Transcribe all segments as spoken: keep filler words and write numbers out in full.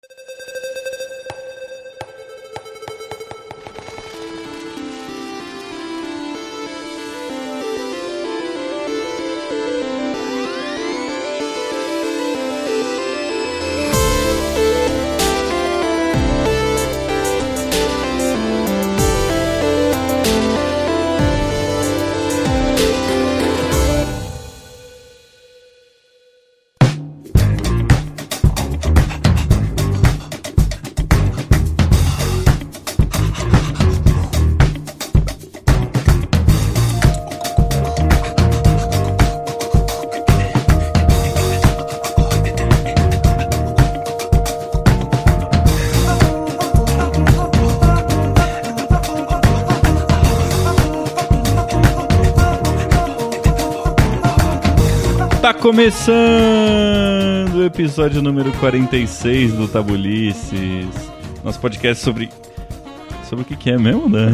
Começando o episódio número quarenta e seis do Tabulices, nosso podcast sobre... Sobre o que, que é mesmo, Dan?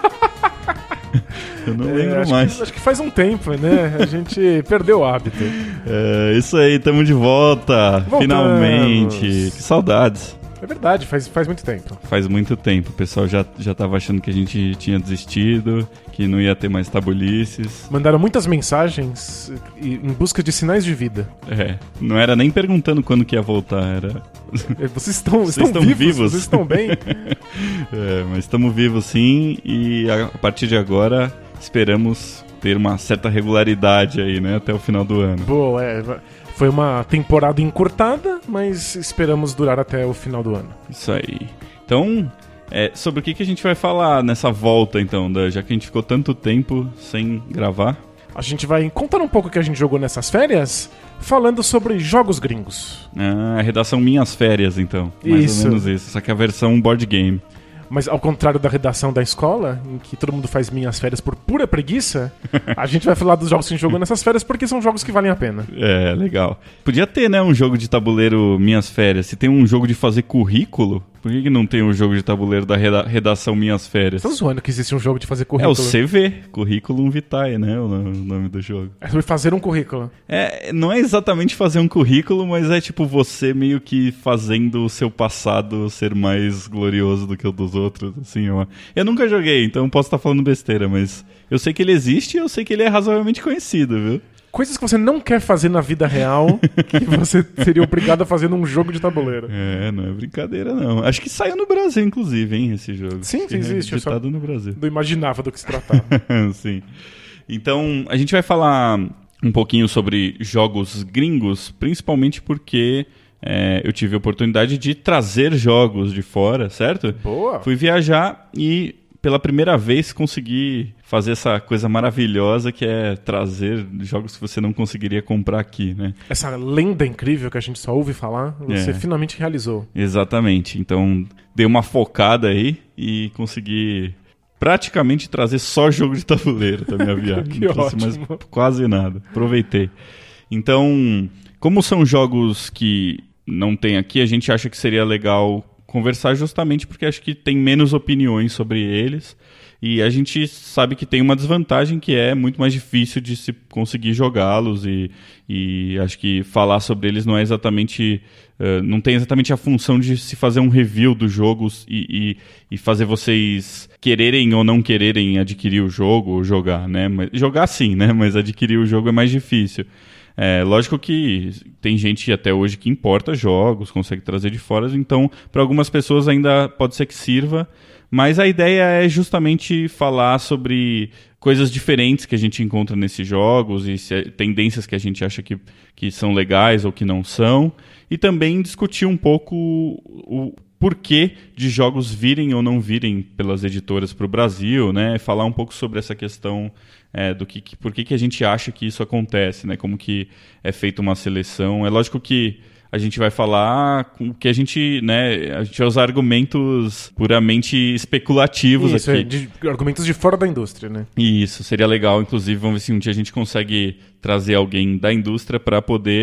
Eu não é, lembro acho mais. Que, acho que faz um tempo, né? A gente perdeu o hábito. É, isso aí, tamo de volta, Voltamos. Finalmente. Que saudades. É verdade, faz, faz muito tempo. Faz muito tempo. O pessoal já, já tava achando que a gente tinha desistido, que não ia ter mais Tabulices. Mandaram muitas mensagens em busca de sinais de vida. É, não era nem perguntando quando que ia voltar, era... Vocês estão, vocês estão, estão vivos, vivos? Vocês estão bem? É, mas estamos vivos sim, e a, a partir de agora esperamos ter uma certa regularidade aí, né, até o final do ano. Boa, é... Foi uma temporada encurtada, mas esperamos durar até o final do ano. Isso aí. Então, é, sobre o que, que a gente vai falar nessa volta, então, da, já que a gente ficou tanto tempo sem gravar? A gente vai contar um pouco o que a gente jogou nessas férias, falando sobre jogos gringos. Ah, a redação Minhas Férias, então. Mais isso. ou menos isso. Só que a versão board game. Mas ao contrário da redação da escola, em que todo mundo faz minhas férias por pura preguiça, a gente vai falar dos jogos que a gente jogou nessas férias porque são jogos que valem a pena. É, legal. Podia ter, né, um jogo de tabuleiro Minhas Férias. Se tem um jogo de fazer currículo, por que, que não tem um jogo de tabuleiro da reda- redação Minhas Férias? Você tá zoando que existe um jogo de fazer currículo? É o C V, Curriculum Vitae, né, o nome do jogo. É sobre fazer um currículo. É, não é exatamente fazer um currículo, mas é tipo você meio que fazendo o seu passado ser mais glorioso do que o dos outros, assim. Eu, eu nunca joguei, então posso estar falando besteira, mas eu sei que ele existe e eu sei que ele é razoavelmente conhecido, viu? Coisas que você não quer fazer na vida real, que você seria obrigado a fazer num jogo de tabuleiro. É, não é brincadeira, não. Acho que saiu no Brasil, inclusive, hein, esse jogo. Sim, sim, existe. É editado no Brasil. Não imaginava do que se tratava. Sim. Então, a gente vai falar um pouquinho sobre jogos gringos, principalmente porque é, eu tive a oportunidade de trazer jogos de fora, certo? Boa! Fui viajar e... pela primeira vez consegui fazer essa coisa maravilhosa que é trazer jogos que você não conseguiria comprar aqui, né? Essa lenda incrível que a gente só ouve falar, você é. finalmente realizou. Exatamente. Então, dei uma focada aí e consegui praticamente trazer só jogo de tabuleiro da minha viagem. Que não trouxe ótimo. mais quase nada. Aproveitei. Então, como são jogos que não tem aqui, a gente acha que seria legal conversar justamente porque acho que tem menos opiniões sobre eles e a gente sabe que tem uma desvantagem que é muito mais difícil de se conseguir jogá-los e, e acho que falar sobre eles não é exatamente uh, não tem exatamente a função de se fazer um review dos jogos e, e, e fazer vocês quererem ou não quererem adquirir o jogo ou jogar, né? Mas, jogar sim, né? Mas adquirir o jogo é mais difícil. É, lógico que tem gente até hoje que importa jogos, consegue trazer de fora, então para algumas pessoas ainda pode ser que sirva, mas a ideia é justamente falar sobre coisas diferentes que a gente encontra nesses jogos e se, tendências que a gente acha que, que são legais ou que não são, e também discutir um pouco o porquê de jogos virem ou não virem pelas editoras para o Brasil, né? Falar um pouco sobre essa questão é, do que, que por que, que a gente acha que isso acontece, né? Como que é feita uma seleção. É lógico que a gente vai falar com que a gente, né? A gente vai usar argumentos puramente especulativos isso, aqui. É, de, argumentos de fora da indústria, né? Isso, seria legal. Inclusive, vamos ver se um dia a gente consegue trazer alguém da indústria para poder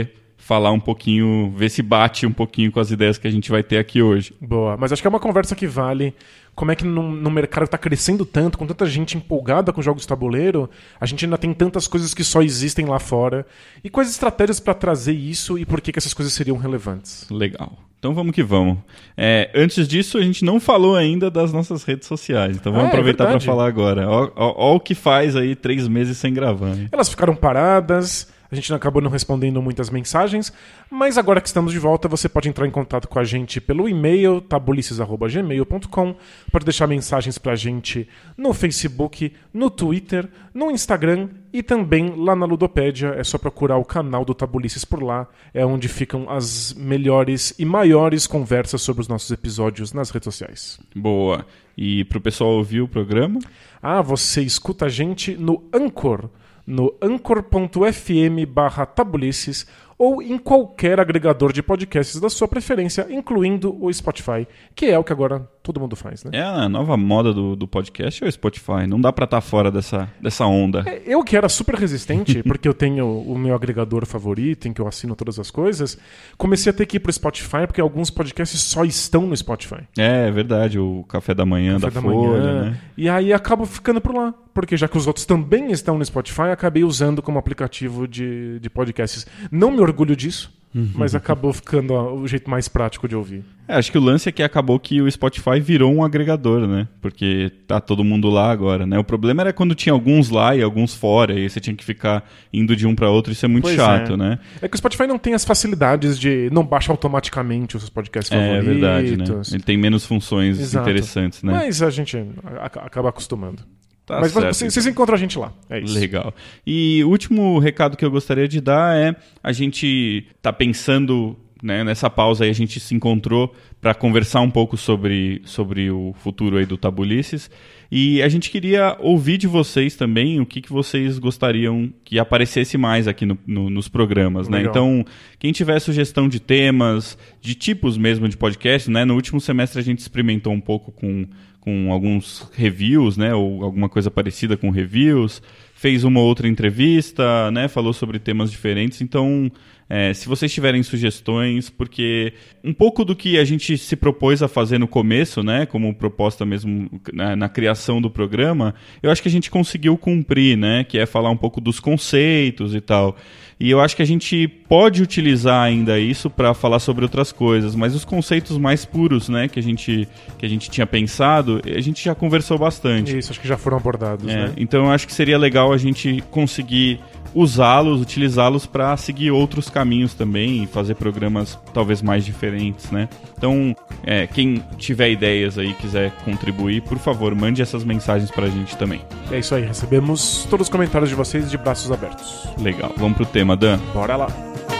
falar um pouquinho, ver se bate um pouquinho com as ideias que a gente vai ter aqui hoje. Boa, mas acho que é uma conversa que vale. Como é que no, no mercado está crescendo tanto, com tanta gente empolgada com jogos de tabuleiro, a gente ainda tem tantas coisas que só existem lá fora. E quais estratégias para trazer isso e por que, que essas coisas seriam relevantes? Legal. Então vamos que vamos. É, antes disso, a gente não falou ainda das nossas redes sociais. Então vamos ah, aproveitar é para falar agora. Ó, ó, ó o que faz aí três meses sem gravar. Hein? Elas ficaram paradas. A gente acabou não respondendo muitas mensagens, mas agora que estamos de volta, você pode entrar em contato com a gente pelo e-mail tabulices arroba gmail ponto com, pode deixar mensagens pra gente no Facebook, no Twitter, no Instagram e também lá na Ludopédia. É só procurar o canal do Tabulices por lá, é onde ficam as melhores e maiores conversas sobre os nossos episódios nas redes sociais. Boa. E pro pessoal ouvir o programa? Ah, você escuta a gente no Anchor, no anchor.fm barra tabulices ou em qualquer agregador de podcasts da sua preferência, incluindo o Spotify, que é o que agora todo mundo faz, né? É a nova moda do, do podcast, é o Spotify. Não dá pra estar fora dessa, dessa onda. É, eu que era super resistente, porque eu tenho o meu agregador favorito, em que eu assino todas as coisas, comecei a ter que ir pro Spotify, porque alguns podcasts só estão no Spotify. É, é verdade, o Café da Manhã Café da, da Folha, manhã, né? E aí acabo ficando por lá, porque já que os outros também estão no Spotify, acabei usando como aplicativo de, de podcasts. Não me orgulho disso, mas acabou ficando ó, o jeito mais prático de ouvir. É, acho que o lance é que acabou que o Spotify virou um agregador, né? Porque tá todo mundo lá agora, né? O problema era quando tinha alguns lá e alguns fora, e aí você tinha que ficar indo de um para outro, isso é muito Pois chato, é. né? É que o Spotify não tem as facilidades de não baixa automaticamente os seus podcasts É, favoritos. é verdade, né? Ele tem menos funções Exato. interessantes, né? Mas a gente a- acaba acostumando. Tá Mas certo, vocês, vocês encontram a gente lá. É isso. Legal. E o último recado que eu gostaria de dar é: a gente tá pensando, né, nessa pausa aí, a gente se encontrou para conversar um pouco sobre, sobre o futuro aí do Tabulices. E a gente queria ouvir de vocês também o que, que vocês gostariam que aparecesse mais aqui no, no, nos programas, né? Legal. Então, quem tiver sugestão de temas, de tipos mesmo de podcast, né? No último semestre a gente experimentou um pouco com, com alguns reviews, né? Ou alguma coisa parecida com reviews. Fez uma outra entrevista, né? Falou sobre temas diferentes. Então, é, se vocês tiverem sugestões, porque um pouco do que a gente se propôs a fazer no começo, né? Como proposta mesmo na, na criação do programa, eu acho que a gente conseguiu cumprir, né? Que é falar um pouco dos conceitos e tal. E eu acho que a gente pode utilizar ainda isso para falar sobre outras coisas, mas os conceitos mais puros, né? Que a gente, que a gente tinha pensado, a gente já conversou bastante. Isso, acho que já foram abordados, É, né? então eu acho que seria legal a gente conseguir usá-los, utilizá-los para seguir outros caminhos também e fazer programas talvez mais diferentes, né? Então, é, quem tiver ideias aí, quiser contribuir, por favor, mande essas mensagens pra gente também. É isso aí, recebemos todos os comentários de vocês de braços abertos. Legal, vamos pro tema, Dan? Bora lá.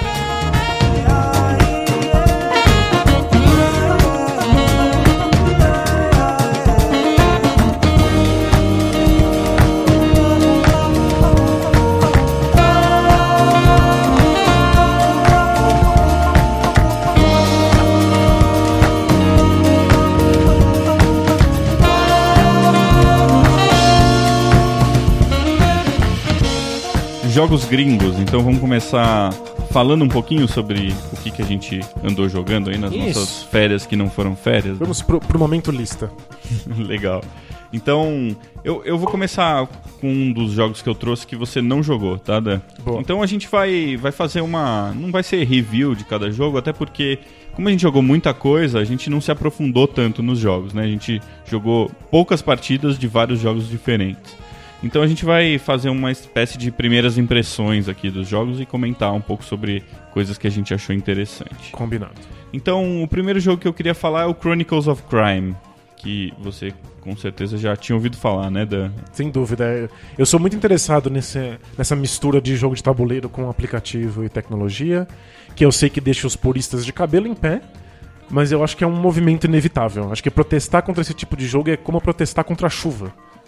Jogos gringos, então vamos começar falando um pouquinho sobre o que, que a gente andou jogando aí nas Isso. nossas férias que não foram férias. Vamos pro, pro momento lista. Legal. Então, eu, eu vou começar com um dos jogos que eu trouxe que você não jogou, tá, Dan? Boa. Então a gente vai, vai fazer uma... Não vai ser review de cada jogo, até porque, como a gente jogou muita coisa, a gente não se aprofundou tanto nos jogos, né? A gente jogou poucas partidas de vários jogos diferentes. Então a gente vai fazer uma espécie de primeiras impressões aqui dos jogos e comentar um pouco sobre coisas que a gente achou interessante. Combinado. Então, o primeiro jogo que eu queria falar é o Chronicles of Crime, que você com certeza já tinha ouvido falar, né, Dan? Sem dúvida. Eu sou muito interessado nesse, nessa mistura de jogo de tabuleiro com aplicativo e tecnologia, que eu sei que deixa os puristas de cabelo em pé, mas eu acho que é um movimento inevitável. Acho que protestar contra esse tipo de jogo é como protestar contra a chuva.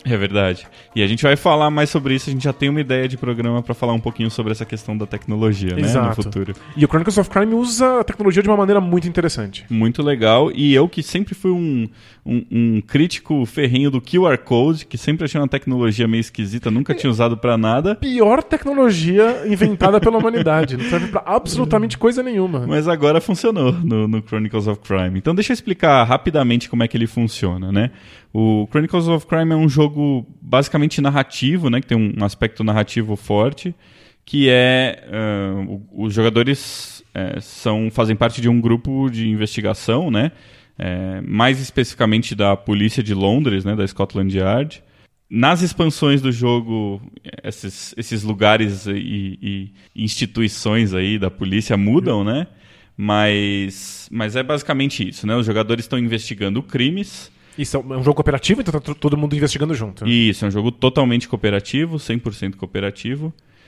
É verdade. E a gente vai falar mais sobre isso, a gente já tem uma ideia de programa para falar um pouquinho sobre essa questão da tecnologia, Exato. né, no futuro. E o Chronicles of Crime usa a tecnologia de uma maneira muito interessante. Muito legal. E eu que sempre fui um, um, um crítico ferrenho do Q R Code, que sempre achei uma tecnologia meio esquisita, nunca tinha usado para nada. Pior tecnologia inventada pela humanidade. Não serve pra absolutamente coisa nenhuma. Mas agora funcionou no, no Chronicles of Crime. Então deixa eu explicar rapidamente como é que ele funciona, né? O Chronicles of Crime é um jogo basicamente narrativo, né? Que tem um aspecto narrativo forte, que é... Uh, os jogadores uh, são, fazem parte de um grupo de investigação, né? Uh, mais especificamente da polícia de Londres, né? Da Scotland Yard. Nas expansões do jogo, esses, esses lugares e, e instituições aí da polícia mudam, né? Mas, mas é basicamente isso, né? Os jogadores estão investigando crimes. Isso é um jogo cooperativo, então tá todo mundo investigando junto. Né? Isso, é um jogo totalmente cooperativo, cem por cento cooperativo.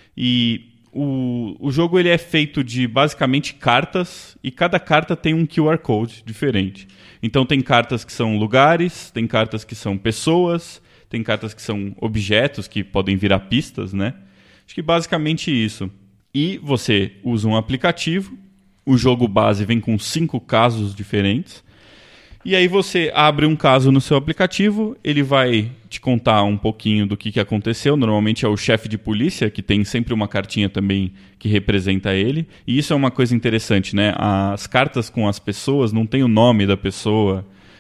E o, o jogo ele é feito de basicamente cartas, e cada carta tem um Q R Code diferente. Então tem cartas que são lugares, tem cartas que são pessoas, tem cartas que são objetos que podem virar pistas, né? Acho que basicamente isso. E você usa um aplicativo, o jogo base vem com cinco casos diferentes. E aí você abre um caso no seu aplicativo, ele vai te contar um pouquinho do que, que aconteceu. Normalmente é o chefe de polícia, que tem sempre uma cartinha também que representa ele. E isso é uma coisa interessante, né? As cartas com as pessoas não tem o nome da pessoa,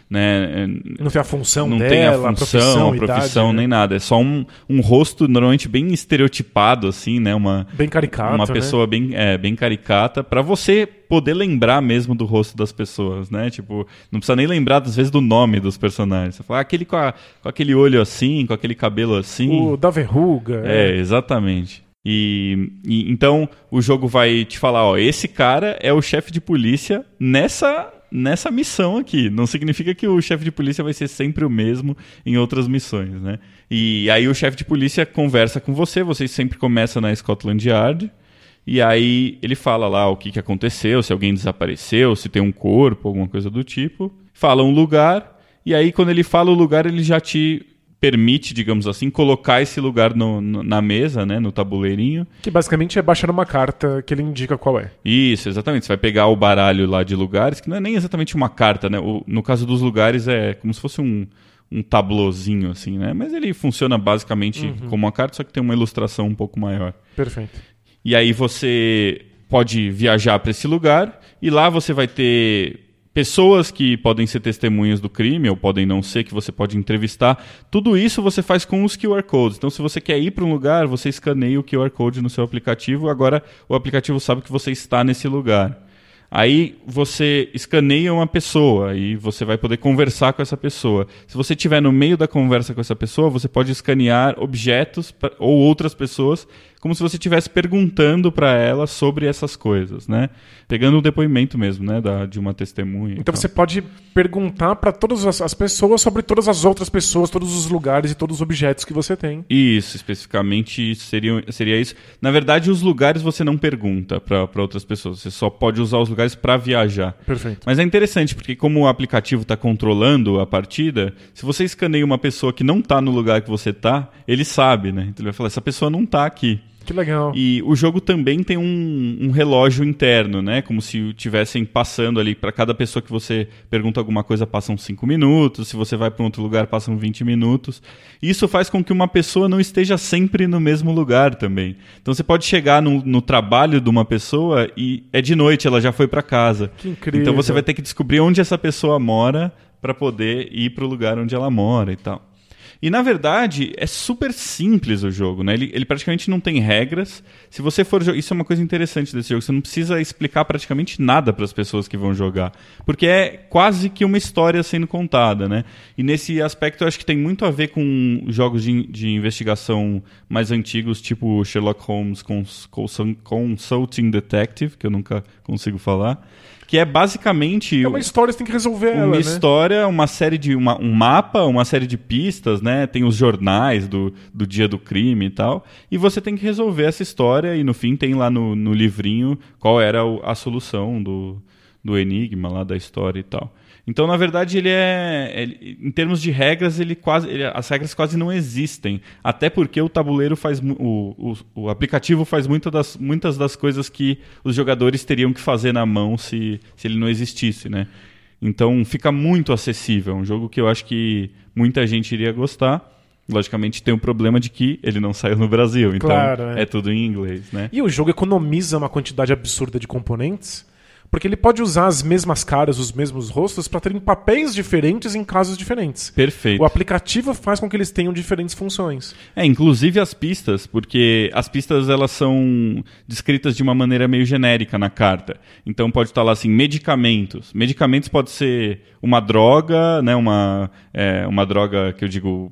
né? Não tem a função não dela, tem a a função, profissão, a profissão idade, nem né? nada. É só um, um rosto normalmente bem estereotipado, assim, né? Uma, Bem caricato, uma né? pessoa bem, é, bem caricata, pra você poder lembrar mesmo do rosto das pessoas, né? Tipo, não precisa nem lembrar, às vezes, do nome dos personagens. Você fala, ah, aquele com, a, com aquele olho assim, com aquele cabelo assim. O da verruga. É, é. Exatamente. E, e então o jogo vai te falar, ó, esse cara é o chefe de polícia nessa... nessa missão aqui. Não significa que o chefe de polícia vai ser sempre o mesmo em outras missões, né? E aí o chefe de polícia conversa com você, vocês sempre começam na Scotland Yard, e aí ele fala lá o que, que aconteceu, se alguém desapareceu, se tem um corpo, alguma coisa do tipo. Fala um lugar, e aí quando ele fala o lugar, ele já te permite, digamos assim, colocar esse lugar no, no, na mesa, né, no tabuleirinho. Que basicamente é baixar uma carta que ele indica qual é. Isso, exatamente. Você vai pegar o baralho lá de lugares, que não é nem exatamente uma carta, né? O, no caso dos lugares é como se fosse um, um tablozinho, assim, né? Mas ele funciona basicamente uhum. como uma carta, só que tem uma ilustração um pouco maior. Perfeito. E aí você pode viajar para esse lugar, e lá você vai ter pessoas que podem ser testemunhas do crime, ou podem não ser, que você pode entrevistar. Tudo isso você faz com os Q R Codes. Então, se você quer ir para um lugar, você escaneia o Q R Code no seu aplicativo. Agora, o aplicativo sabe que você está nesse lugar. Aí, você escaneia uma pessoa e você vai poder conversar com essa pessoa. Se você estiver no meio da conversa com essa pessoa, você pode escanear objetos pra, ou outras pessoas, como se você estivesse perguntando para ela sobre essas coisas, né? Pegando o depoimento mesmo, né, da, de uma testemunha. Então você pode perguntar para todas as, as pessoas sobre todas as outras pessoas, todos os lugares e todos os objetos que você tem. Isso, especificamente seria, seria isso. Na verdade, os lugares você não pergunta para outras pessoas, você só pode usar os lugares para viajar. Perfeito. Mas é interessante, porque como o aplicativo está controlando a partida, se você escaneia uma pessoa que não está no lugar que você está, ele sabe, né? Então ele vai falar, essa pessoa não está aqui. Que legal. E o jogo também tem um, um relógio interno, né? Como se tivessem passando ali, para cada pessoa que você pergunta alguma coisa, passam cinco minutos. Se você vai para um outro lugar, passam vinte minutos. Isso faz com que uma pessoa não esteja sempre no mesmo lugar também. Então você pode chegar no, no trabalho de uma pessoa e é de noite, ela já foi para casa. Que incrível. Então você vai ter que descobrir onde essa pessoa mora para poder ir para o lugar onde ela mora e tal. E, na verdade, é super simples o jogo, né? Ele, ele praticamente não tem regras. Se você for jogar... Isso é uma coisa interessante desse jogo. Você não precisa explicar praticamente nada para as pessoas que vão jogar. Porque é quase que uma história sendo contada, né? E nesse aspecto eu acho que tem muito a ver com jogos de, de investigação mais antigos, tipo Sherlock Holmes Consulting Detective, que eu nunca consigo falar. Que é basicamente... É uma história, você tem que resolver ela, Uma né? história, uma série de... Uma, um mapa, uma série de pistas, né? Tem os jornais do, do dia do crime e tal. E você tem que resolver essa história e no fim tem lá no, no livrinho qual era o, a solução do, do enigma lá da história e tal. Então, na verdade, ele é, ele, em termos de regras, ele quase, ele, as regras quase não existem. Até porque o tabuleiro faz, o, o, o aplicativo faz muita das, muitas das coisas que os jogadores teriam que fazer na mão se, se ele não existisse, né? Então, fica muito acessível. É um jogo que eu acho que muita gente iria gostar. Logicamente, tem o problema de que ele não saiu no Brasil. Então, claro, é. é tudo em inglês, né? E o jogo economiza uma quantidade absurda de componentes, porque ele pode usar as mesmas caras, os mesmos rostos, para terem papéis diferentes em casos diferentes. Perfeito. O aplicativo faz com que eles tenham diferentes funções. É, inclusive as pistas, porque as pistas elas são descritas de uma maneira meio genérica na carta. Então pode estar lá assim, medicamentos. Medicamentos pode ser uma droga, né, uma, é, uma droga que eu digo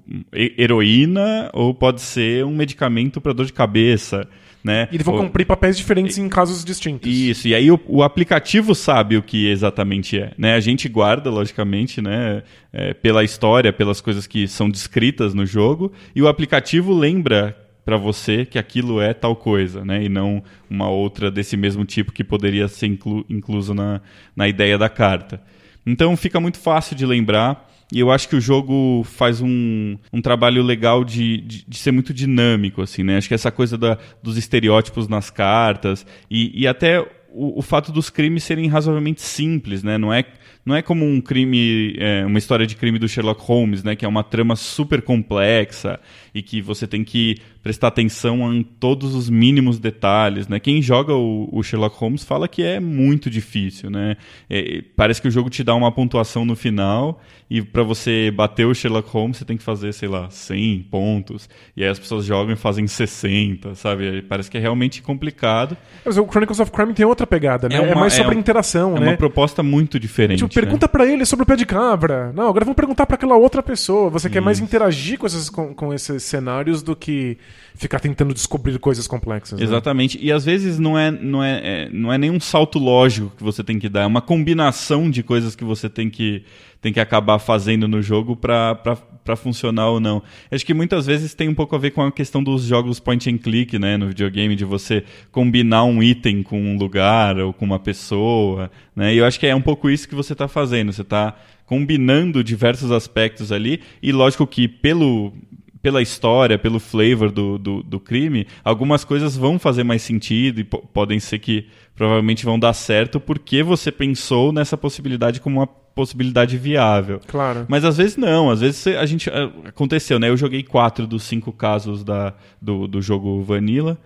heroína, ou pode ser um medicamento para dor de cabeça. Né? E eles vão Ou... cumprir papéis diferentes em casos distintos. Isso, e aí o, o aplicativo sabe o que exatamente é. Né? A gente guarda, logicamente, né, é, pela história, pelas coisas que são descritas no jogo, e o aplicativo lembra para você que aquilo é tal coisa, né? E não uma outra desse mesmo tipo que poderia ser inclu, incluso na, na ideia da carta. Então fica muito fácil de lembrar. E eu acho que o jogo faz um, um trabalho legal de, de, de ser muito dinâmico, assim, né? Acho que essa coisa da, dos estereótipos nas cartas e, e até o, o fato dos crimes serem razoavelmente simples, né? Não é, não é como um crime, é, uma história de crime do Sherlock Holmes, né? Que é uma trama super complexa e que você tem que prestar atenção em todos os mínimos detalhes, né? Quem joga o, o Sherlock Holmes fala que é muito difícil, né? É, parece que o jogo te dá uma pontuação no final e para você bater o Sherlock Holmes você tem que fazer, sei lá, cem pontos. E aí as pessoas jogam e fazem sessenta, sabe? Parece que é realmente complicado. Mas o Chronicles of Crime tem outra pegada, né? É, uma, é mais sobre é um, interação, é né? É uma proposta muito diferente. Tipo, pergunta né? pra ele sobre o pé de cabra. Não, agora vamos perguntar pra aquela outra pessoa. Você quer Isso. mais interagir com, essas, com, com esses cenários do que ficar tentando descobrir coisas complexas. Né? Exatamente. E às vezes não é, não, é, é, não é nenhum salto lógico que você tem que dar. É uma combinação de coisas que você tem que, tem que acabar fazendo no jogo pra, pra, pra funcionar ou não. Acho que muitas vezes tem um pouco a ver com a questão dos jogos point and click, né, no videogame, de você combinar um item com um lugar ou com uma pessoa. Né? E eu acho que é um pouco isso que você está fazendo. Você está combinando diversos aspectos ali. E lógico que pelo... pela história, pelo flavor do, do, do crime, algumas coisas vão fazer mais sentido e po- podem ser que provavelmente vão dar certo porque você pensou nessa possibilidade como uma possibilidade viável. Claro. Mas às vezes não, às vezes a gente... Aconteceu, né? Eu joguei quatro dos cinco casos da, do, do jogo Vanilla.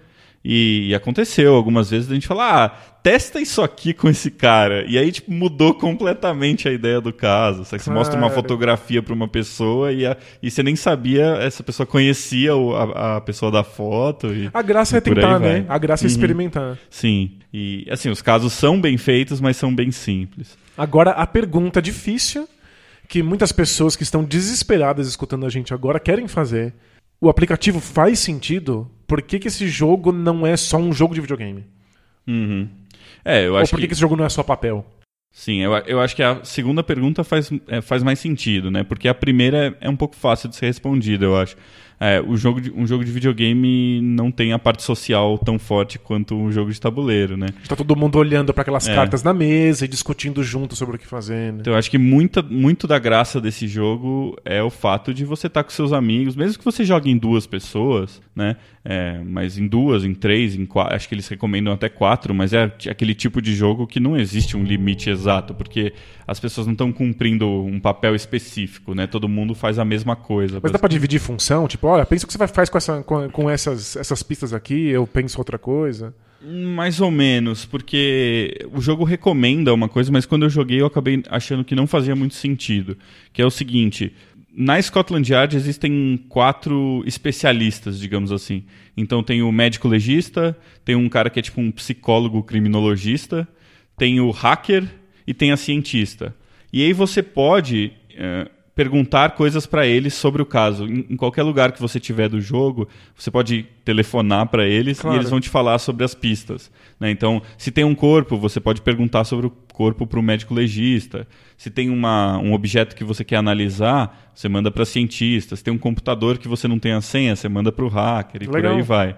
E aconteceu algumas vezes a gente falar, ah, testa isso aqui com esse cara. E aí, tipo, mudou completamente a ideia do caso. Sabe? Você mostra uma fotografia para uma pessoa e, a, e você nem sabia, essa pessoa conhecia o, a, a pessoa da foto. E, a graça é tentar, né? A graça é uhum. experimentar. Sim. E, assim, os casos são bem feitos, mas são bem simples. Agora, a pergunta difícil que muitas pessoas que estão desesperadas escutando a gente agora querem fazer. O aplicativo faz sentido? Por que, que esse jogo não é só um jogo de videogame? Uhum. É, eu acho Ou por que, que... que esse jogo não é só papel? Sim, eu, eu acho que a segunda pergunta faz, é, faz mais sentido, né? Porque a primeira é, é um pouco fácil de ser respondida, eu acho. É, o jogo de, um jogo de videogame não tem a parte social tão forte quanto um jogo de tabuleiro, né? Está todo mundo olhando para aquelas é. cartas na mesa e discutindo junto sobre o que fazer. Né? Então eu acho que muita, muito da graça desse jogo é o fato de você estar com seus amigos, mesmo que você jogue em duas pessoas, né? É, mas em duas, em três, em quatro, acho que eles recomendam até quatro, mas é aquele tipo de jogo que não existe um limite exato, porque as pessoas não estão cumprindo um papel específico, né? Todo mundo faz a mesma coisa. Mas dá para dividir função? Tipo, olha, pensa o que você faz com, essa, com, com essas, essas pistas aqui, eu penso outra coisa. Mais ou menos, porque o jogo recomenda uma coisa, mas quando eu joguei eu acabei achando que não fazia muito sentido. Que é o seguinte, na Scotland Yard existem quatro especialistas, digamos assim. Então tem o médico legista, tem um cara que é tipo um psicólogo criminologista, tem o hacker e tem a cientista. E aí você pode... Uh, perguntar coisas para eles sobre o caso. Em, em qualquer lugar que você tiver do jogo, você pode telefonar para eles claro. E eles vão te falar sobre as pistas. Né? Então, se tem um corpo, você pode perguntar sobre o corpo para o médico legista. Se tem uma, um objeto que você quer analisar, você manda para cientista. Se tem um computador que você não tem a senha, você manda para o hacker e Legal. Por aí vai.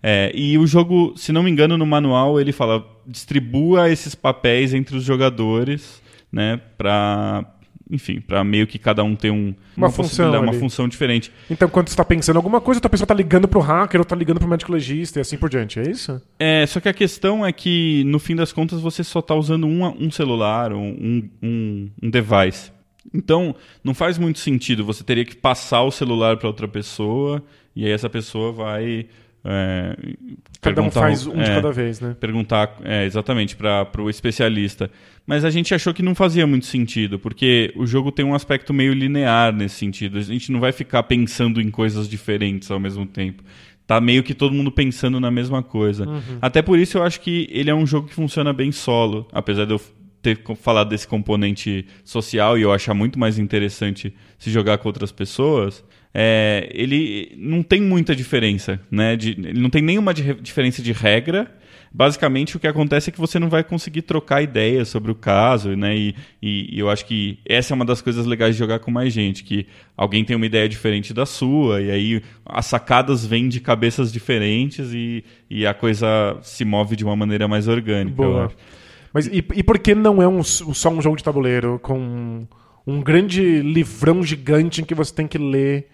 É, e o jogo, se não me engano, no manual ele fala, distribua esses papéis entre os jogadores, né, pra, enfim, pra meio que cada um ter um, uma, uma, função, uma função diferente. Então, quando você tá pensando em alguma coisa, outra pessoa tá ligando pro hacker, ou tá ligando pro médico legista e assim por diante, é isso? É, só que a questão é que, no fim das contas, você só tá usando um, um celular, um, um, um device. Então, não faz muito sentido, você teria que passar o celular para outra pessoa, e aí essa pessoa vai... É, cada um faz um é, de cada vez, né? Perguntar é, exatamente para o especialista. Mas a gente achou que não fazia muito sentido, porque o jogo tem um aspecto meio linear nesse sentido. A gente não vai ficar pensando em coisas diferentes ao mesmo tempo. Tá meio que todo mundo pensando na mesma coisa. Uhum. Até por isso eu acho que ele é um jogo que funciona bem solo, apesar de eu ter falado desse componente social e eu achar muito mais interessante se jogar com outras pessoas. É, ele não tem muita diferença, né? De, ele não tem nenhuma de, diferença de regra. Basicamente, o que acontece é que você não vai conseguir trocar ideias sobre o caso, né? E, e, e eu acho que essa é uma das coisas legais de jogar com mais gente, que alguém tem uma ideia diferente da sua, e aí as sacadas vêm de cabeças diferentes e, e a coisa se move de uma maneira mais orgânica. Boa. Eu acho. Mas e, e por que não é um, só um jogo de tabuleiro com um grande livrão gigante em que você tem que ler?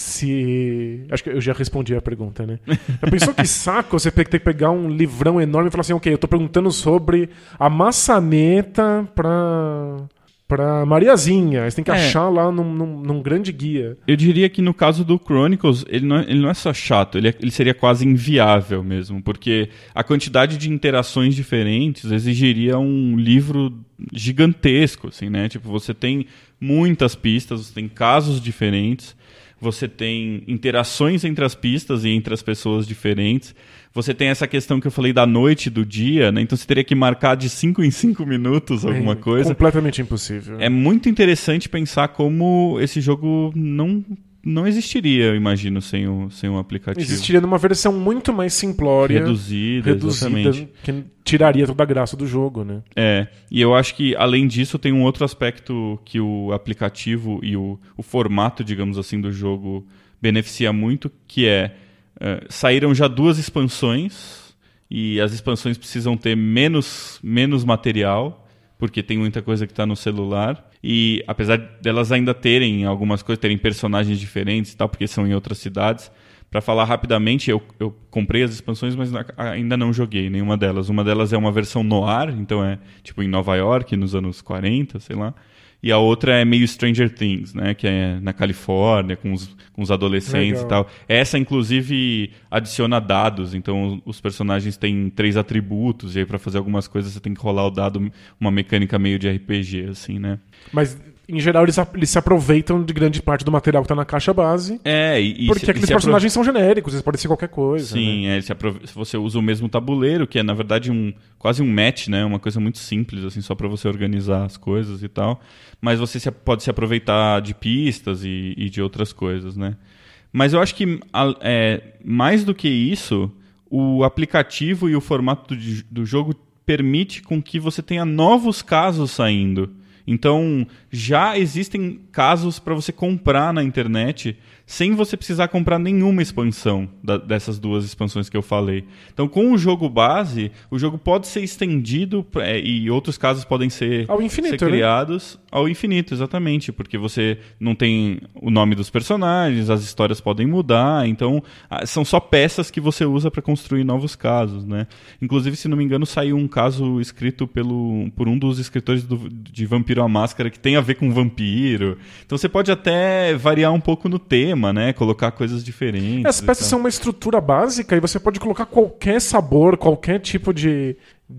Se... Acho que eu já respondi a pergunta, né? Já pensou que saco você ter que pegar um livrão enorme e falar assim, ok, eu tô perguntando sobre a maçaneta pra, pra Mariazinha. Você tem que é. achar lá num, num, num grande guia. Eu diria que no caso do Chronicles, ele não é, ele não é só chato, ele, é, ele seria quase inviável mesmo, porque a quantidade de interações diferentes exigiria um livro gigantesco, assim, né? Tipo, você tem muitas pistas, você tem casos diferentes, você tem interações entre as pistas e entre as pessoas diferentes. Você tem essa questão que eu falei da noite e do dia, né? Então você teria que marcar de cinco em cinco minutos alguma é coisa. Completamente impossível. É muito interessante pensar como esse jogo não, não existiria, eu imagino, sem o, sem o aplicativo. Existiria numa versão muito mais simplória. Reduzida, reduzida exatamente. Que tiraria toda a graça do jogo, né? É, e eu acho que, além disso, tem um outro aspecto que o aplicativo e o, o formato, digamos assim, do jogo beneficia muito, que é, uh, saíram já duas expansões, e as expansões precisam ter menos, menos material, porque tem muita coisa que está no celular, e apesar delas ainda terem algumas coisas, terem personagens diferentes e tal, porque são em outras cidades. Para falar rapidamente, eu, eu comprei as expansões, mas ainda não joguei nenhuma delas. Uma delas é uma versão noir, então é tipo em Nova York, nos anos quarenta, sei lá. E a outra é meio Stranger Things, né? Que é na Califórnia, com os, com os adolescentes. Legal. E tal. Essa, inclusive, adiciona dados. Então, os personagens têm três atributos. E aí, para fazer algumas coisas, você tem que rolar o dado, uma mecânica meio de R P G, assim, né? Mas... Em geral, eles, eles se aproveitam de grande parte do material que está na caixa base. É, e, porque se, aqueles se personagens aprove... são genéricos, eles podem ser qualquer coisa. Sim, né? é, se, aprove... se você usa o mesmo tabuleiro, que é, na verdade, um, quase um match, né? Uma coisa muito simples, assim, só para você organizar as coisas e tal. Mas você se, pode se aproveitar de pistas e, e de outras coisas, né? Mas eu acho que, é, mais do que isso, o aplicativo e o formato do, do jogo permite com que você tenha novos casos saindo. Então, já existem casos para você comprar na internet sem você precisar comprar nenhuma expansão da, dessas duas expansões que eu falei. Então, com o jogo base, o jogo pode ser estendido é, e outros casos podem ser, ao infinito, ser criados né? ao infinito, exatamente, porque você não tem o nome dos personagens, as histórias podem mudar, então são só peças que você usa para construir novos casos, né? Inclusive, se não me engano, saiu um caso escrito pelo, por um dos escritores do, de Vampiro à Máscara que tem a ver com vampiro. Então, você pode até variar um pouco no tema, né? Colocar coisas diferentes. As peças são uma estrutura básica e você pode colocar qualquer sabor, qualquer tipo de,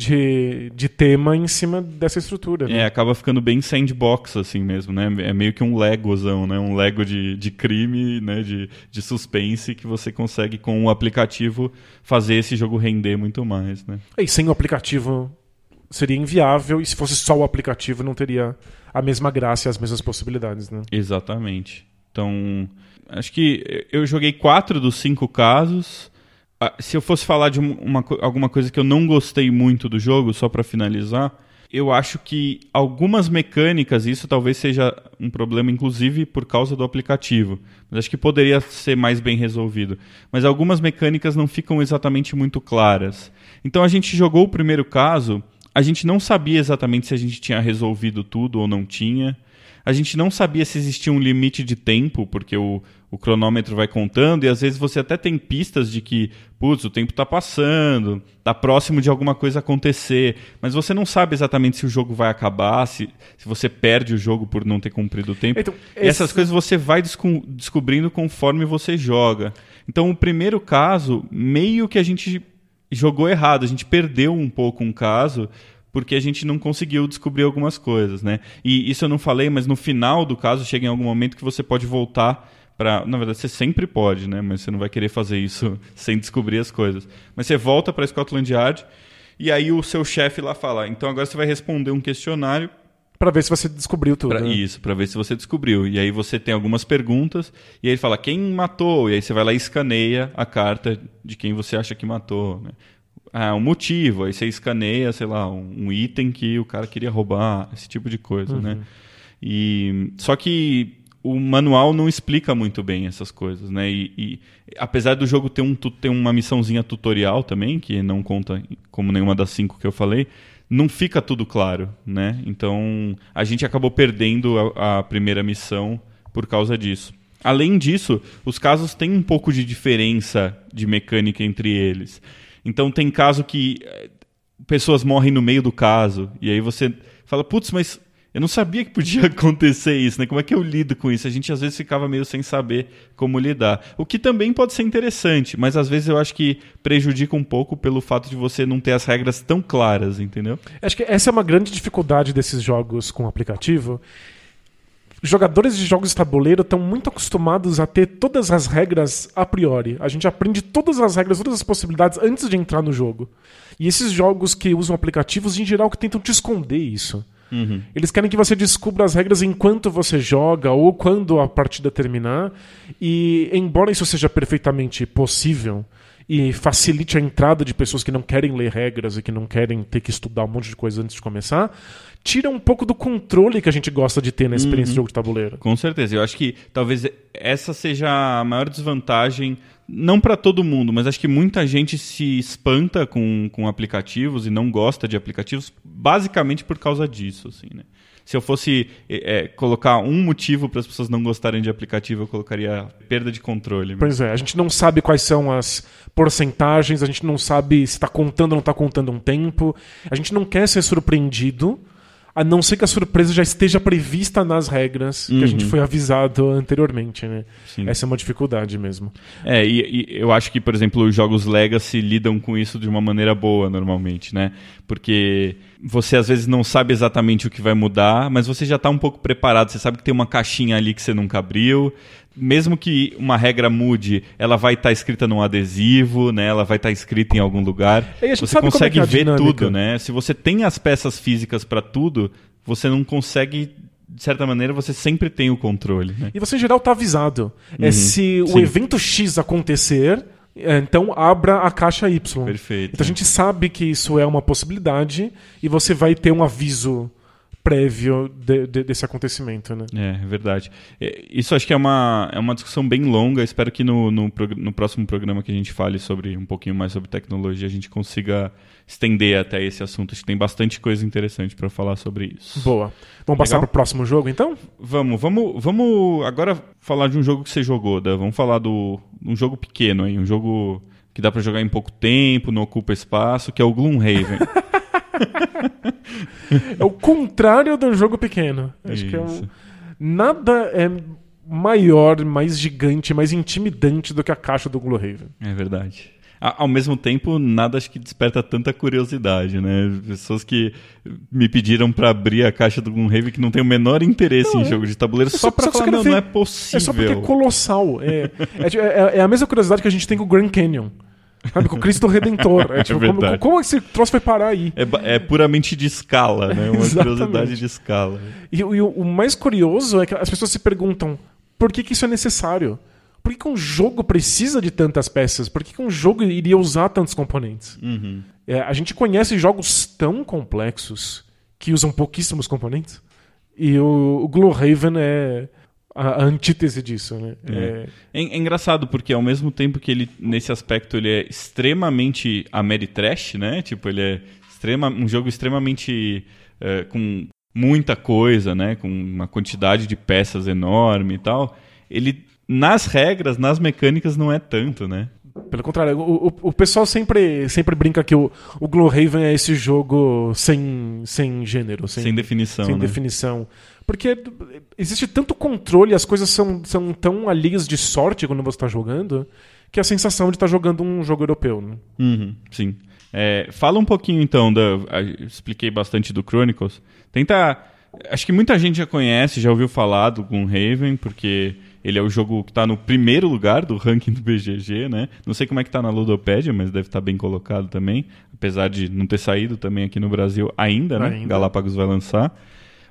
de, de tema em cima dessa estrutura. Né? É, acaba ficando bem sandbox assim mesmo, né? É meio que um Legozão, né? Um Lego de, de crime, né? De, de suspense que você consegue com o aplicativo fazer esse jogo render muito mais, né? E sem o aplicativo seria inviável, e se fosse só o aplicativo não teria a mesma graça e as mesmas possibilidades, né? Exatamente. Então, acho que eu joguei quatro dos cinco casos. Se eu fosse falar de uma, alguma coisa que eu não gostei muito do jogo, só para finalizar, Eu acho que algumas mecânicas, isso talvez seja um problema, inclusive, por causa do aplicativo. Mas acho que poderia ser mais bem resolvido. Mas algumas mecânicas não ficam exatamente muito claras. Então a gente jogou o primeiro caso, a gente não sabia exatamente se a gente tinha resolvido tudo ou não tinha. A gente não sabia se existia um limite de tempo, porque o, o cronômetro vai contando, e às vezes você até tem pistas de que, putz, o tempo está passando, está próximo de alguma coisa acontecer, mas você não sabe exatamente se o jogo vai acabar, se, se você perde o jogo por não ter cumprido o tempo. Então, esse... Essas coisas você vai desco- descobrindo conforme você joga. Então, o primeiro caso, meio que a gente jogou errado, a gente perdeu um pouco um caso, porque a gente não conseguiu descobrir algumas coisas, né? E isso eu não falei, mas no final do caso chega em algum momento que você pode voltar para... Na verdade, você sempre pode, né? Mas você não vai querer fazer isso sem descobrir as coisas. Mas você volta para Scotland Yard e aí o seu chefe lá fala, então agora você vai responder um questionário... Para ver se você descobriu tudo. Pra, né? Isso, para ver se você descobriu. E aí você tem algumas perguntas e aí ele fala, quem matou? E aí você vai lá e escaneia a carta de quem você acha que matou, né? Ah, um motivo, aí você escaneia, sei lá, um, um item que o cara queria roubar, esse tipo de coisa, uhum. né? E, só que o manual não explica muito bem essas coisas, né? E, e apesar do jogo ter, um, ter uma missãozinha tutorial também, que não conta como nenhuma das cinco que eu falei, não fica tudo claro, né? Então, a gente acabou perdendo a, a primeira missão por causa disso. Além disso, os casos têm um pouco de diferença de mecânica entre eles. Então tem caso que pessoas morrem no meio do caso, e aí você fala, putz, mas eu não sabia que podia acontecer isso, né? Como é que eu lido com isso? A gente às vezes ficava meio sem saber como lidar. O que também pode ser interessante, mas às vezes eu acho que prejudica um pouco pelo fato de você não ter as regras tão claras, entendeu? Acho que essa é uma grande dificuldade desses jogos com aplicativo. Jogadores de jogos de tabuleiro estão muito acostumados a ter todas as regras a priori. A gente aprende todas as regras, todas as possibilidades antes de entrar no jogo. E esses jogos que usam aplicativos, em geral, que tentam te esconder isso. Uhum. Eles querem que você descubra as regras enquanto você joga ou quando a partida terminar. E, embora isso seja perfeitamente possível e facilite a entrada de pessoas que não querem ler regras e que não querem ter que estudar um monte de coisa antes de começar, tira um pouco do controle que a gente gosta de ter na experiência uhum. de jogo de tabuleiro. Com certeza. Eu acho que talvez essa seja a maior desvantagem, não para todo mundo, mas acho que muita gente se espanta com, com aplicativos e não gosta de aplicativos basicamente por causa disso, assim, né? Se eu fosse é, colocar um motivo para as pessoas não gostarem de aplicativo, eu colocaria perda de controle. Mesmo. Pois é, a gente não sabe quais são as porcentagens, a gente não sabe se está contando ou não está contando um tempo. A gente não quer ser surpreendido, a não ser que a surpresa já esteja prevista nas regras uhum. que a gente foi avisado anteriormente, né? Sim. Essa é uma dificuldade mesmo. É, e, e eu acho que, por exemplo, os jogos Legacy lidam com isso de uma maneira boa, normalmente, né? Porque você às vezes não sabe exatamente o que vai mudar, mas você já está um pouco preparado, você sabe que tem uma caixinha ali que você nunca abriu. Mesmo que uma regra mude, ela vai estar tá escrita num adesivo, né? Ela vai estar tá escrita em algum lugar. Você consegue é é ver dinâmica. Tudo, né? Se você tem as peças físicas para tudo, você não consegue, de certa maneira, você sempre tem o controle. Né? E você, em geral, está avisado. Uhum. É, se Sim. o evento X acontecer, então abra a caixa Y. Perfeito. Então a gente sabe que isso é uma possibilidade e você vai ter um aviso prévio de, de, desse acontecimento, né? É, é verdade. Isso acho que é uma, é uma discussão bem longa. Espero que no, no, no próximo programa que a gente fale sobre um pouquinho mais sobre tecnologia, a gente consiga estender até esse assunto. Acho que tem bastante coisa interessante para falar sobre isso. Boa. Vamos passar para o próximo jogo, então? Vamos, vamos, vamos agora falar de um jogo que você jogou, Dan. Vamos falar de um jogo pequeno, aí, um jogo que dá para jogar em pouco tempo, não ocupa espaço, que é o Gloomhaven. É o contrário do jogo pequeno. Acho Isso. que é um... nada é maior, mais gigante, mais intimidante do que a caixa do Gloomhaven. É verdade. Ao mesmo tempo, nada acho que desperta tanta curiosidade, né? Pessoas que me pediram pra abrir a caixa do Gloomhaven que não tem o menor interesse não, em é... jogo de tabuleiro, só, só pra só falar, não, não é possível. É só porque é colossal. É, é, é a mesma curiosidade que a gente tem com o Grand Canyon. Sabe, com o Cristo Redentor. É, tipo, é como, como esse troço foi parar aí? É, é puramente de escala, né? Uma curiosidade de escala. E, e o, o mais curioso é que as pessoas se perguntam por que, que isso é necessário? Por que, que um jogo precisa de tantas peças? Por que, que um jogo iria usar tantos componentes? Uhum. É, a gente conhece jogos tão complexos que usam pouquíssimos componentes. E o, o Gloomhaven é a, a antítese disso, né? É. É... é engraçado, porque ao mesmo tempo que ele, nesse aspecto, ele é extremamente Ameritrash, né? Tipo, ele é extrema, um jogo extremamente é, com muita coisa, né? Com uma quantidade de peças enorme e tal. Ele, nas regras, nas mecânicas, não é tanto, né? Pelo contrário, o, o, o pessoal sempre, sempre brinca que o, o Gloomhaven é esse jogo sem, sem gênero. Sem, sem definição, Sem né? definição. Porque existe tanto controle, as coisas são, são tão alheias de sorte quando você está jogando, que é a sensação de estar tá jogando um jogo europeu. Né? Uhum, sim. É, fala um pouquinho, então, da, eu expliquei bastante do Chronicles. Tenta... Acho que muita gente já conhece, já ouviu falar do Gloomhaven, porque ele é o jogo que está no primeiro lugar do ranking do B G G, né? Não sei como é que está na Ludopédia, mas deve estar tá bem colocado também, apesar de não ter saído também aqui no Brasil ainda, né? Ainda. Galápagos vai lançar.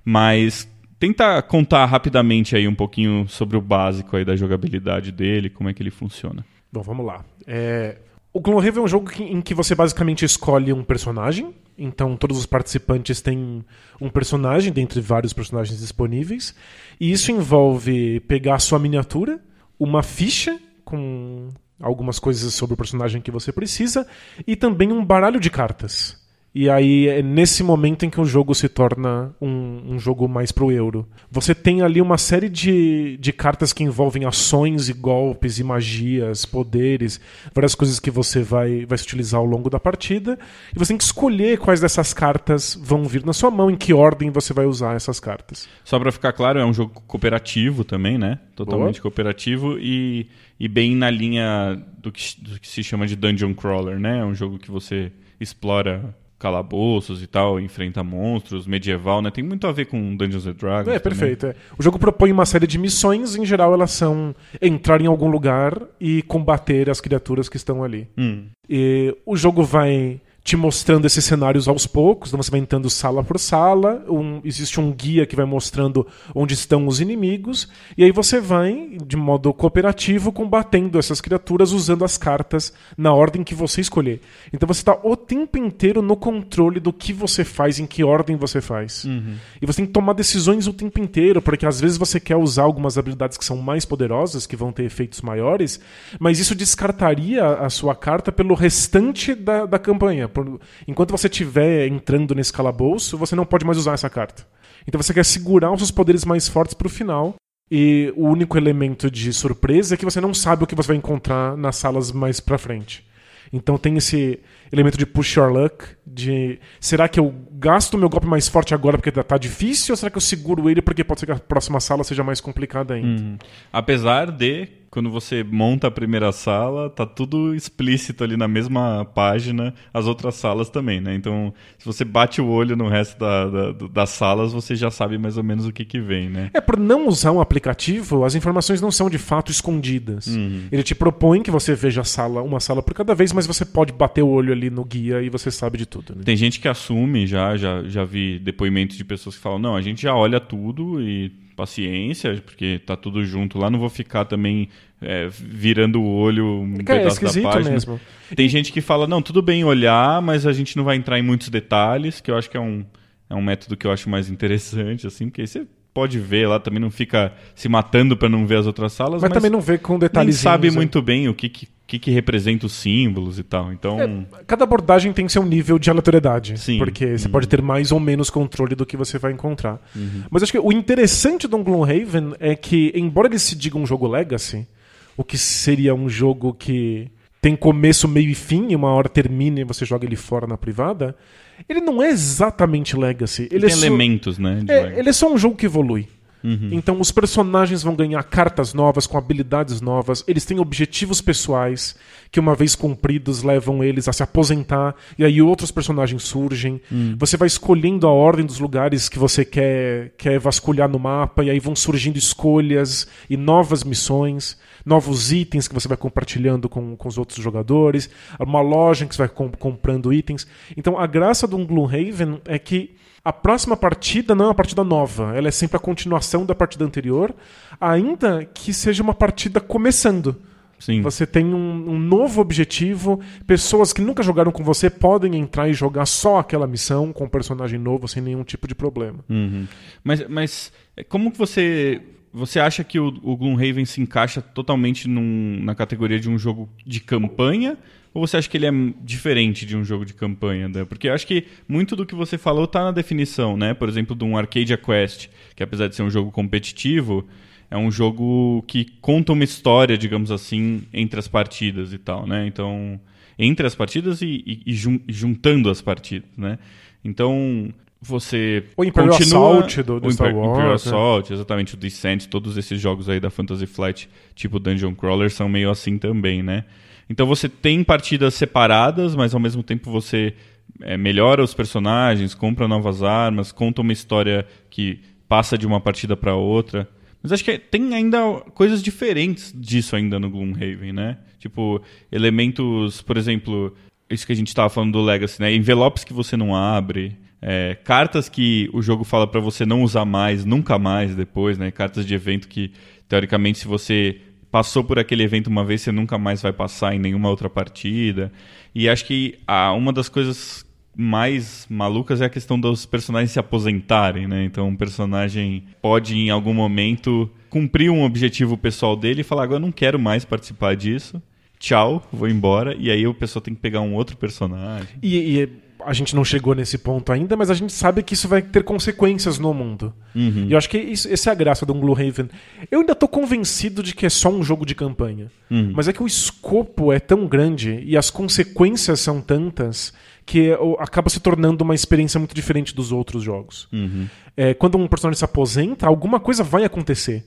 Mas tenta contar rapidamente aí um pouquinho sobre o básico aí da jogabilidade dele, como é que ele funciona. Bom, vamos lá. É... O Gloomhaven é um jogo que, em que você basicamente escolhe um personagem. Então todos os participantes têm um personagem dentre vários personagens disponíveis. E isso envolve pegar a sua miniatura, uma ficha com algumas coisas sobre o personagem que você precisa e também um baralho de cartas. E aí é nesse momento em que o jogo se torna um, um jogo mais pro euro. Você tem ali uma série de, de cartas que envolvem ações e golpes e magias, poderes, várias coisas que você vai, vai se utilizar ao longo da partida. E você tem que escolher quais dessas cartas vão vir na sua mão, em que ordem você vai usar essas cartas. Só pra ficar claro, é um jogo cooperativo também, né? Totalmente Boa. cooperativo e, e bem na linha do que, do que se chama de Dungeon Crawler, né? É um jogo que você explora calabouços e tal, enfrenta monstros, medieval, né? Tem muito a ver com Dungeons and Dragons. É, perfeito. É. O jogo propõe uma série de missões, em geral elas são entrar em algum lugar e combater as criaturas que estão ali. Hum. E o jogo vai te mostrando esses cenários aos poucos, então você vai entrando sala por sala, um, existe um guia que vai mostrando onde estão os inimigos, e aí você vai, de modo cooperativo, combatendo essas criaturas usando as cartas na ordem que você escolher. Então você está o tempo inteiro no controle do que você faz, em que ordem você faz. Uhum. E você tem que tomar decisões o tempo inteiro, porque às vezes você quer usar algumas habilidades que são mais poderosas, que vão ter efeitos maiores, mas isso descartaria a sua carta pelo restante da, da campanha. Enquanto você estiver entrando nesse calabouço, você não pode mais usar essa carta. Então você quer segurar os seus poderes mais fortes para o final. E o único elemento de surpresa é que você não sabe o que você vai encontrar nas salas mais pra frente. Então tem esse elemento de push your luck, de será que eu gasto o meu golpe mais forte agora porque tá difícil, ou será que eu seguro ele porque pode ser que a próxima sala seja mais complicada ainda? Uhum. Apesar de, quando você monta a primeira sala, tá tudo explícito ali na mesma página, as outras salas também, né? Então, se você bate o olho no resto da, da, das salas, você já sabe mais ou menos o que que vem, né? É, por não usar um aplicativo, as informações não são de fato escondidas. Uhum. Ele te propõe que você veja a sala, uma sala por cada vez, mas você pode bater o olho ali no guia e você sabe de tudo, né? Tem gente que assume, já, já, já vi depoimentos de pessoas que falam, não, a gente já olha tudo e paciência, porque tá tudo junto lá, não vou ficar também é, virando o olho um é, pedaço é da página. Mesmo. Tem gente que fala, não, tudo bem olhar, mas a gente não vai entrar em muitos detalhes, que eu acho que é um, é um método que eu acho mais interessante, assim, porque aí você pode ver lá, também não fica se matando para não ver as outras salas, mas, mas também não vê com detalhes. Nem sabe muito bem o que, que, que, que representa os símbolos e tal. Então, é, cada abordagem tem seu nível de aleatoriedade. Sim. Porque você uhum. pode ter mais ou menos controle do que você vai encontrar. Uhum. Mas acho que o interessante do Gloomhaven é que, embora ele se diga um jogo Legacy, o que seria um jogo que tem começo, meio e fim, e uma hora termina e você joga ele fora na privada, ele não é exatamente Legacy. Ele tem é elementos, só... né? de É, Legacy. ele é só um jogo que evolui. Uhum. Então os personagens vão ganhar cartas novas, com habilidades novas, eles têm objetivos pessoais que uma vez cumpridos levam eles a se aposentar, e aí outros personagens surgem. Uhum. Você vai escolhendo a ordem dos lugares que você quer, quer vasculhar no mapa, e aí vão surgindo escolhas e novas missões, novos itens que você vai compartilhando com, com os outros jogadores, uma loja em que você vai comp- comprando itens. Então a graça do Gloomhaven é que a próxima partida não é uma partida nova, ela é sempre a continuação da partida anterior, ainda que seja uma partida começando. Sim. Você tem um, um novo objetivo, pessoas que nunca jogaram com você podem entrar e jogar só aquela missão com um personagem novo sem nenhum tipo de problema. Uhum. Mas, mas como que você... Você acha que o, o Gloomhaven se encaixa totalmente num, na categoria de um jogo de campanha? Ou você acha que ele é diferente de um jogo de campanha? Né? Porque eu acho que muito do que você falou está na definição, né? Por exemplo, de um Arcadia Quest, que apesar de ser um jogo competitivo, é um jogo que conta uma história, digamos assim, entre as partidas e tal, né? Então, entre as partidas e, e, e jun, juntando as partidas, né? Então... Você o Imperial continua... Assault do, do o Star Imper- Wars, Imperial né? Assault, exatamente, o Descent, todos esses jogos aí da Fantasy Flight, tipo Dungeon Crawler, são meio assim também, né? Então você tem partidas separadas, mas ao mesmo tempo você é, melhora os personagens, compra novas armas, conta uma história que passa de uma partida para outra. Mas acho que tem ainda coisas diferentes disso ainda no Gloomhaven, né? Tipo, elementos, por exemplo, isso que a gente estava falando do Legacy, né? Envelopes que você não abre... É, cartas que o jogo fala pra você não usar mais, nunca mais depois, né? Cartas de evento que, teoricamente, se você passou por aquele evento uma vez, você nunca mais vai passar em nenhuma outra partida. E acho que ah, uma das coisas mais malucas é a questão dos personagens se aposentarem, né? Então um personagem pode, em algum momento, cumprir um objetivo pessoal dele e falar, agora eu não quero mais participar disso. Tchau, vou embora. E aí o pessoal tem que pegar um outro personagem. E... e... A gente não chegou nesse ponto ainda, mas a gente sabe que isso vai ter consequências no mundo. Uhum. E eu acho que isso, essa é a graça do Gloomhaven. Eu ainda tô convencido de que é só um jogo de campanha. Uhum. Mas é que o escopo é tão grande e as consequências são tantas que acaba se tornando uma experiência muito diferente dos outros jogos. Uhum. É, quando um personagem se aposenta, alguma coisa vai acontecer.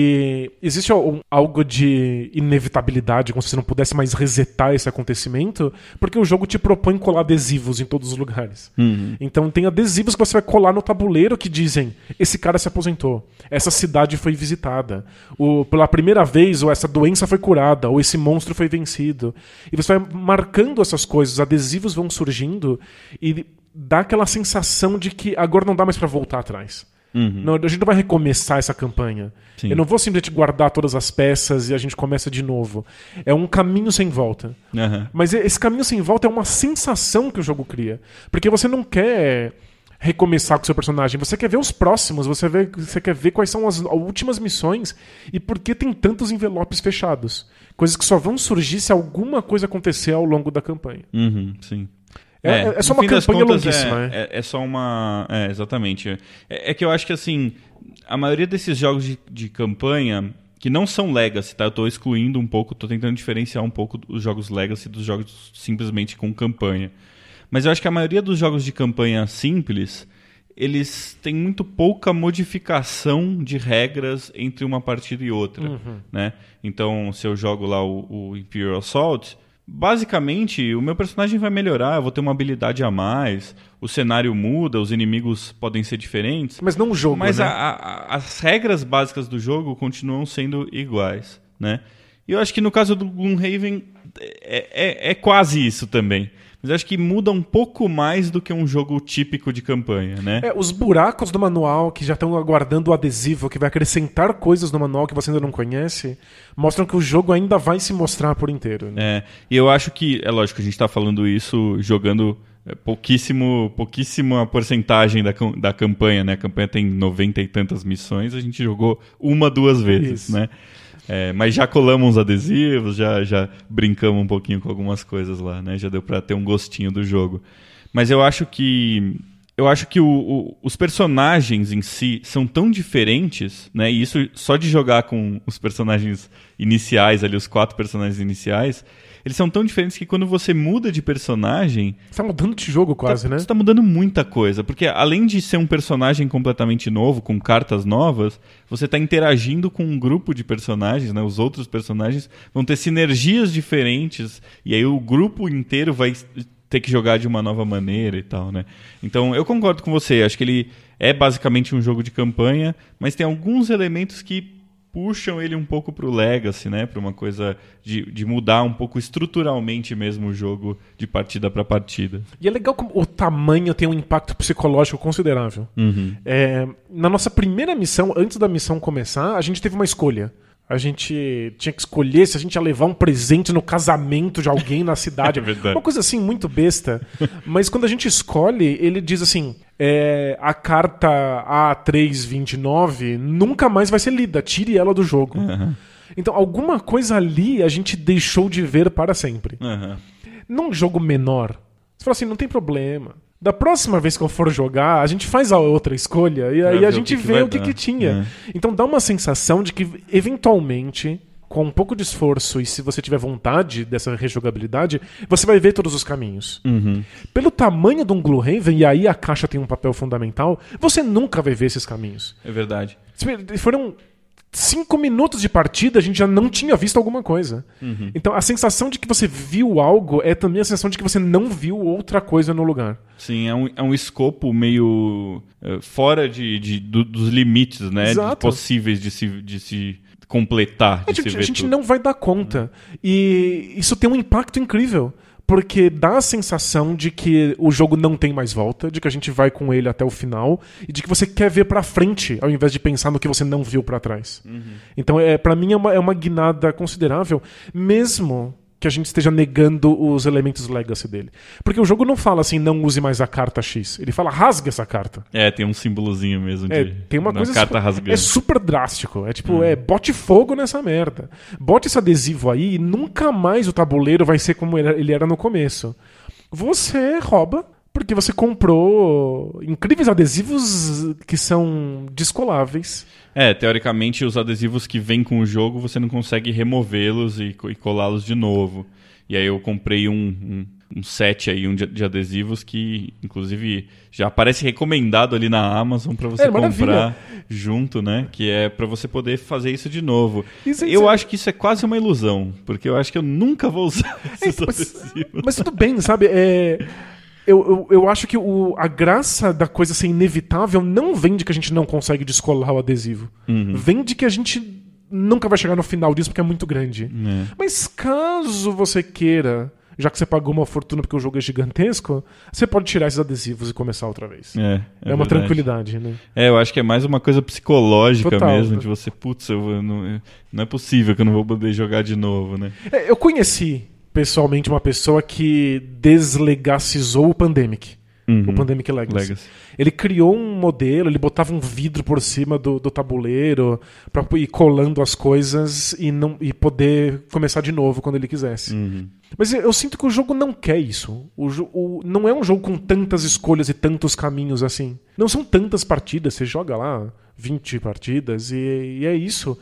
E existe algo de inevitabilidade, como se você não pudesse mais resetar esse acontecimento, porque o jogo te propõe colar adesivos em todos os lugares. Uhum. Então tem adesivos que você vai colar no tabuleiro que dizem: esse cara se aposentou, essa cidade foi visitada, ou pela primeira vez, ou essa doença foi curada, ou esse monstro foi vencido. E você vai marcando essas coisas, os adesivos vão surgindo e dá aquela sensação de que agora não dá mais pra voltar atrás. Uhum. Não, a gente não vai recomeçar essa campanha. Sim. Eu não vou simplesmente guardar todas as peças e a gente começa de novo. É um caminho sem volta. Uhum. Mas esse caminho sem volta é uma sensação que o jogo cria. Porque você não quer recomeçar com o seu personagem, você quer ver os próximos, você, vê, você quer ver quais são as últimas missões e por que tem tantos envelopes fechados. Coisas que só vão surgir se alguma coisa acontecer ao longo da campanha. Uhum, sim. É, é, é só no uma fim das campanha contas, longuíssima. É, né? é, é só uma... É, exatamente. É, é que eu acho que, assim, a maioria desses jogos de, de campanha, que não são Legacy, tá? Eu tô excluindo um pouco, tô tentando diferenciar um pouco os jogos Legacy dos jogos simplesmente com campanha. Mas eu acho que a maioria dos jogos de campanha simples, eles têm muito pouca modificação de regras entre uma partida e outra, Uhum. né? Então, se eu jogo lá o, o Imperial Assault... Basicamente, o meu personagem vai melhorar, eu vou ter uma habilidade a mais, o cenário muda, os inimigos podem ser diferentes. Mas não o jogo, Mas né? a, a, as regras básicas do jogo continuam sendo iguais, né? E eu acho que no caso do Gloomhaven é, é, é quase isso também. Mas eu acho que muda um pouco mais do que um jogo típico de campanha, né? É, os buracos do manual que já estão aguardando o adesivo que vai acrescentar coisas no manual que você ainda não conhece, mostram que o jogo ainda vai se mostrar por inteiro. Né? É, e eu acho que, é lógico, a gente está falando isso jogando pouquíssimo, pouquíssima porcentagem da, da campanha, né? A campanha tem noventa e tantas missões, a gente jogou uma, duas vezes, Isso. né? É, mas já colamos uns adesivos, já, já brincamos um pouquinho com algumas coisas lá, né? Já deu para ter um gostinho do jogo. Mas eu acho que eu acho que o, o, os personagens em si são tão diferentes, né? E isso só de jogar com os personagens iniciais ali, os quatro personagens iniciais, eles são tão diferentes que quando você muda de personagem... Você tá mudando de jogo quase, tá, né? Você tá mudando muita coisa. Porque além de ser um personagem completamente novo, com cartas novas, você tá interagindo com um grupo de personagens, né? Os outros personagens vão ter sinergias diferentes. E aí o grupo inteiro vai ter que jogar de uma nova maneira e tal, né? Então eu concordo com você. Acho que ele é basicamente um jogo de campanha, mas tem alguns elementos que puxam ele um pouco pro Legacy, né? Para uma coisa de, de mudar um pouco estruturalmente mesmo o jogo de partida para partida. E é legal como o tamanho tem um impacto psicológico considerável. Uhum. É, na nossa primeira missão, antes da missão começar, a gente teve uma escolha. A gente tinha que escolher se a gente ia levar um presente no casamento de alguém na cidade. É verdade. Uma coisa assim, muito besta. Mas quando a gente escolhe, ele diz assim, é, a carta A trezentos e vinte e nove nunca mais vai ser lida, tire ela do jogo. Uhum. Então, alguma coisa ali a gente deixou de ver para sempre. Uhum. Num jogo menor, você fala assim, não tem problema. Da próxima vez que eu for jogar, a gente faz a outra escolha e aí a gente o que que vê o que, dar. que tinha. É. Então dá uma sensação de que, eventualmente, com um pouco de esforço e se você tiver vontade dessa rejogabilidade, você vai ver todos os caminhos. Uhum. Pelo tamanho de um Gloomhaven, e aí a caixa tem um papel fundamental, você nunca vai ver esses caminhos. É verdade. Foram cinco minutos de partida, a gente já não tinha visto alguma coisa. Uhum. Então a sensação de que você viu algo é também a sensação de que você não viu outra coisa no lugar. Sim, é um, é um escopo meio uh, fora de, de, do, dos limites, né? Exato. De, possíveis de se, de se completar, de a se gente, ver a gente tudo. não vai dar conta. E isso tem um impacto incrível. Porque dá a sensação de que o jogo não tem mais volta, de que a gente vai com ele até o final e de que você quer ver pra frente ao invés de pensar no que você não viu pra trás. Uhum. Então, é, pra mim, é uma, é uma guinada considerável, mesmo que a gente esteja negando os elementos legacy dele. Porque o jogo não fala assim, não use mais a carta X. Ele fala, rasgue essa carta. É, tem um símbolozinho mesmo de é, tem uma coisa carta rasgando. É super drástico. É tipo, hum. é, bote fogo nessa merda. Bote esse adesivo aí e nunca mais o tabuleiro vai ser como ele era no começo. Você rouba porque você comprou incríveis adesivos que são descoláveis. É, teoricamente os adesivos que vêm com o jogo você não consegue removê-los e, e colá-los de novo. E aí eu comprei um, um, um set aí um de, de adesivos que, inclusive, já aparece recomendado ali na Amazon para você é, comprar maravilha. junto, né? Que é para você poder fazer isso de novo. Isso, eu isso. acho que isso é quase uma ilusão, porque eu acho que eu nunca vou usar esses é, mas, adesivos. Mas tudo bem, sabe? É... Eu, eu, eu acho que o, a graça da coisa ser inevitável não vem de que a gente não consegue descolar o adesivo. Uhum. Vem de que a gente nunca vai chegar no final disso porque é muito grande. É. Mas caso você queira, já que você pagou uma fortuna porque o jogo é gigantesco, você pode tirar esses adesivos e começar outra vez. É, é, é uma verdade. tranquilidade, né? É, eu acho que é mais uma coisa psicológica Total. mesmo, de você, putz, eu vou, não, não é possível que eu não vou poder jogar de novo, né? É, eu conheci pessoalmente uma pessoa que deslegacizou o Pandemic. Uhum. O Pandemic Legacy. Legacy. Ele criou um modelo, ele botava um vidro por cima do, do tabuleiro pra ir colando as coisas e, não, e poder começar de novo quando ele quisesse. Uhum. Mas eu, eu sinto que o jogo não quer isso. O, o, não é um jogo com tantas escolhas e tantos caminhos assim. Não são tantas partidas, você joga lá vinte partidas e, e é isso.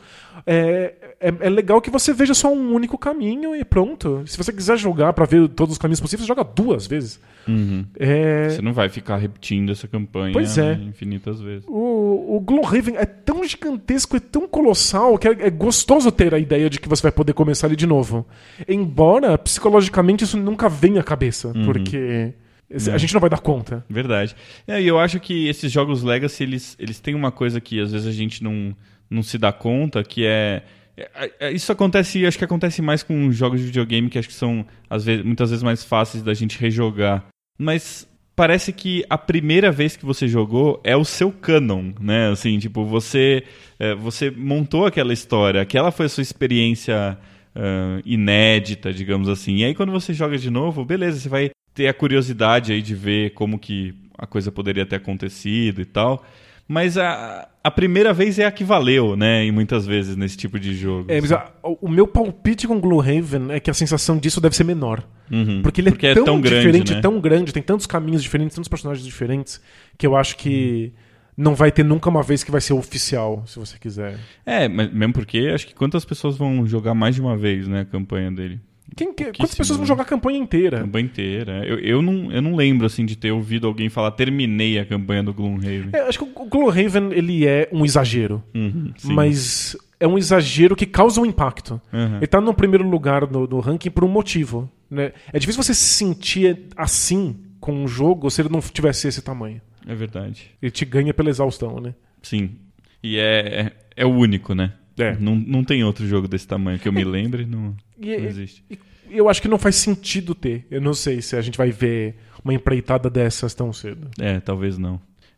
É, é, é legal que você veja só um único caminho e pronto. Se você quiser jogar pra ver todos os caminhos possíveis, joga duas vezes. Uhum. É... Você não vai ficar repetindo essa campanha Pois é. infinitas vezes. O, o Gloomhaven é tão gigantesco, é tão colossal, que é, é gostoso ter a ideia de que você vai poder começar ele de novo. Embora, psicologicamente, isso nunca venha à cabeça, uhum. porque a gente não vai dar conta. Verdade. É, e eu acho que esses jogos Legacy, eles, eles têm uma coisa que às vezes a gente não, não se dá conta, que é... Isso acontece, acho que acontece mais com jogos de videogame, que acho que são às vezes, muitas vezes mais fáceis da gente rejogar. Mas parece que a primeira vez que você jogou é o seu canon, né? Assim, tipo, você, é, você montou aquela história, aquela foi a sua experiência uh, inédita, digamos assim. E aí quando você joga de novo, beleza, você vai ter a curiosidade aí de ver como que a coisa poderia ter acontecido e tal. Mas a, a primeira vez é a que valeu, né? E muitas vezes nesse tipo de jogo. É, mas a, o meu palpite com Gloomhaven é que a sensação disso deve ser menor. Uhum. Porque ele é, Porque tão, é tão diferente, grande, né? tão grande, tem tantos caminhos diferentes, tantos personagens diferentes, que eu acho que não vai ter nunca uma vez que vai ser oficial, se você quiser. É, mas mesmo porque acho que quantas pessoas vão jogar mais de uma vez, né, a campanha dele? Quem, que, quantas pessoas vão jogar a campanha inteira? A campanha inteira. Eu, eu, não, eu não lembro assim de ter ouvido alguém falar terminei a campanha do Gloomhaven. É, acho que o Gloomhaven ele é um exagero. Uhum, mas é um exagero que causa um impacto. Uhum. Ele tá no primeiro lugar no, no ranking por um motivo. Né? É difícil você se sentir assim com um jogo se ele não tivesse esse tamanho. É verdade. Ele te ganha pela exaustão, né? Sim. E é, é, é o único, né? É. Não, não tem outro jogo desse tamanho que eu me lembre, não, e, não existe. E, eu acho que não faz sentido ter. Eu não sei se a gente vai ver uma empreitada dessas tão cedo. É, talvez não.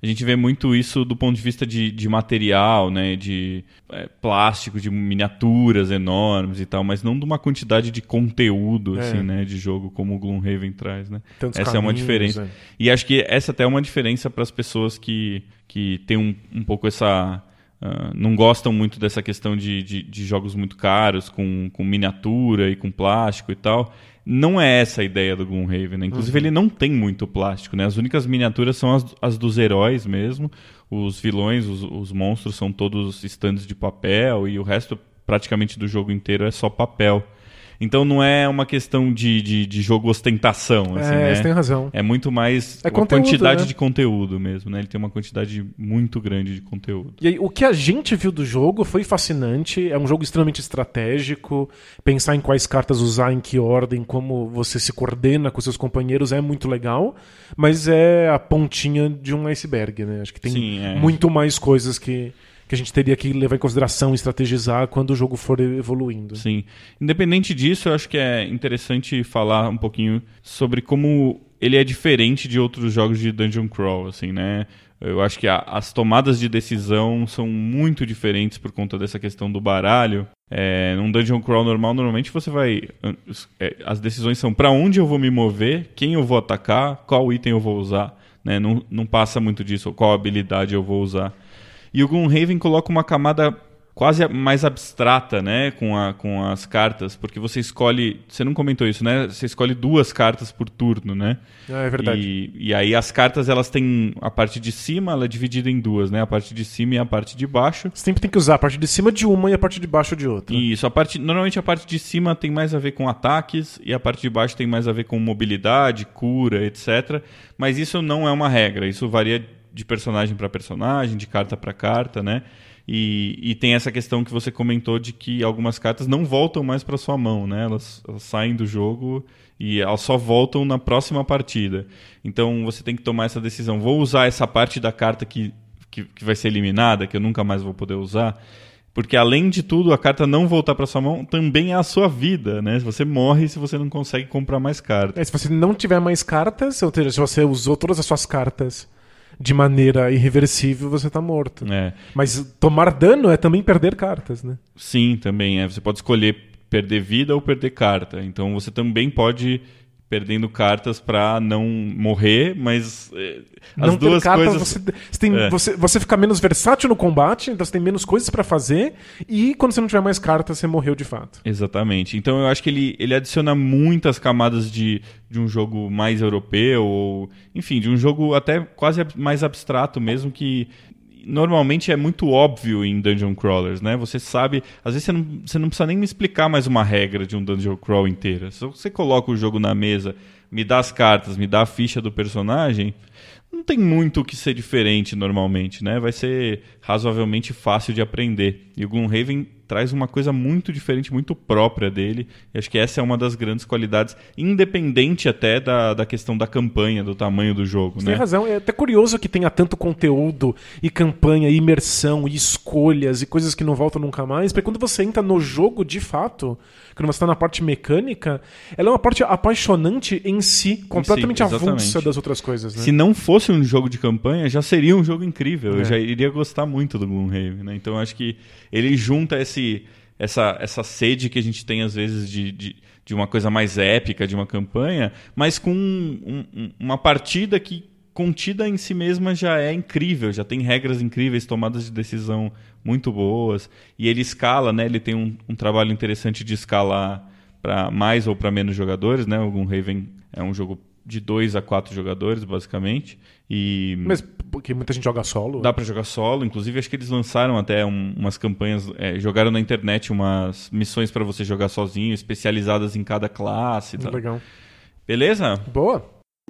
a gente vê muito isso do ponto de vista de, de material, né? De é, plástico, de miniaturas enormes e tal, mas não de uma quantidade de conteúdo, é. assim, né? De jogo como o Gloomhaven traz, né? Tantos essa caminhos, é uma diferença. É. E acho que essa até é uma diferença para as pessoas que, que têm um, um pouco essa... Uh, não gostam muito dessa questão de, de, de jogos muito caros, com, com miniatura e com plástico e tal. Não é essa a ideia do Gloomhaven, né? Inclusive, uhum. ele não tem muito plástico, né? As únicas miniaturas são as, as dos heróis mesmo. Os vilões, os, os monstros são todos stands de papel e o resto praticamente do jogo inteiro é só papel. Então não é uma questão de, de, de jogo ostentação. Assim, é, né? Você tem razão. É muito mais é uma conteúdo, quantidade né? de conteúdo mesmo, né? Ele tem uma quantidade muito grande de conteúdo. E aí, o que a gente viu do jogo foi fascinante. É um jogo extremamente estratégico. Pensar em quais cartas usar, em que ordem, como você se coordena com seus companheiros é muito legal. Mas é a pontinha de um iceberg, né? Acho que tem Sim, é. muito mais coisas que... que a gente teria que levar em consideração e estrategizar quando o jogo for evoluindo. Sim. Independente disso, eu acho que é interessante falar um pouquinho sobre como ele é diferente de outros jogos de Dungeon Crawl, assim, né? Eu acho que a, as tomadas de decisão são muito diferentes por conta dessa questão do baralho. É, num Dungeon Crawl normal, normalmente você vai... É, as decisões são para onde eu vou me mover, quem eu vou atacar, qual item eu vou usar, né? Não, não passa muito disso, qual habilidade eu vou usar. E o Gloomhaven coloca uma camada quase mais abstrata, né, com, a, com as cartas, porque você escolhe... Você não comentou isso, né? Você escolhe duas cartas por turno, né? É verdade. E, e aí as cartas, elas têm... A parte de cima, ela é dividida em duas, né? A parte de cima e a parte de baixo. Você sempre tem que usar a parte de cima de uma e a parte de baixo de outra. Isso. A parte, normalmente a parte de cima tem mais a ver com ataques e a parte de baixo tem mais a ver com mobilidade, cura, etcétera. Mas isso não é uma regra. Isso varia de personagem para personagem, de carta para carta, né? E, e tem essa questão que você comentou de que algumas cartas não voltam mais para sua mão, né? Elas, elas saem do jogo e elas só voltam na próxima partida. Então você tem que tomar essa decisão. Vou usar essa parte da carta que, que, que vai ser eliminada, que eu nunca mais vou poder usar? Porque, além de tudo, a carta não voltar para sua mão também é a sua vida, né? Você morre se você não consegue comprar mais cartas. É, se você não tiver mais cartas, ou seja, se você usou todas as suas cartas de maneira irreversível, você tá morto. É. Mas tomar dano é também perder cartas, né? Sim, também é. Você pode escolher perder vida ou perder carta. Então você também pode ir perdendo cartas para não morrer, mas é, as não duas ter cartas, coisas... Você, você, tem, é. você, você fica menos versátil no combate, então você tem menos coisas para fazer, e quando você não tiver mais cartas, você morreu de fato. Exatamente. Então eu acho que ele, ele adiciona muitas camadas de, de um jogo mais europeu, ou, enfim, de um jogo até quase mais abstrato mesmo, que normalmente é muito óbvio em Dungeon Crawlers, né? Você sabe... Às vezes você não, você não precisa nem me explicar mais uma regra de um Dungeon Crawl inteira. Se você coloca o jogo na mesa, me dá as cartas, me dá a ficha do personagem, não tem muito o que ser diferente normalmente, né? Vai ser razoavelmente fácil de aprender. E o Gloomhaven traz uma coisa muito diferente, muito própria dele. E acho que essa é uma das grandes qualidades, independente até da, da questão da campanha, do tamanho do jogo. Você né? tem razão. É até curioso que tenha tanto conteúdo e campanha, e imersão, e escolhas, e coisas que não voltam nunca mais. Porque quando você entra no jogo, de fato, quando você está na parte mecânica, ela é uma parte apaixonante em si, completamente em si, avulsa das outras coisas. Né? Se não fosse um jogo de campanha, já seria um jogo incrível. É. Eu já iria gostar muito do Gloomhaven. Né? Então, acho que ele junta esse, essa, essa sede que a gente tem, às vezes, de, de, de uma coisa mais épica, de uma campanha, mas com um, um, uma partida que, contida em si mesma, já é incrível. Já tem regras incríveis, tomadas de decisão muito boas. E ele escala, né? Ele tem um, um trabalho interessante de escalar para mais ou para menos jogadores. Né? O Gloomhaven é um jogo de dois a quatro jogadores, basicamente. E mas porque muita gente joga solo. Dá para jogar solo. Inclusive, acho que eles lançaram até um, umas campanhas, é, jogaram na internet umas missões para você jogar sozinho, especializadas em cada classe. Tá? Legal. Beleza? Boa.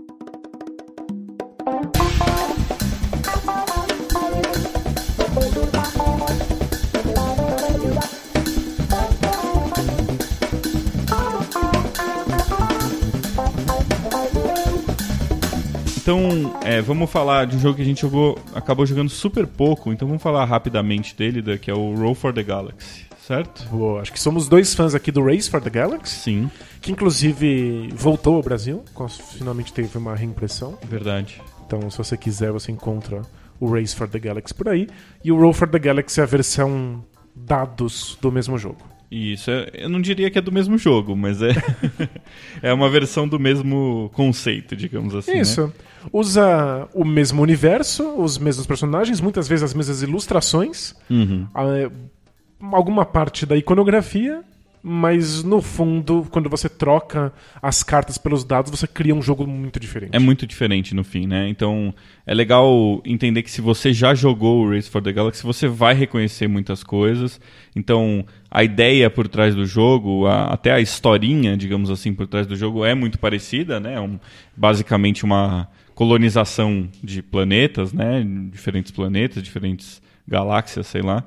Então, é, vamos falar de um jogo que a gente jogou, acabou jogando super pouco, então vamos falar rapidamente dele, que é o Roll for the Galaxy, certo? Boa. Acho que somos dois fãs aqui do Race for the Galaxy. Sim. Que inclusive voltou ao Brasil, finalmente teve uma reimpressão. Verdade. Então, se você quiser, você encontra o Race for the Galaxy por aí. E o Roll for the Galaxy é a versão dados do mesmo jogo. Isso, eu não diria que é do mesmo jogo, mas é, é uma versão do mesmo conceito, digamos assim. Isso. Né? Usa o mesmo universo, os mesmos personagens, muitas vezes as mesmas ilustrações, Uhum. alguma parte da iconografia, mas no fundo, quando você troca as cartas pelos dados, você cria um jogo muito diferente. É muito diferente no fim, né? Então é legal entender que se você já jogou o Race for the Galaxy, você vai reconhecer muitas coisas. Então a ideia por trás do jogo, a, até a historinha, digamos assim, por trás do jogo é muito parecida, né? Um, basicamente uma colonização de planetas, né? Diferentes planetas, diferentes galáxias, sei lá.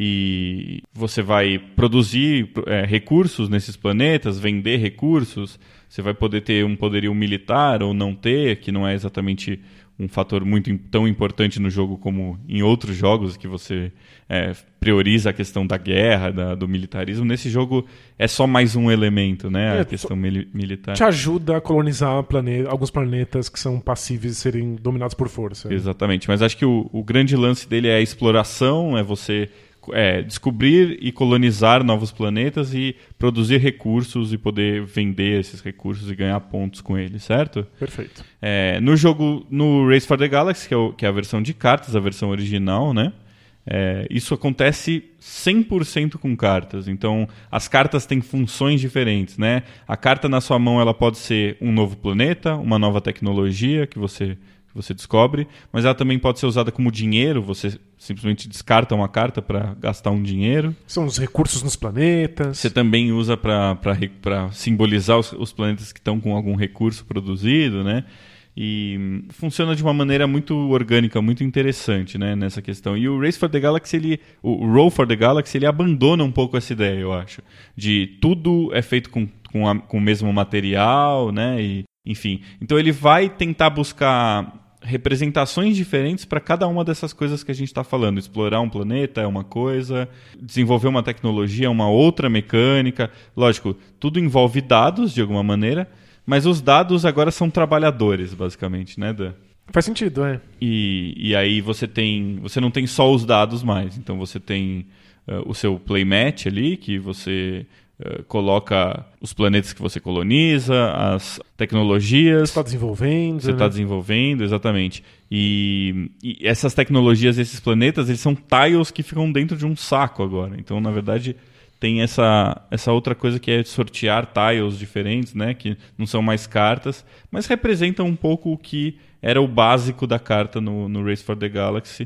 E você vai produzir é, recursos nesses planetas, vender recursos, você vai poder ter um poderio militar ou não ter, que não é exatamente um fator muito tão importante no jogo como em outros jogos que você é, prioriza a questão da guerra, da, do militarismo. Nesse jogo é só mais um elemento, né? É, a questão mili- militar. Te ajuda a colonizar plane... alguns planetas que são passíveis de serem dominados por força. Exatamente, mas acho que o, o grande lance dele é a exploração, é você... É, descobrir e colonizar novos planetas e produzir recursos e poder vender esses recursos e ganhar pontos com eles, certo? Perfeito. É, no jogo, no Race for the Galaxy, que é, o, que é a versão de cartas, a versão original, né? É, isso acontece cem por cento com cartas. Então, as cartas têm funções diferentes, né? A carta na sua mão ela pode ser um novo planeta, uma nova tecnologia que você... que você descobre, mas ela também pode ser usada como dinheiro, você simplesmente descarta uma carta para gastar um dinheiro. São os recursos nos planetas. Você também usa para simbolizar os, os planetas que estão com algum recurso produzido, né? E funciona de uma maneira muito orgânica, muito interessante, né, nessa questão. E o Race for the Galaxy, ele, o Roll for the Galaxy, ele abandona um pouco essa ideia, eu acho, de tudo é feito com, com, a, com o mesmo material, né, e enfim. Então ele vai tentar buscar representações diferentes para cada uma dessas coisas que a gente está falando. Explorar um planeta é uma coisa, desenvolver uma tecnologia é uma outra mecânica. Lógico, tudo envolve dados de alguma maneira, mas os dados agora são trabalhadores, basicamente, né, Dan? Faz sentido, é. E, e aí você tem, você não tem só os dados mais. Então você tem uh, o seu playmatch ali, que você... Uh, coloca os planetas que você coloniza, as tecnologias... Você está desenvolvendo. Você está né? desenvolvendo, exatamente. E, e essas tecnologias, esses planetas, eles são tiles que ficam dentro de um saco agora. Então, na verdade, tem essa, essa outra coisa que é sortear tiles diferentes, né? Que não são mais cartas, mas representam um pouco o que era o básico da carta no, no Race for the Galaxy.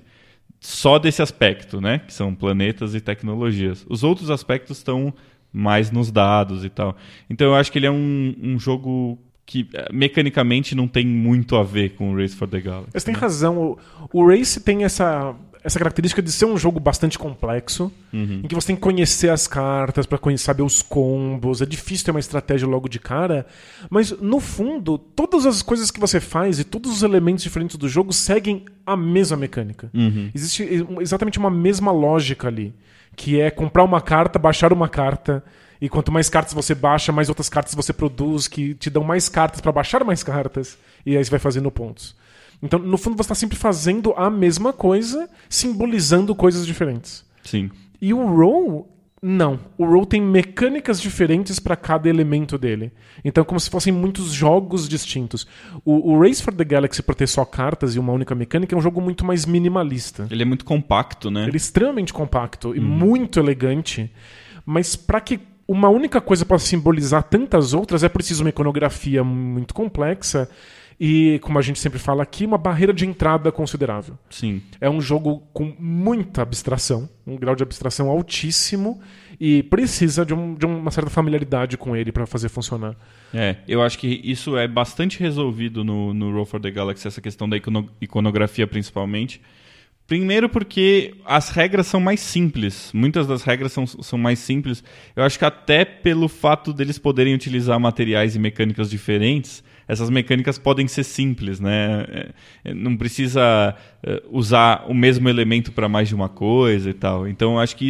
Só desse aspecto, né? Que são planetas e tecnologias. Os outros aspectos estão... mais nos dados e tal. Então eu acho que ele é um, um jogo que mecanicamente não tem muito a ver com o Race for the Galaxy. Você tem razão. O, o Race tem essa, essa característica de ser um jogo bastante complexo, Uhum. em que você tem que conhecer as cartas para saber os combos. É difícil ter uma estratégia logo de cara, mas no fundo, todas as coisas que você faz e todos os elementos diferentes do jogo seguem a mesma mecânica. Uhum. Existe exatamente uma mesma lógica ali, que é comprar uma carta, baixar uma carta, e quanto mais cartas você baixa, mais outras cartas você produz, que te dão mais cartas para baixar mais cartas, e aí você vai fazendo pontos. Então, no fundo, você está sempre fazendo a mesma coisa, simbolizando coisas diferentes. Sim. E o Roll, não. O Roll tem mecânicas diferentes para cada elemento dele. Então, como se fossem muitos jogos distintos. O, o Race for the Galaxy, por ter só cartas e uma única mecânica, é um jogo muito mais minimalista. Ele é muito compacto, né? Ele é extremamente compacto e muito elegante, mas para que uma única coisa possa simbolizar tantas outras, é preciso uma iconografia muito complexa e, como a gente sempre fala aqui, uma barreira de entrada considerável. Sim. É um jogo com muita abstração, um grau de abstração altíssimo, e precisa de, um, de uma certa familiaridade com ele para fazer funcionar. É, eu acho que isso é bastante resolvido no, no Roll for the Galaxy, essa questão da icono- iconografia principalmente. Primeiro porque as regras são mais simples. Muitas das regras são, são mais simples. Eu acho que até pelo fato deles poderem utilizar materiais e mecânicas diferentes, essas mecânicas podem ser simples, né? É, não precisa uh, usar o mesmo elemento para mais de uma coisa e tal. Então eu acho que isso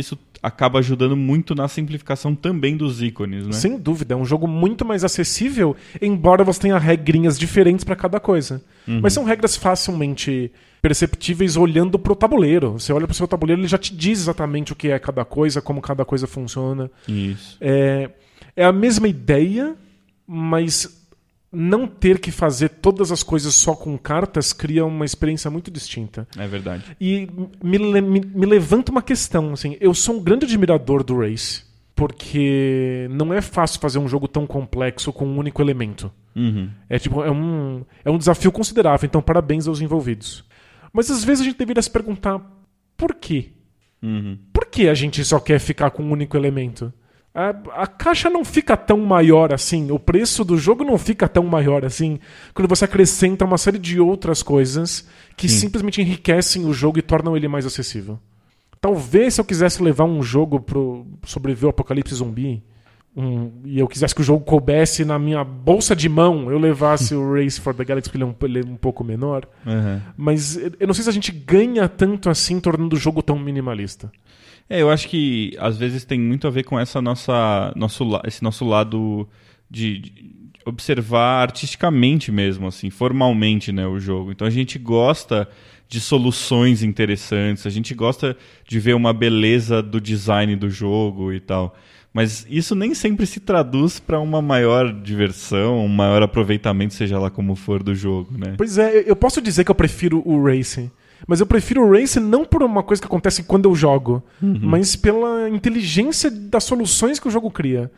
acaba ajudando muito na simplificação também dos ícones, né? Sem dúvida, é um jogo muito mais acessível, embora você tenha regrinhas diferentes para cada coisa. Uhum. Mas são regras facilmente perceptíveis olhando pro tabuleiro. Você olha pro seu tabuleiro, ele já te diz exatamente o que é cada coisa, como cada coisa funciona. Isso. É, é a mesma ideia, mas não ter que fazer todas as coisas só com cartas cria uma experiência muito distinta. É verdade. E me, me, me levanta uma questão. Assim, eu sou um grande admirador do Race, porque não é fácil fazer um jogo tão complexo com um único elemento. Uhum. É, tipo, é, um, é um desafio considerável, então parabéns aos envolvidos. Mas às vezes a gente deveria se perguntar por quê? Uhum. Por que a gente só quer ficar com um único elemento? A, a caixa não fica tão maior assim, o preço do jogo não fica tão maior assim, quando você acrescenta uma série de outras coisas que Sim. simplesmente enriquecem o jogo e tornam ele mais acessível. Talvez se eu quisesse levar um jogo pro sobreviver ao apocalipse zumbi, um, e eu quisesse que o jogo coubesse na minha bolsa de mão, eu levasse o Race for the Galaxy, porque ele é um, ele é um pouco menor. Uhum. Mas eu não sei se a gente ganha tanto assim tornando o jogo tão minimalista. É, eu acho que às vezes tem muito a ver com essa nossa, nosso, esse nosso lado de, de observar artisticamente mesmo, assim, formalmente, né, o jogo. Então a gente gosta de soluções interessantes, a gente gosta de ver uma beleza do design do jogo e tal. Mas isso nem sempre se traduz para uma maior diversão, um maior aproveitamento, seja lá como for, do jogo, né? Pois é, eu posso dizer que eu prefiro o Racing. Mas eu prefiro o Race não por uma coisa que acontece quando eu jogo, uhum. mas pela inteligência das soluções que o jogo cria.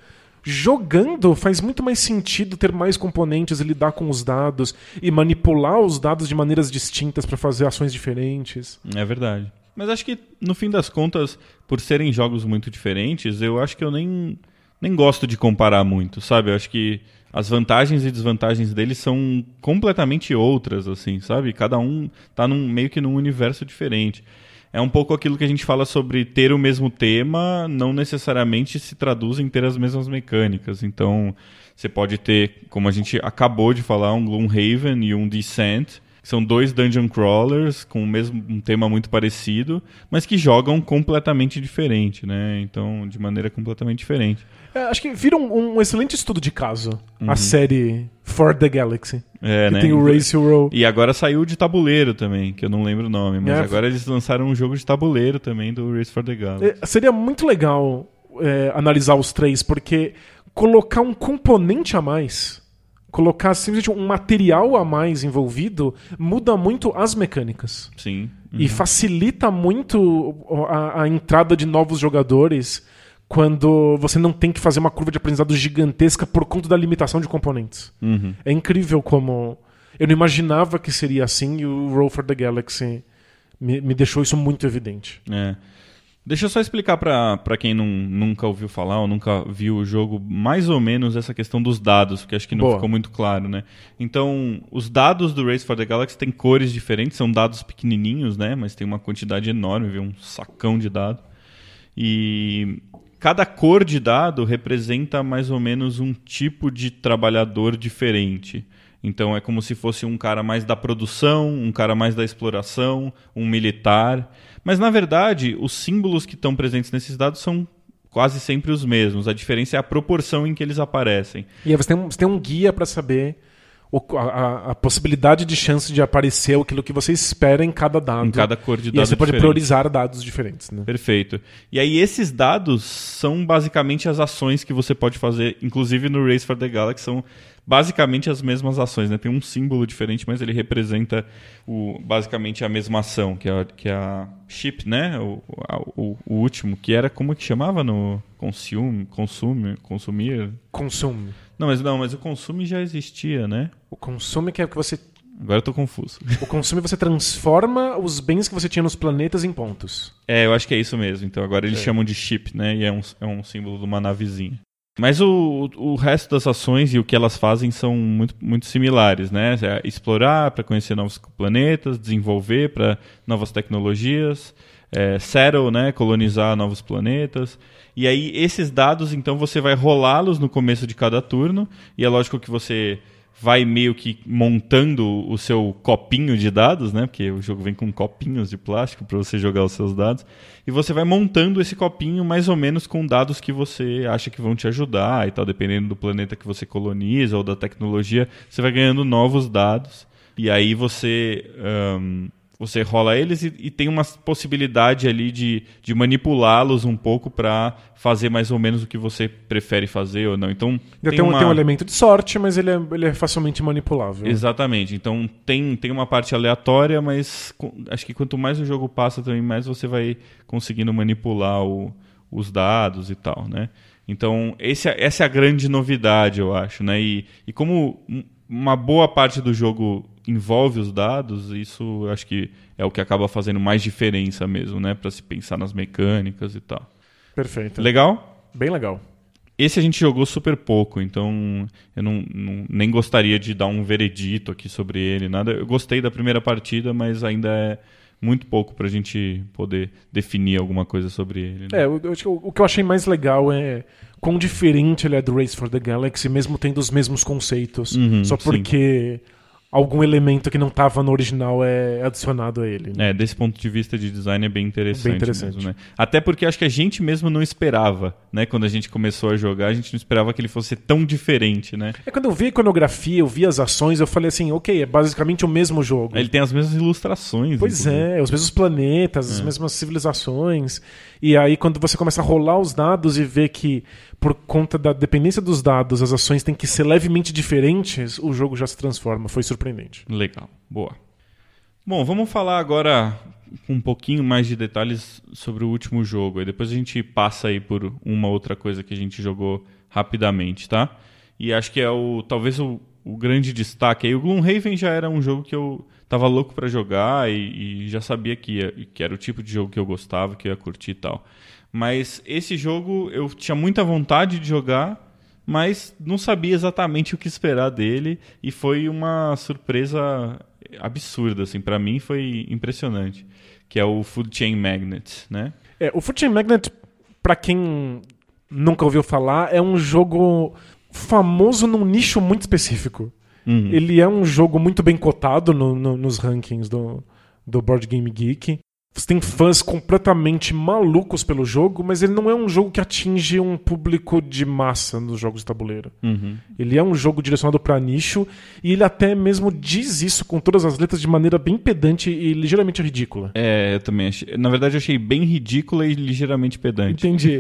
Jogando faz muito mais sentido ter mais componentes e lidar com os dados e manipular os dados de maneiras distintas para fazer ações diferentes. É verdade. Mas acho que, no fim das contas, por serem jogos muito diferentes, eu acho que eu nem, nem gosto de comparar muito, sabe? Eu acho que as vantagens e desvantagens deles são completamente outras, assim, sabe? Cada um tá num, meio que num universo diferente. É um pouco aquilo que a gente fala sobre ter o mesmo tema, não necessariamente se traduz em ter as mesmas mecânicas. Então, você pode ter, como a gente acabou de falar, um Gloomhaven e um Descent, que são dois dungeon crawlers com o mesmo um tema muito parecido, mas que jogam completamente diferente, né? Então, de maneira completamente diferente. É, acho que vira um, um excelente estudo de caso, uhum. a série For the Galaxy. É, que né? tem o Race Row. E agora saiu de tabuleiro também, que eu não lembro o nome, mas é, agora eles lançaram um jogo de tabuleiro também do Race for the Galaxy. É, seria muito legal é, analisar os três, porque colocar um componente a mais, colocar simplesmente um material a mais envolvido, muda muito as mecânicas. Sim. Uhum. E facilita muito a, a entrada de novos jogadores quando você não tem que fazer uma curva de aprendizado gigantesca por conta da limitação de componentes. Uhum. É incrível como... Eu não imaginava que seria assim e o Roll for the Galaxy me, me deixou isso muito evidente. É. Deixa eu só explicar pra, pra quem não, nunca ouviu falar ou nunca viu o jogo, mais ou menos essa questão dos dados, porque acho que não Boa. ficou muito claro, né? Então, os dados do Race for the Galaxy têm cores diferentes, são dados pequenininhos, né? Mas tem uma quantidade enorme, viu? Um sacão de dado. E cada cor de dado representa mais ou menos um tipo de trabalhador diferente. Então é como se fosse um cara mais da produção, um cara mais da exploração, um militar. Mas na verdade, os símbolos que estão presentes nesses dados são quase sempre os mesmos. A diferença é a proporção em que eles aparecem. E aí você tem um, você tem um guia para saber o, a, a possibilidade de chance de aparecer aquilo que você espera em cada dado. Em cada cor de dado. E aí você pode diferente. priorizar dados diferentes, né? Perfeito. E aí esses dados são basicamente as ações que você pode fazer, inclusive no Race for the Galaxy, são basicamente as mesmas ações, né? Tem um símbolo diferente, mas ele representa o, basicamente a mesma ação, que é a, que é a ship, né? O, a, o, o último, que era como que chamava no consume, consume, consumir? Consume. Não, mas não, mas o consume já existia, né? O consume que é que você... Agora eu tô confuso. O consume você transforma os bens que você tinha nos planetas em pontos. É, eu acho que é isso mesmo. Então agora eles é. chamam de ship, né? E é um, é um símbolo de uma navezinha. Mas o, o resto das ações e o que elas fazem são muito, muito similares, né? É explorar para conhecer novos planetas, desenvolver para novas tecnologias, é, settle, né? Colonizar novos planetas. E aí esses dados, então, você vai rolá-los no começo de cada turno. E é lógico que você vai meio que montando o seu copinho de dados, né? Porque o jogo vem com copinhos de plástico para você jogar os seus dados. E você vai montando esse copinho mais ou menos com dados que você acha que vão te ajudar e tal, dependendo do planeta que você coloniza ou da tecnologia, você vai ganhando novos dados. E aí você... Um, Você rola eles e, e tem uma possibilidade ali de, de manipulá-los um pouco para fazer mais ou menos o que você prefere fazer ou não. Então, tem, tem, um, uma... tem um elemento de sorte, mas ele é, ele é facilmente manipulável. Exatamente. Então tem, tem uma parte aleatória, mas acho que quanto mais o jogo passa também, mais você vai conseguindo manipular o, os dados e tal, né? Então esse, essa é a grande novidade, eu acho, né? E, e como uma boa parte do jogo envolve os dados, isso acho que é o que acaba fazendo mais diferença mesmo, né? Para se pensar nas mecânicas e tal. Perfeito. Legal? Bem legal. Esse a gente jogou super pouco, então eu não, não, nem gostaria de dar um veredito aqui sobre ele, nada. Eu gostei da primeira partida, mas ainda é muito pouco pra gente poder definir alguma coisa sobre ele. Né? É, eu, eu, o que eu achei mais legal é quão diferente ele é do Race for the Galaxy, mesmo tendo os mesmos conceitos, uhum, só porque... Sim. Algum elemento que não estava no original é adicionado a ele. Né? É, desse ponto de vista de design é bem interessante. Bem interessante. Mesmo, né? Até porque acho que a gente mesmo não esperava, né? Quando a gente começou a jogar, a gente não esperava que ele fosse tão diferente, né? É, quando eu vi a iconografia, eu vi as ações, eu falei assim, ok, é basicamente o mesmo jogo. Ele tem as mesmas ilustrações. Pois inclusive. é, os mesmos planetas, é. as mesmas civilizações. E aí quando você começa a rolar os dados e ver que por conta da dependência dos dados, as ações têm que ser levemente diferentes, o jogo já se transforma. Foi surpreendente. Legal, boa. Bom, vamos falar agora com um pouquinho mais de detalhes sobre o último jogo. Aí depois a gente passa aí por uma outra coisa que a gente jogou rapidamente, tá? E acho que é o talvez o, o grande destaque aí. O Gloomhaven já era um jogo que eu tava louco para jogar e, e já sabia que, ia, que era o tipo de jogo que eu gostava, que eu ia curtir e tal. Mas esse jogo eu tinha muita vontade de jogar, mas não sabia exatamente o que esperar dele e foi uma surpresa absurda, assim, para mim foi impressionante, que é o Food Chain Magnate, né? É, o Food Chain Magnate, para quem nunca ouviu falar, é um jogo famoso num nicho muito específico. Uhum. Ele é um jogo muito bem cotado no, no, nos rankings do, do Board Game Geek. Você tem fãs completamente malucos pelo jogo, mas ele não é um jogo que atinge um público de massa nos jogos de tabuleiro. Uhum. Ele é um jogo direcionado para nicho e ele até mesmo diz isso com todas as letras de maneira bem pedante e ligeiramente ridícula. É, eu também achei. Na verdade, eu achei bem ridícula e ligeiramente pedante. Entendi.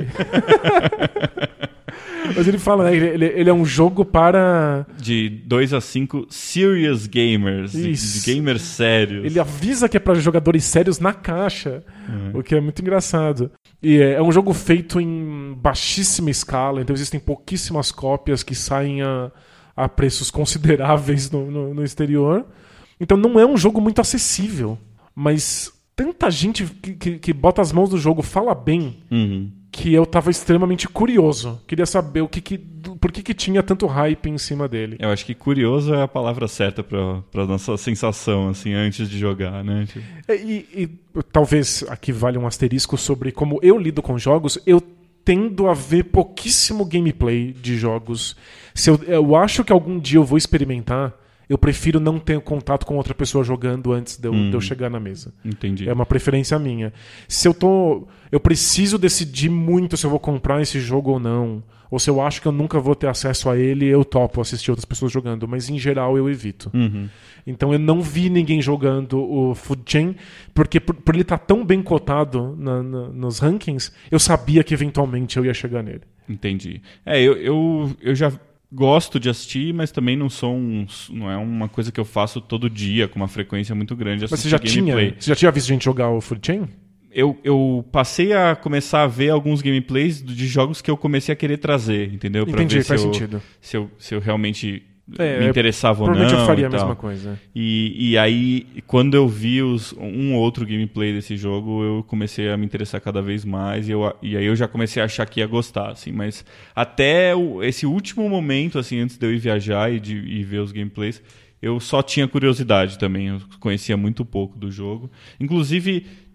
Mas ele fala, né? Ele, ele é um jogo para... De dois a cinco serious gamers. De, de gamers sérios. Ele avisa que é para jogadores sérios na caixa. Uhum. O que é muito engraçado. E é, é um jogo feito em baixíssima escala. Então existem pouquíssimas cópias que saem a, a preços consideráveis no, no, no exterior. Então não é um jogo muito acessível. Mas tanta gente que, que, que bota as mãos no jogo fala bem... Uhum. que eu tava extremamente curioso. Queria saber o que que, por que, que tinha tanto hype em cima dele. Eu acho que curioso é a palavra certa pra, pra nossa sensação, assim, antes de jogar, né? E, e talvez aqui vale um asterisco sobre como eu lido com jogos. Eu tendo a ver pouquíssimo gameplay de jogos. Se eu, eu acho que algum dia eu vou experimentar, eu prefiro não ter contato com outra pessoa jogando antes de eu, hum, de eu chegar na mesa. Entendi. É uma preferência minha. Se eu tô... Eu preciso decidir muito se eu vou comprar esse jogo ou não. Ou se eu acho que eu nunca vou ter acesso a ele, eu topo assistir outras pessoas jogando. Mas, em geral, eu evito. Uhum. Então, eu não vi ninguém jogando o Food Chain, porque por, por ele estar tão bem cotado na, na, nos rankings, eu sabia que, eventualmente, eu ia chegar nele. Entendi. É, eu, eu, eu já... gosto de assistir, mas também não sou um, não é uma coisa que eu faço todo dia com uma frequência muito grande. Mas você já gameplay. tinha, você já tinha visto gente jogar o Food Chain? Eu, eu passei a começar a ver alguns gameplays de jogos que eu comecei a querer trazer, entendeu? Pra Entendi, ver faz se eu, sentido. Se eu, se eu realmente é, me interessava ou não. Provavelmente eu faria a tal. mesma coisa. E, e aí, quando eu vi os, um ou outro gameplay desse jogo, eu comecei a me interessar cada vez mais. E, eu, e aí eu já comecei a achar que ia gostar, assim. Mas até o, esse último momento, assim, antes de eu ir viajar e, de, e ver os gameplays, eu só tinha curiosidade também. Eu conhecia muito pouco do jogo. Inclusive...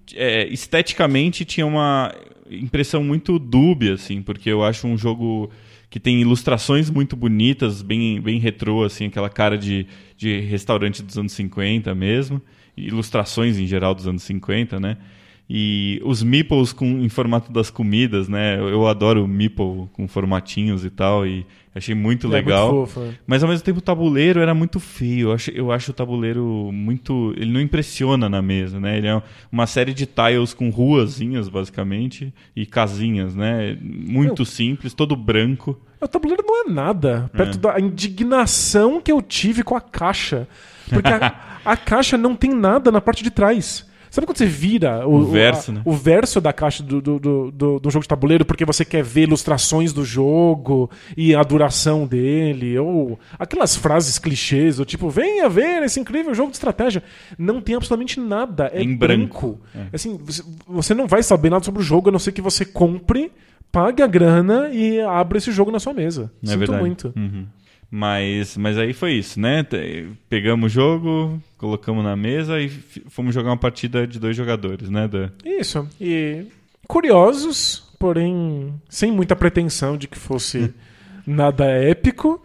é, esteticamente tinha uma impressão muito dúbia, assim, porque eu acho um jogo que tem ilustrações muito bonitas, bem, bem retrô, assim, aquela cara de, de restaurante dos anos cinquenta mesmo, ilustrações em geral dos anos cinquenta, né? E os meeples com, em formato das comidas, né? Eu, eu adoro o meeple com formatinhos e tal, e achei muito É legal. muito fofo, é. Mas ao mesmo tempo o tabuleiro era muito feio. Eu acho, eu acho o tabuleiro muito... Ele não impressiona na mesa, né? Ele é uma série de tiles com ruazinhas, basicamente, e casinhas, né? Muito Eu... simples, todo branco. O tabuleiro não é nada perto É. da indignação que eu tive com a caixa. Porque a, a caixa não tem nada na parte de trás. Sabe quando você vira o, O verso, a, né? o verso da caixa do, do, do, do, do jogo de tabuleiro porque você quer ver ilustrações do jogo e a duração dele, ou aquelas frases clichês, ou tipo, venha ver esse incrível jogo de estratégia. Não tem absolutamente nada, é Em branco. branco. É. Assim, você, você não vai saber nada sobre o jogo, a não ser que você compre, pague a grana e abra esse jogo na sua mesa. Não é Sinto verdade? muito. Uhum. Mas, mas aí foi isso, né? Pegamos o jogo, colocamos na mesa e f- fomos jogar uma partida de dois jogadores, né? Da... Isso. E curiosos, porém sem muita pretensão de que fosse nada épico.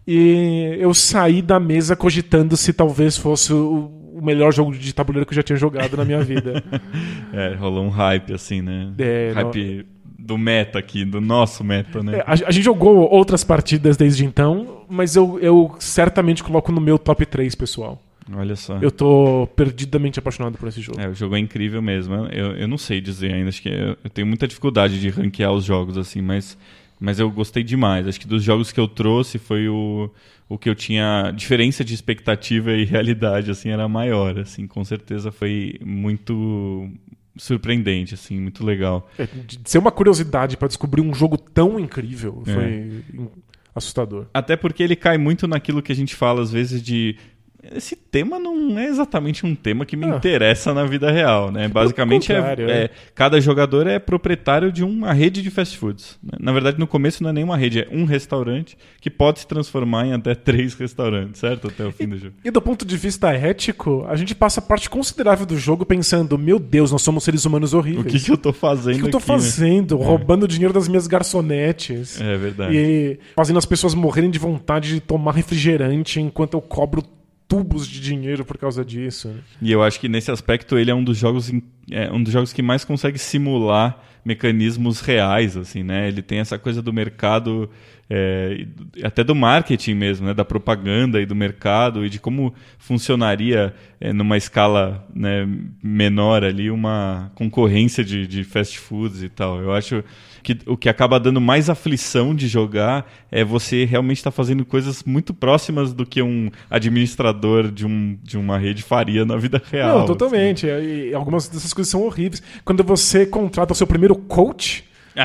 E eu saí da mesa cogitando se talvez fosse o, o melhor jogo de tabuleiro que eu já tinha jogado na minha vida. É, rolou um hype, assim, né? É, hype do meta aqui, do nosso meta, né? É, a, a gente jogou outras partidas desde então, mas eu, eu certamente coloco no meu top três, pessoal. Olha só. Eu tô perdidamente apaixonado por esse jogo. É, o jogo é incrível mesmo. Eu, eu não sei dizer ainda, acho que eu, eu tenho muita dificuldade de ranquear os jogos, assim, mas, mas eu gostei demais. Acho que dos jogos que eu trouxe foi o, o que eu tinha... diferença de expectativa e realidade, assim, era maior, assim. Com certeza foi muito surpreendente, assim, muito legal. É, de ser uma curiosidade pra descobrir um jogo tão incrível foi É. assustador. Até porque ele cai muito naquilo que a gente fala, às vezes, de... Esse tema não é exatamente um tema que me Ah. interessa na vida real, né? Basicamente, é, contrário, é. é, cada jogador é proprietário de uma rede de fast foods. né? Na verdade, no começo não é nenhuma rede, é um restaurante que pode se transformar em até três restaurantes, certo? Até o fim do jogo. E do ponto de vista ético, a gente passa parte considerável do jogo pensando, meu Deus, nós somos seres humanos O horríveis. que, que eu tô fazendo O que que eu tô aqui, né? fazendo? Roubando o dinheiro das minhas garçonetes. É verdade. E fazendo as pessoas morrerem de vontade de tomar refrigerante enquanto eu cobro tubos de dinheiro por causa disso. né? E eu acho que nesse aspecto ele é um dos jogos em- é um dos jogos que mais consegue simular mecanismos reais, assim, né? Ele tem essa coisa do mercado, é, e do- até do marketing mesmo, né? Da propaganda e do mercado e de como funcionaria é, numa escala, né, menor ali uma concorrência de, de fast foods e tal. Eu acho que o que acaba dando mais aflição de jogar é você realmente estar fazendo coisas muito próximas do que um administrador de, um, de uma rede faria na vida real. Não, totalmente. E algumas dessas coisas são horríveis. Quando você contrata o seu primeiro coach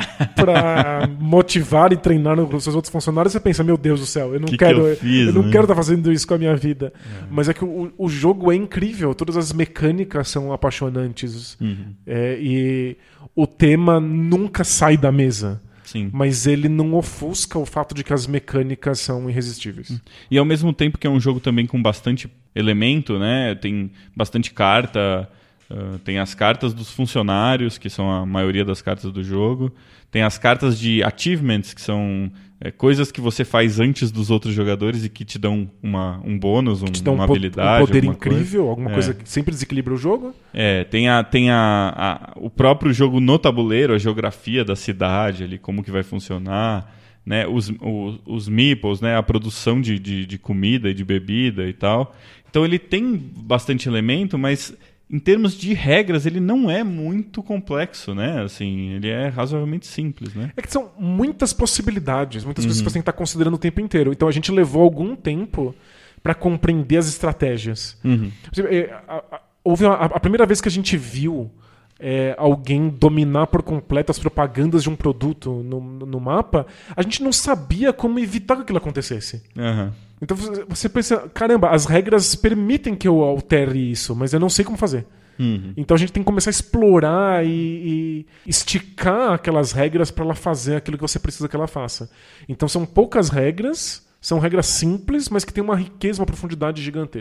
pra motivar e treinar os seus outros funcionários, você pensa, meu Deus do céu, eu não Que que quero eu fiz, eu não né? quero estar fazendo isso com a minha vida. Mas é que o, o jogo é incrível, todas as mecânicas são apaixonantes. Uhum. É, e o tema nunca sai da mesa. Sim. Mas ele não ofusca o fato de que as mecânicas são irresistíveis. E ao mesmo tempo que é um jogo também com bastante elemento, né? Tem bastante carta, uh, tem as cartas dos funcionários, que são a maioria das cartas do jogo. Tem as cartas de achievements, que são é, coisas que você faz antes dos outros jogadores e que te dão uma, um bônus, um, Te dá um, uma po- habilidade. um poder alguma incrível, coisa. alguma É. coisa que sempre desequilibra o jogo. É, tem, a, tem a, a- o próprio jogo no tabuleiro, a geografia da cidade, ali, como que vai funcionar, né? Os, o- os meeples, né? A produção de, de, de comida e de bebida e tal. Então ele tem bastante elemento, mas em termos de regras ele não é muito complexo, né? Assim, ele é razoavelmente simples, né? É que são muitas possibilidades, muitas coisas que você tem que estar considerando o tempo inteiro. Então a gente levou algum tempo para compreender as estratégias. Uhum. Por exemplo, é, a- a- Houve a, a primeira vez que a gente viu é, alguém dominar por completo as propagandas de um produto no, no mapa, a gente não sabia como evitar que aquilo acontecesse. Aham. Então você- você pensa, caramba, as regras permitem que eu altere isso, mas eu não sei como fazer. Uhum. Então a gente tem que começar a explorar e, e esticar aquelas regras para ela fazer aquilo que você precisa que ela faça. Então são poucas regras, são regras simples, mas que têm uma riqueza, uma profundidade gigantesca.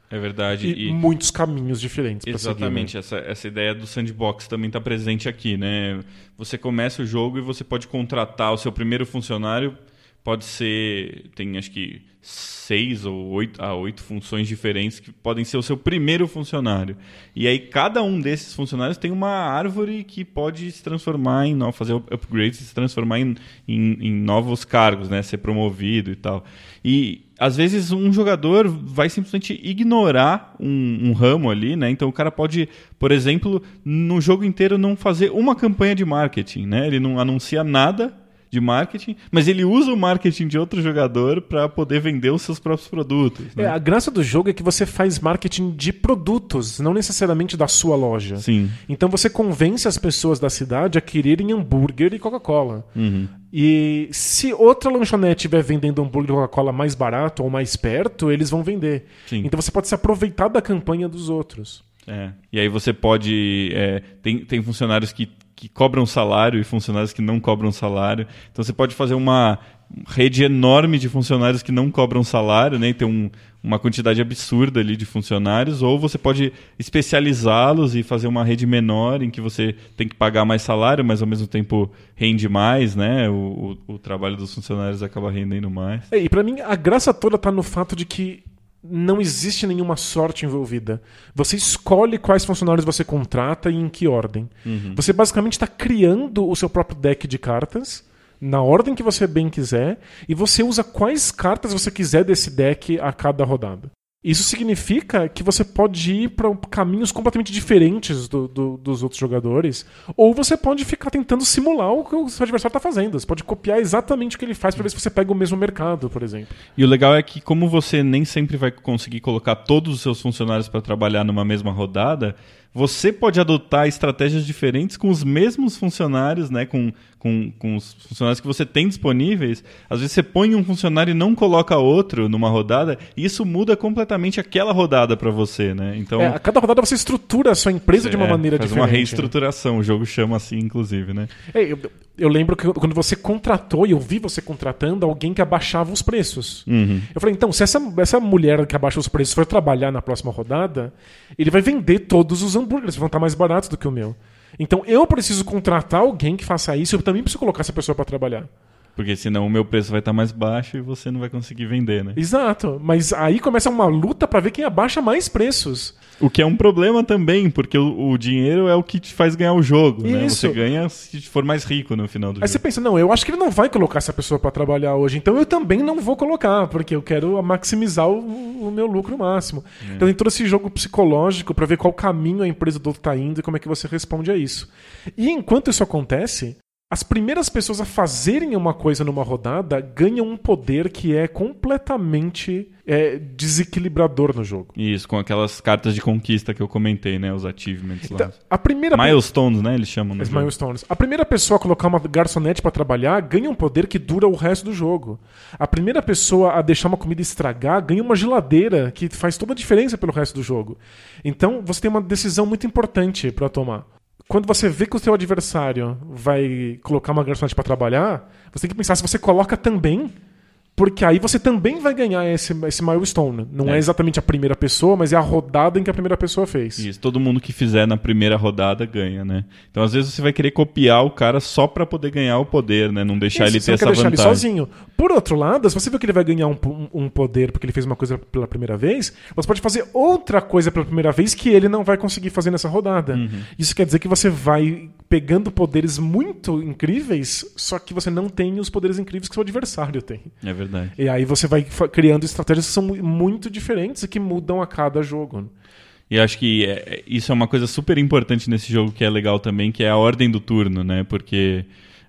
É verdade. E, e muitos caminhos diferentes para seguir. Exatamente, essa, essa ideia do sandbox também está presente aqui, né? Você começa o jogo e você pode contratar o seu primeiro funcionário, pode ser, tem acho que seis ou oito, ah, oito funções diferentes que podem ser o seu primeiro funcionário. E aí cada um desses funcionários tem uma árvore que pode se transformar em, fazer upgrades, se transformar em, em, em novos cargos, né? Ser promovido e tal. E às vezes um jogador vai simplesmente ignorar um, um ramo ali, né? Então o cara pode, por exemplo, no jogo inteiro não fazer uma campanha de marketing, né? Ele não anuncia nada de marketing, mas ele usa o marketing de outro jogador para poder vender os seus próprios produtos. Né? É, a graça do jogo é que você faz marketing de produtos, não necessariamente da sua loja. Sim. Então você convence as pessoas da cidade a quererem hambúrguer e Coca-Cola. Uhum. E se outra lanchonete estiver vendendo hambúrguer e Coca-Cola mais barato ou mais perto, eles vão vender. Sim. Então você pode se aproveitar da campanha dos outros. É. E aí você pode... É, tem, tem funcionários que que cobram salário e funcionários que não cobram salário. Então você pode fazer uma rede enorme de funcionários que não cobram salário, né? E ter um, uma quantidade absurda ali de funcionários, ou você pode especializá-los e fazer uma rede menor em que você tem que pagar mais salário, mas ao mesmo tempo rende mais, né? O, o, o trabalho dos funcionários acaba rendendo mais. É, e para mim a graça toda está no fato de que não existe nenhuma sorte envolvida. Você escolhe quais funcionários você contrata e em que ordem. Uhum. Você basicamente está criando o seu próprio deck de cartas na ordem que você bem quiser e você usa quais cartas você quiser desse deck a cada rodada. Isso significa que você pode ir para caminhos completamente diferentes do, do, dos outros jogadores, ou você pode ficar tentando simular o que o seu adversário está fazendo. Você pode copiar exatamente o que ele faz para ver se você pega o mesmo mercado, por exemplo. E o legal é que, como você nem sempre vai conseguir colocar todos os seus funcionários para trabalhar numa mesma rodada, você pode adotar estratégias diferentes com os mesmos funcionários, né? com, com, com os funcionários que você tem disponíveis. Às vezes você põe um funcionário e não coloca outro numa rodada, e isso muda completamente aquela rodada para você. Né? Então, é, a cada rodada você estrutura a sua empresa de uma é, maneira faz diferente. Faz uma reestruturação, né? O jogo chama assim, inclusive. Né? É, eu, eu lembro que quando você contratou, e eu vi você contratando alguém que abaixava os preços. Uhum. Eu falei, então, se essa, essa mulher que abaixa os preços for trabalhar na próxima rodada, ele vai vender todos os hambúrgueres, vão estar mais baratos do que o meu. Então eu preciso contratar alguém que faça isso, eu também preciso colocar essa pessoa para trabalhar. Porque senão o meu preço vai estar mais baixo e você não vai conseguir vender, né? Exato, mas aí começa uma luta para ver quem abaixa mais preços. O que é um problema também, porque o, o dinheiro é o que te faz ganhar o jogo, né? Você ganha se for mais rico no final do aí jogo. Aí você pensa, não, eu acho que ele não vai colocar essa pessoa para trabalhar hoje, então eu também não vou colocar, porque eu quero maximizar o, o meu lucro máximo. É. Então tem todo esse jogo psicológico para ver qual caminho a empresa do outro está indo e como é que você responde a isso. E enquanto isso acontece, as primeiras pessoas a fazerem uma coisa numa rodada ganham um poder que é completamente é, desequilibrador no jogo. Isso, com aquelas cartas de conquista que eu comentei, né? Os achievements então, lá. A primeira Milestones, né? Eles chamam. No As jogo. milestones. A primeira pessoa a colocar uma garçonete para trabalhar ganha um poder que dura o resto do jogo. A primeira pessoa a deixar uma comida estragar ganha uma geladeira que faz toda a diferença pelo resto do jogo. Então você tem uma decisão muito importante para tomar. Quando você vê que o seu adversário vai colocar uma garçonete para trabalhar, você tem que pensar se você coloca também, porque aí você também vai ganhar esse, esse milestone. Não é. é exatamente a primeira pessoa, mas é a rodada em que a primeira pessoa fez. Isso, todo mundo que fizer na primeira rodada ganha, né? Então às vezes você vai querer copiar o cara só para poder ganhar o poder, né? Não deixar Isso, ele ter essa vantagem. Você não quer deixar ele sozinho. Por outro lado, se você vê que ele vai ganhar um, um, um poder porque ele fez uma coisa pela primeira vez, você pode fazer outra coisa pela primeira vez que ele não vai conseguir fazer nessa rodada. Uhum. Isso quer dizer que você vai pegando poderes muito incríveis, só que você não tem os poderes incríveis que seu adversário tem. É verdade. E aí você vai criando estratégias que são muito diferentes e que mudam a cada jogo. E acho que é, isso é uma coisa super importante nesse jogo que é legal também, que é a ordem do turno, né? Porque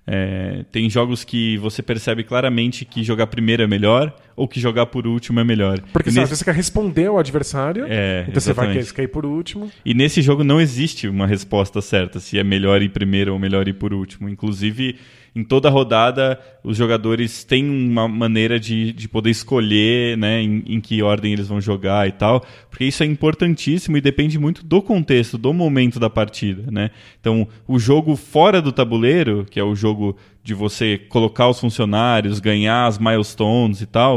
é, tem jogos que você percebe claramente que jogar primeiro é melhor ou que jogar por último é melhor. Porque sabe, nesse... você quer responder ao adversário, é, então você vai querer ir por último. E nesse jogo não existe uma resposta certa, se é melhor ir primeiro ou melhor ir por último. Inclusive, em toda rodada, os jogadores têm uma maneira de, de poder escolher, né, em, em que ordem eles vão jogar e tal, porque isso é importantíssimo e depende muito do contexto, do momento da partida, né? Então, o jogo fora do tabuleiro, que é o jogo de você colocar os funcionários, ganhar as milestones e tal,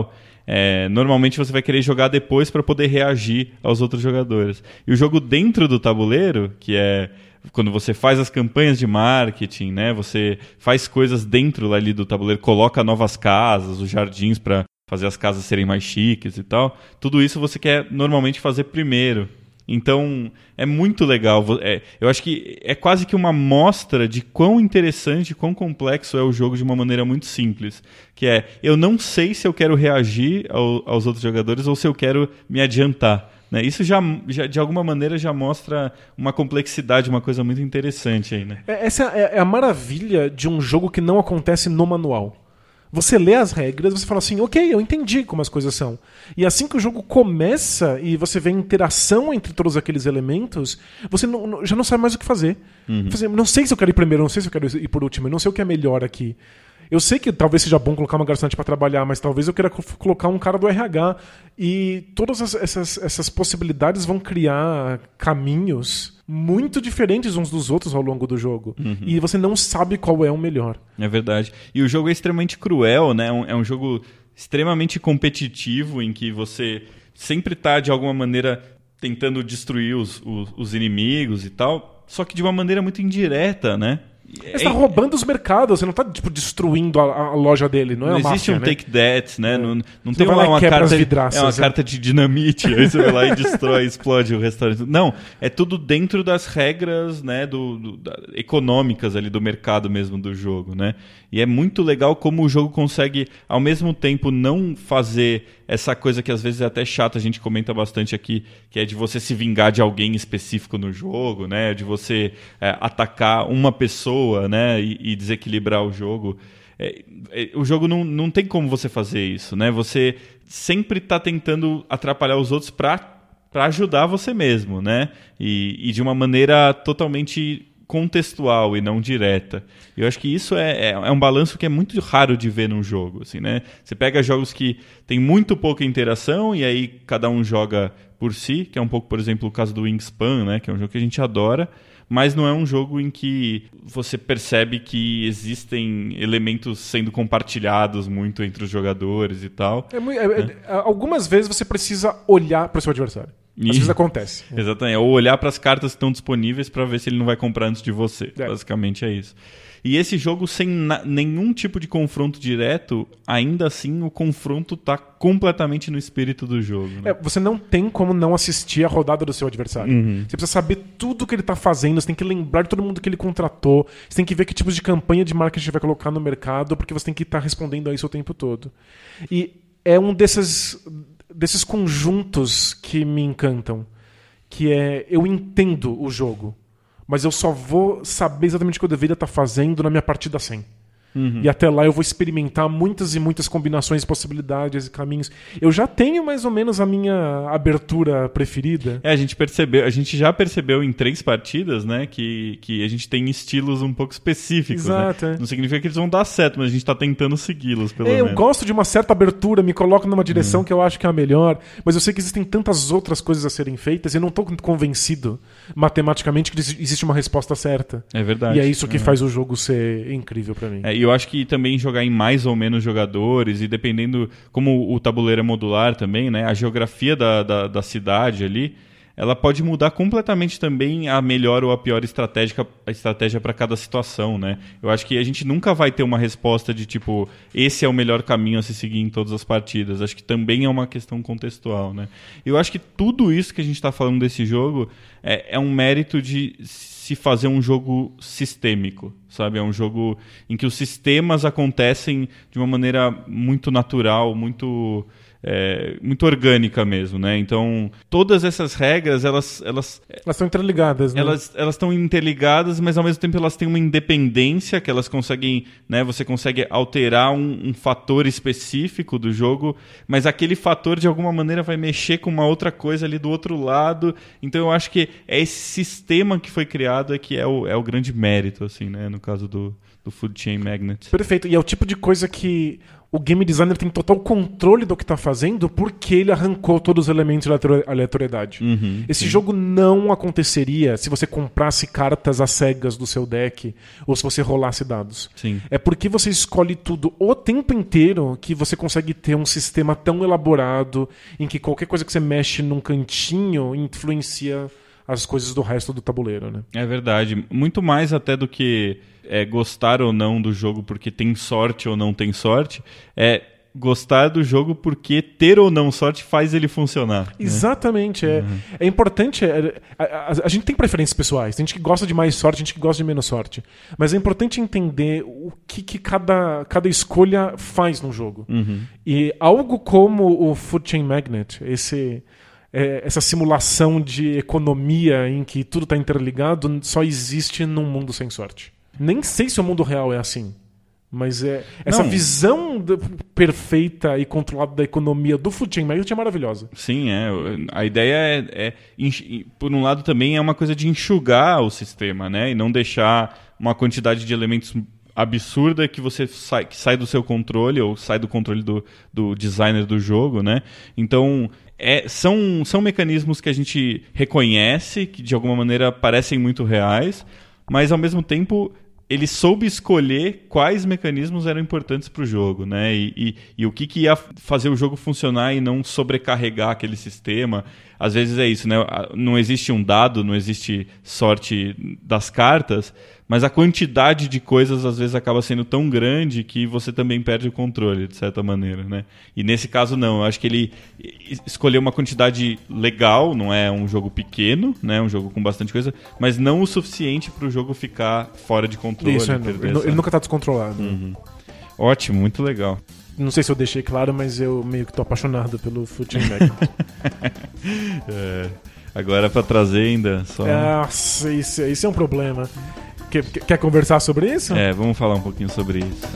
é, normalmente você vai querer jogar depois para poder reagir aos outros jogadores. E o jogo dentro do tabuleiro, que é quando você faz as campanhas de marketing, né, você faz coisas dentro ali do tabuleiro, coloca novas casas, os jardins para fazer as casas serem mais chiques e tal, tudo isso você quer normalmente fazer primeiro. Então, é muito legal. É, eu acho que é quase que uma mostra de quão interessante, quão complexo é o jogo de uma maneira muito simples. Que é, eu não sei se eu quero reagir ao, aos outros jogadores ou se eu quero me adiantar. Né? Isso já, já, de alguma maneira, já mostra uma complexidade, uma coisa muito interessante aí, né? Essa é a maravilha de um jogo que não acontece no manual. Você lê as regras, você fala assim, ok, eu entendi como as coisas são. E assim que o jogo começa e você vê a interação entre todos aqueles elementos, você não, já não sabe mais o que fazer. Uhum. Você, não sei se eu quero ir primeiro, não sei se eu quero ir por último, eu não sei o que é melhor aqui. Eu sei que talvez seja bom colocar uma garçonete para trabalhar, mas talvez eu queira colocar um cara do R H. E todas essas, essas possibilidades vão criar caminhos muito diferentes uns dos outros ao longo do jogo. Uhum. E você não sabe qual é o melhor. É verdade. E o jogo é extremamente cruel, né? É um jogo extremamente competitivo em que você sempre está, de alguma maneira, tentando destruir os, os, os inimigos e tal, só que de uma maneira muito indireta, né? Você está roubando os mercados, você não está tipo, destruindo a, a loja dele, não é Não uma existe máfia, um né? take that, né? É. Não, não você tem vai uma, lá e uma quebra carta, as vidraças, é uma é. carta de dinamite, aí você vai lá e destrói, explode o restaurante. Não, é tudo dentro das regras, né, do, do, da, econômicas ali do mercado mesmo do jogo, né? E é muito legal como o jogo consegue, ao mesmo tempo, não fazer essa coisa que às vezes é até chata, a gente comenta bastante aqui, que é de você se vingar de alguém específico no jogo, né? De você é, atacar uma pessoa, né? E, e desequilibrar o jogo. É, é, o jogo não, não tem como você fazer isso, né? Você sempre está tentando atrapalhar os outros para para ajudar você mesmo, né? E, e de uma maneira totalmente contextual e não direta. Eu acho que isso é, é, é um balanço que é muito raro de ver num jogo, assim, né? Você pega jogos que tem muito pouca interação e aí cada um joga por si, que é um pouco, por exemplo, o caso do Wingspan, né? Que é um jogo que a gente adora, mas não é um jogo em que você percebe que existem elementos sendo compartilhados muito entre os jogadores e tal. É muito, é, é. Algumas vezes você precisa olhar para o seu adversário. Às vezes acontece. Exatamente. Ou olhar para as cartas que estão disponíveis para ver se ele não vai comprar antes de você. É. Basicamente é isso. E esse jogo, sem na- nenhum tipo de confronto direto, ainda assim o confronto está completamente no espírito do jogo. Né? É, você não tem como não assistir a rodada do seu adversário. Uhum. Você precisa saber tudo que ele está fazendo, você tem que lembrar de todo mundo que ele contratou, você tem que ver que tipos de campanha de marketing vai colocar no mercado, porque você tem que estar respondendo a isso o tempo todo. E é um desses... desses conjuntos que me encantam, que é, eu entendo o jogo, mas eu só vou saber exatamente o que eu deveria estar fazendo na minha partida cem. Uhum. E até lá eu vou experimentar muitas e muitas combinações, possibilidades e caminhos. Eu já tenho mais ou menos a minha abertura preferida. É, a gente percebeu, a gente já percebeu em três partidas, né, que, que a gente tem estilos um pouco específicos. Exato, né? é. Não significa que eles vão dar certo, mas a gente está tentando segui-los, pelo é, menos. Eu gosto de uma certa abertura, me coloco numa direção uhum. que eu acho que é a melhor, mas eu sei que existem tantas outras coisas a serem feitas e eu não estou convencido matematicamente que existe uma resposta certa. É verdade. E é isso que uhum. faz o jogo ser incrível para mim. É, e eu acho que também jogar em mais ou menos jogadores e dependendo como o tabuleiro é modular também, né, a geografia da, da, da cidade ali, ela pode mudar completamente também a melhor ou a pior estratégia, a estratégia para cada situação, né? Eu acho que a gente nunca vai ter uma resposta de tipo, esse é o melhor caminho a se seguir em todas as partidas. Acho que também é uma questão contextual, né? Eu acho que tudo isso que a gente está falando desse jogo é, é um mérito de se fazer um jogo sistêmico, sabe? É um jogo em que os sistemas acontecem de uma maneira muito natural, muito... É, muito orgânica mesmo, né? Então, todas essas regras, elas... Elas elas estão interligadas, né? Elas elas estão interligadas, mas ao mesmo tempo elas têm uma independência que elas conseguem... Né? Você consegue alterar um, um fator específico do jogo, mas aquele fator, de alguma maneira, vai mexer com uma outra coisa ali do outro lado. Então, eu acho que é esse sistema que foi criado é que é o, é o grande mérito, assim, né? No caso do... do Food Chain Magnate. Perfeito. E é o tipo de coisa que o game designer tem total controle do que está fazendo porque ele arrancou todos os elementos de aleatoriedade. Uhum, Esse sim. jogo não aconteceria se você comprasse cartas às cegas do seu deck ou se você rolasse dados. Sim. É porque você escolhe tudo o tempo inteiro que você consegue ter um sistema tão elaborado em que qualquer coisa que você mexe num cantinho influencia as coisas do resto do tabuleiro, né? É verdade. Muito mais até do que é, gostar ou não do jogo porque tem sorte ou não tem sorte, é gostar do jogo porque ter ou não sorte faz ele funcionar. Exatamente. Né? É, Uhum. é importante. É, a, a, a gente tem preferências pessoais. Tem gente que gosta de mais sorte, gente que gosta de menos sorte. Mas é importante entender o que, que cada, cada escolha faz no jogo. Uhum. E algo como o Food Chain Magnet, esse... essa simulação de economia em que tudo está interligado só existe num mundo sem sorte. Nem sei se o mundo real é assim, mas é essa Não. visão de- perfeita e controlada da economia do Food Chain Magnet é maravilhosa. Sim, é. A ideia é, é enx- por um lado também é uma coisa de enxugar o sistema, né? E não deixar uma quantidade de elementos absurda que você sai, que sai do seu controle ou sai do controle do, do designer do jogo, né? Então é, são, são mecanismos que a gente reconhece, que de alguma maneira parecem muito reais, mas ao mesmo tempo ele soube escolher quais mecanismos eram importantes para o jogo, né? E, e, e o que, que ia fazer o jogo funcionar e não sobrecarregar aquele sistema. Às vezes é isso, né? Não existe um dado, não existe sorte das cartas, mas a quantidade de coisas às vezes acaba sendo tão grande que você também perde o controle, de certa maneira, né? E nesse caso não, eu acho que ele escolheu uma quantidade legal, não é um jogo pequeno, né? Um jogo com bastante coisa, mas não o suficiente para o jogo ficar fora de controle. Isso, é, perder ele, essa- ele nunca está descontrolado. Uhum. Ótimo, muito legal. Não sei se eu deixei claro, mas eu meio que tô apaixonado pelo Food Chain Magnet. É, agora para trazer ainda só... Nossa, isso, isso é um problema. Quer, quer conversar sobre isso? É, vamos falar um pouquinho sobre isso.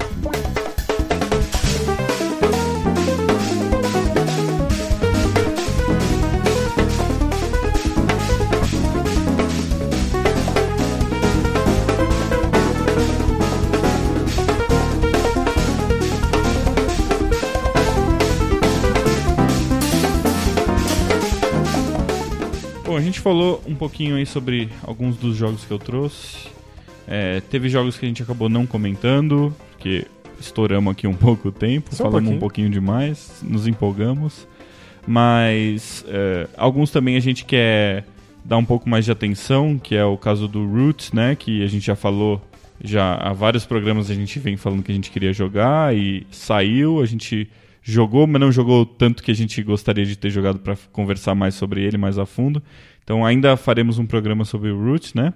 Bom, a gente falou um pouquinho aí sobre alguns dos jogos que eu trouxe. É, teve jogos que a gente acabou não comentando, porque estouramos aqui um pouco o tempo, Só um falamos um pouquinho. pouquinho demais, nos empolgamos. Mas é, alguns também a gente quer dar um pouco mais de atenção, que é o caso do Roots, né? Que a gente já falou, já há vários programas a gente vem falando que a gente queria jogar e saiu, a gente jogou, mas não jogou tanto que a gente gostaria de ter jogado para conversar mais sobre ele mais a fundo. Então ainda faremos um programa sobre o Roots, né?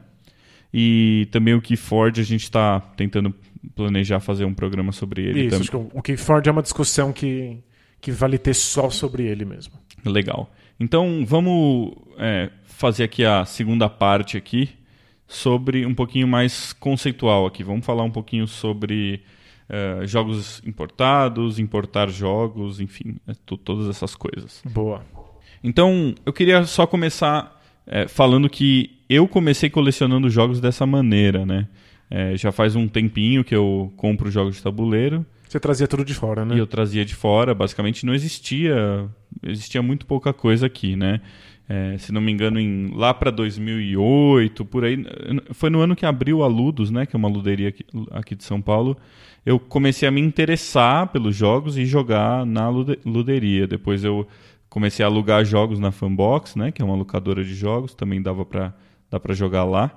E também o Keyforge, a gente está tentando planejar fazer um programa sobre ele Isso, também. acho que o- o Keyforge é uma discussão que, que vale ter só sobre ele mesmo. Legal. Então vamos é, fazer aqui a segunda parte aqui sobre um pouquinho mais conceitual aqui. Vamos falar um pouquinho sobre é, jogos importados, importar jogos, enfim, é, to- todas essas coisas. Boa. Então eu queria só começar é, falando que eu comecei colecionando jogos dessa maneira, né? É, já faz um tempinho que eu compro jogos de tabuleiro. Você trazia tudo de fora, né? E eu trazia de fora, basicamente não existia, existia muito pouca coisa aqui, né? É, se não me engano, em, lá para dois mil e oito, por aí, foi no ano que abriu a Ludus, né? Que é uma luderia aqui, aqui de São Paulo. Eu comecei a me interessar pelos jogos e jogar na lude, luderia. Depois eu comecei a alugar jogos na Fanbox, né? Que é uma locadora de jogos, também dava para dá para jogar lá.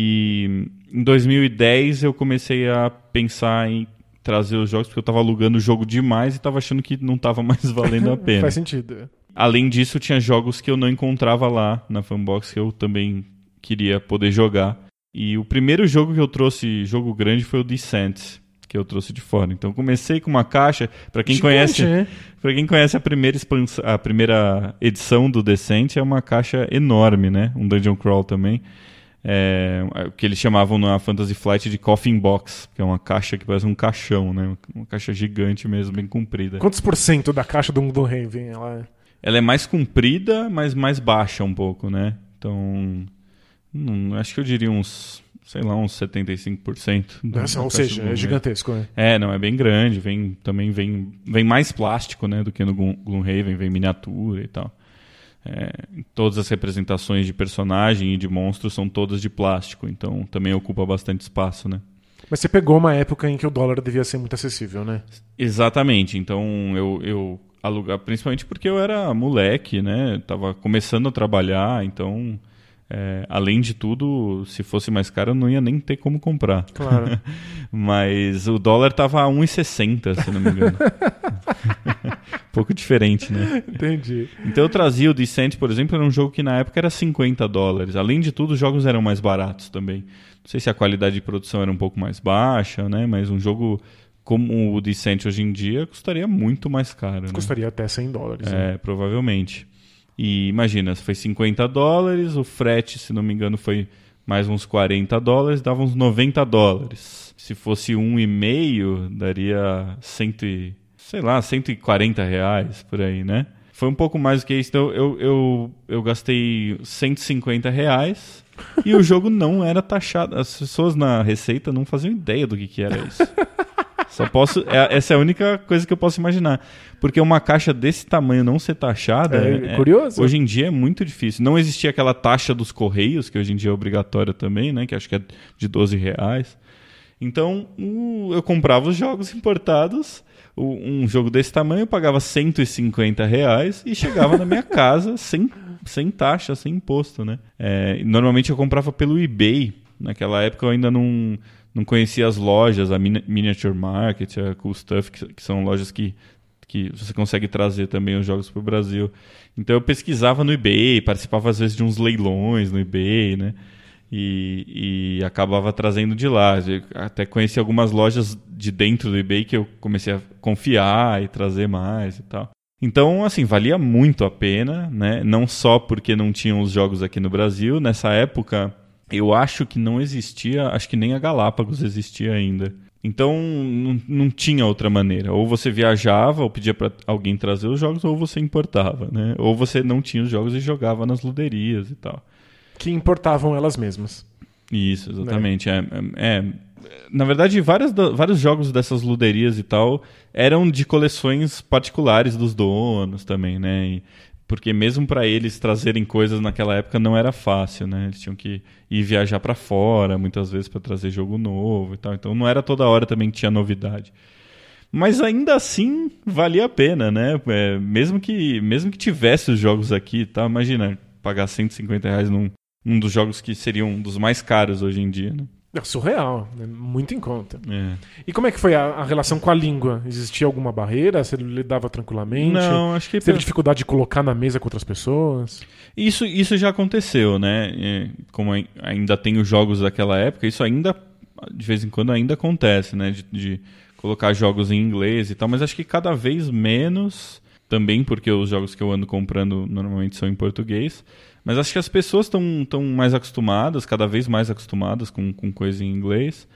E em dois mil e dez eu comecei a pensar em trazer os jogos, porque eu estava alugando o jogo demais e estava achando que não estava mais valendo a pena. Faz sentido. Além disso, tinha jogos que eu não encontrava lá na Fanbox que eu também queria poder jogar. E o primeiro jogo que eu trouxe, jogo grande, foi o Descent, que eu trouxe de fora. Então comecei com uma caixa, para quem Gigante, conhece, né? para quem conhece a primeira expansão, a primeira edição do Descent, é uma caixa enorme, né? Um Dungeon Crawl também. É, o que eles chamavam na Fantasy Flight de Coffin Box, que é uma caixa que parece um caixão, né? Uma caixa gigante mesmo, bem comprida. Quantos por cento da caixa do do Raven? Ela... Ela é mais comprida, mas mais baixa um pouco, né? Então, hum, acho que eu diria uns sei lá, uns setenta e cinco por cento. Nossa, ou seja, é gigantesco, né? É, não, é bem grande. Vem, também vem, vem mais plástico, né, do que no Gloomhaven, vem miniatura e tal. É, todas as representações de personagem e de monstros são todas de plástico, então também ocupa bastante espaço, né? Mas você pegou uma época em que o dólar devia ser muito acessível, né? Exatamente, então eu, eu alugava, principalmente porque eu era moleque, né? Tava começando a trabalhar, então... É, além de tudo, se fosse mais caro, eu não ia nem ter como comprar. Claro. Mas o dólar tava a um e sessenta, se não me engano. Um pouco diferente, né? Entendi. Então eu trazia o Descent, por exemplo, era um jogo que na época era cinquenta dólares. Além de tudo, os jogos eram mais baratos também. Não sei se a qualidade de produção era um pouco mais baixa, né? Mas um jogo como o Descent hoje em dia custaria muito mais caro. Custaria né? até cem dólares. É, né? Provavelmente. E imagina, foi cinquenta dólares, o frete, se não me engano, foi mais uns quarenta dólares, dava uns noventa dólares. Se fosse um e meio, daria cento, sei lá, cento e quarenta reais por aí, né? Foi um pouco mais do que isso, então eu, eu, eu gastei cento e cinquenta reais e o jogo não era taxado. As pessoas na Receita não faziam ideia do que, que era isso. Só posso, é, essa é a única coisa que eu posso imaginar. Porque uma caixa desse tamanho não ser taxada... É, é curioso. Hoje em dia é muito difícil. Não existia aquela taxa dos Correios, que hoje em dia é obrigatória também, né? Que acho que é de doze reais. Então, o, eu comprava os jogos importados. O, um jogo desse tamanho eu pagava cento e cinquenta reais e chegava na minha casa sem, sem taxa, sem imposto, né? É, normalmente eu comprava pelo eBay. Naquela época eu ainda não... Não conhecia as lojas, a Miniature Market, a Cool Stuff, que, que são lojas que, que você consegue trazer também os jogos para o Brasil. Então eu pesquisava no eBay, participava às vezes de uns leilões no eBay, né? E, e acabava trazendo de lá. Eu até conheci algumas lojas de dentro do eBay que eu comecei a confiar e trazer mais e tal. Então, assim, valia muito a pena, né? Não só porque não tinham os jogos aqui no Brasil. Nessa época... Eu acho que não existia, acho que nem a Galápagos existia ainda. Então não, não tinha outra maneira. Ou você viajava, ou pedia para alguém trazer os jogos, ou você importava, né? Ou você não tinha os jogos e jogava nas luderias e tal. Que importavam elas mesmas. Isso, exatamente. É, é, é, na verdade, várias, vários jogos dessas luderias e tal eram de coleções particulares dos donos também, né? E, porque mesmo para eles trazerem coisas naquela época não era fácil, né? Eles tinham que ir viajar para fora, muitas vezes para trazer jogo novo e tal. Então não era toda hora também que tinha novidade. Mas ainda assim valia a pena, né? É, mesmo que mesmo que tivesse os jogos aqui e tal, imagina pagar cento e cinquenta reais num, num dos jogos que seriam um dos mais caros hoje em dia, né? É surreal, né? Muito em conta. É. E como é que foi a, a relação com a língua? Existia alguma barreira? Você lidava tranquilamente? Não, acho que... Você teve dificuldade de colocar na mesa com outras pessoas? Isso, isso já aconteceu, né? É, como ainda tem os jogos daquela época, isso ainda, de vez em quando, ainda acontece, né? De, de colocar jogos em inglês e tal, mas acho que cada vez menos, também porque os jogos que eu ando comprando normalmente são em português. Mas acho que as pessoas estão mais acostumadas, cada vez mais acostumadas com, com coisa em inglês.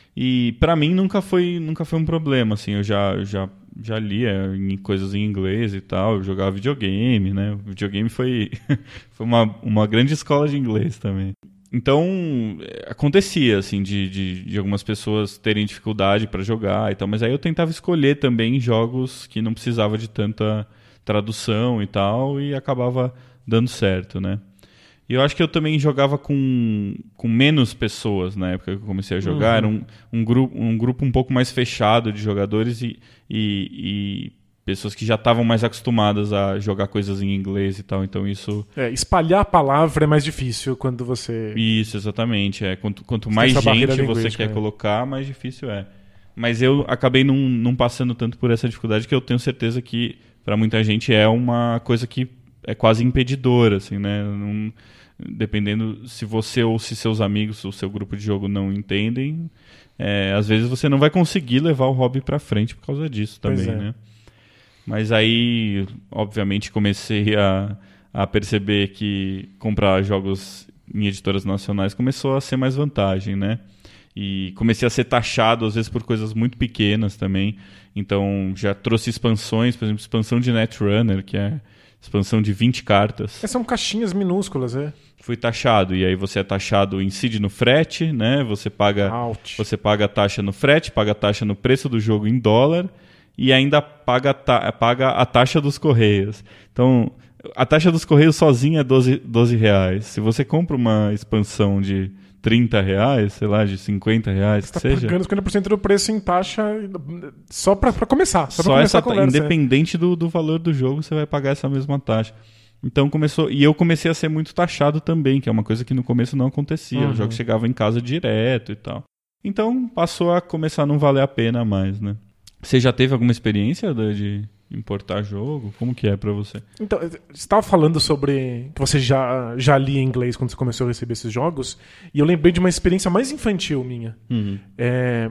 E para mim nunca foi, nunca foi um problema, assim. Eu já, já, já lia em coisas em inglês e tal, eu jogava videogame, né? O videogame foi, foi uma, uma grande escola de inglês também. Então, acontecia, assim, de, de, de algumas pessoas terem dificuldade para jogar e tal. Mas aí eu tentava escolher também jogos que não precisava de tanta tradução e tal, e acabava dando certo, né? E eu acho que eu também jogava com, com menos pessoas na época que eu comecei a jogar. Uhum. Era um, um, grupo, um grupo um pouco mais fechado de jogadores e, e, e pessoas que já estavam mais acostumadas a jogar coisas em inglês e tal. Então isso... É, espalhar a palavra é mais difícil quando você... Isso, exatamente. É. Quanto, quanto mais gente você quer é. colocar, mais difícil é. Mas eu acabei não, não passando tanto por essa dificuldade, que eu tenho certeza que para muita gente é uma coisa que é quase impedidora, assim, né? Não, dependendo se você ou se seus amigos ou seu grupo de jogo não entendem, é, às vezes você não vai conseguir levar o hobby para frente por causa disso também, é. né? Mas aí, obviamente, comecei a, a perceber que comprar jogos em editoras nacionais começou a ser mais vantagem, né? E comecei a ser taxado, às vezes, por coisas muito pequenas também. Então, já trouxe expansões, por exemplo, expansão de Netrunner, que é expansão de vinte cartas. É, são caixinhas minúsculas, é. Fui taxado, e aí você é taxado, incide no frete, né? Você paga, você paga a taxa no frete, paga a taxa no preço do jogo em dólar e ainda paga, ta, paga a taxa dos correios. Então, a taxa dos correios sozinha é doze, doze reais. Se você compra uma expansão de trinta reais, sei lá, de cinquenta reais, você que tá seja... pagando cinquenta por cento do preço em taxa só pra, pra começar. Só, só pra começar essa, a conversa, independente é. do, do valor do jogo, você vai pagar essa mesma taxa. Então começou, e eu comecei a ser muito taxado também, que é uma coisa que no começo não acontecia. Uhum. Os jogos chegavam em casa direto e tal. Então passou a começar a não valer a pena mais, né? Você já teve alguma experiência de importar jogo? Como que é pra você? Então, você estava falando sobre que você já, já lia inglês quando você começou a receber esses jogos, e eu lembrei de uma experiência mais infantil minha. Uhum. É,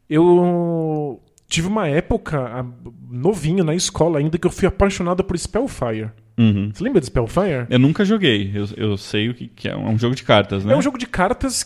eu tive uma época, novinho, na escola ainda, que eu fui apaixonado por Spellfire. Uhum. Você lembra de Spellfire? Eu nunca joguei, eu, eu sei o que, que é. É um jogo de cartas, né? É um jogo de cartas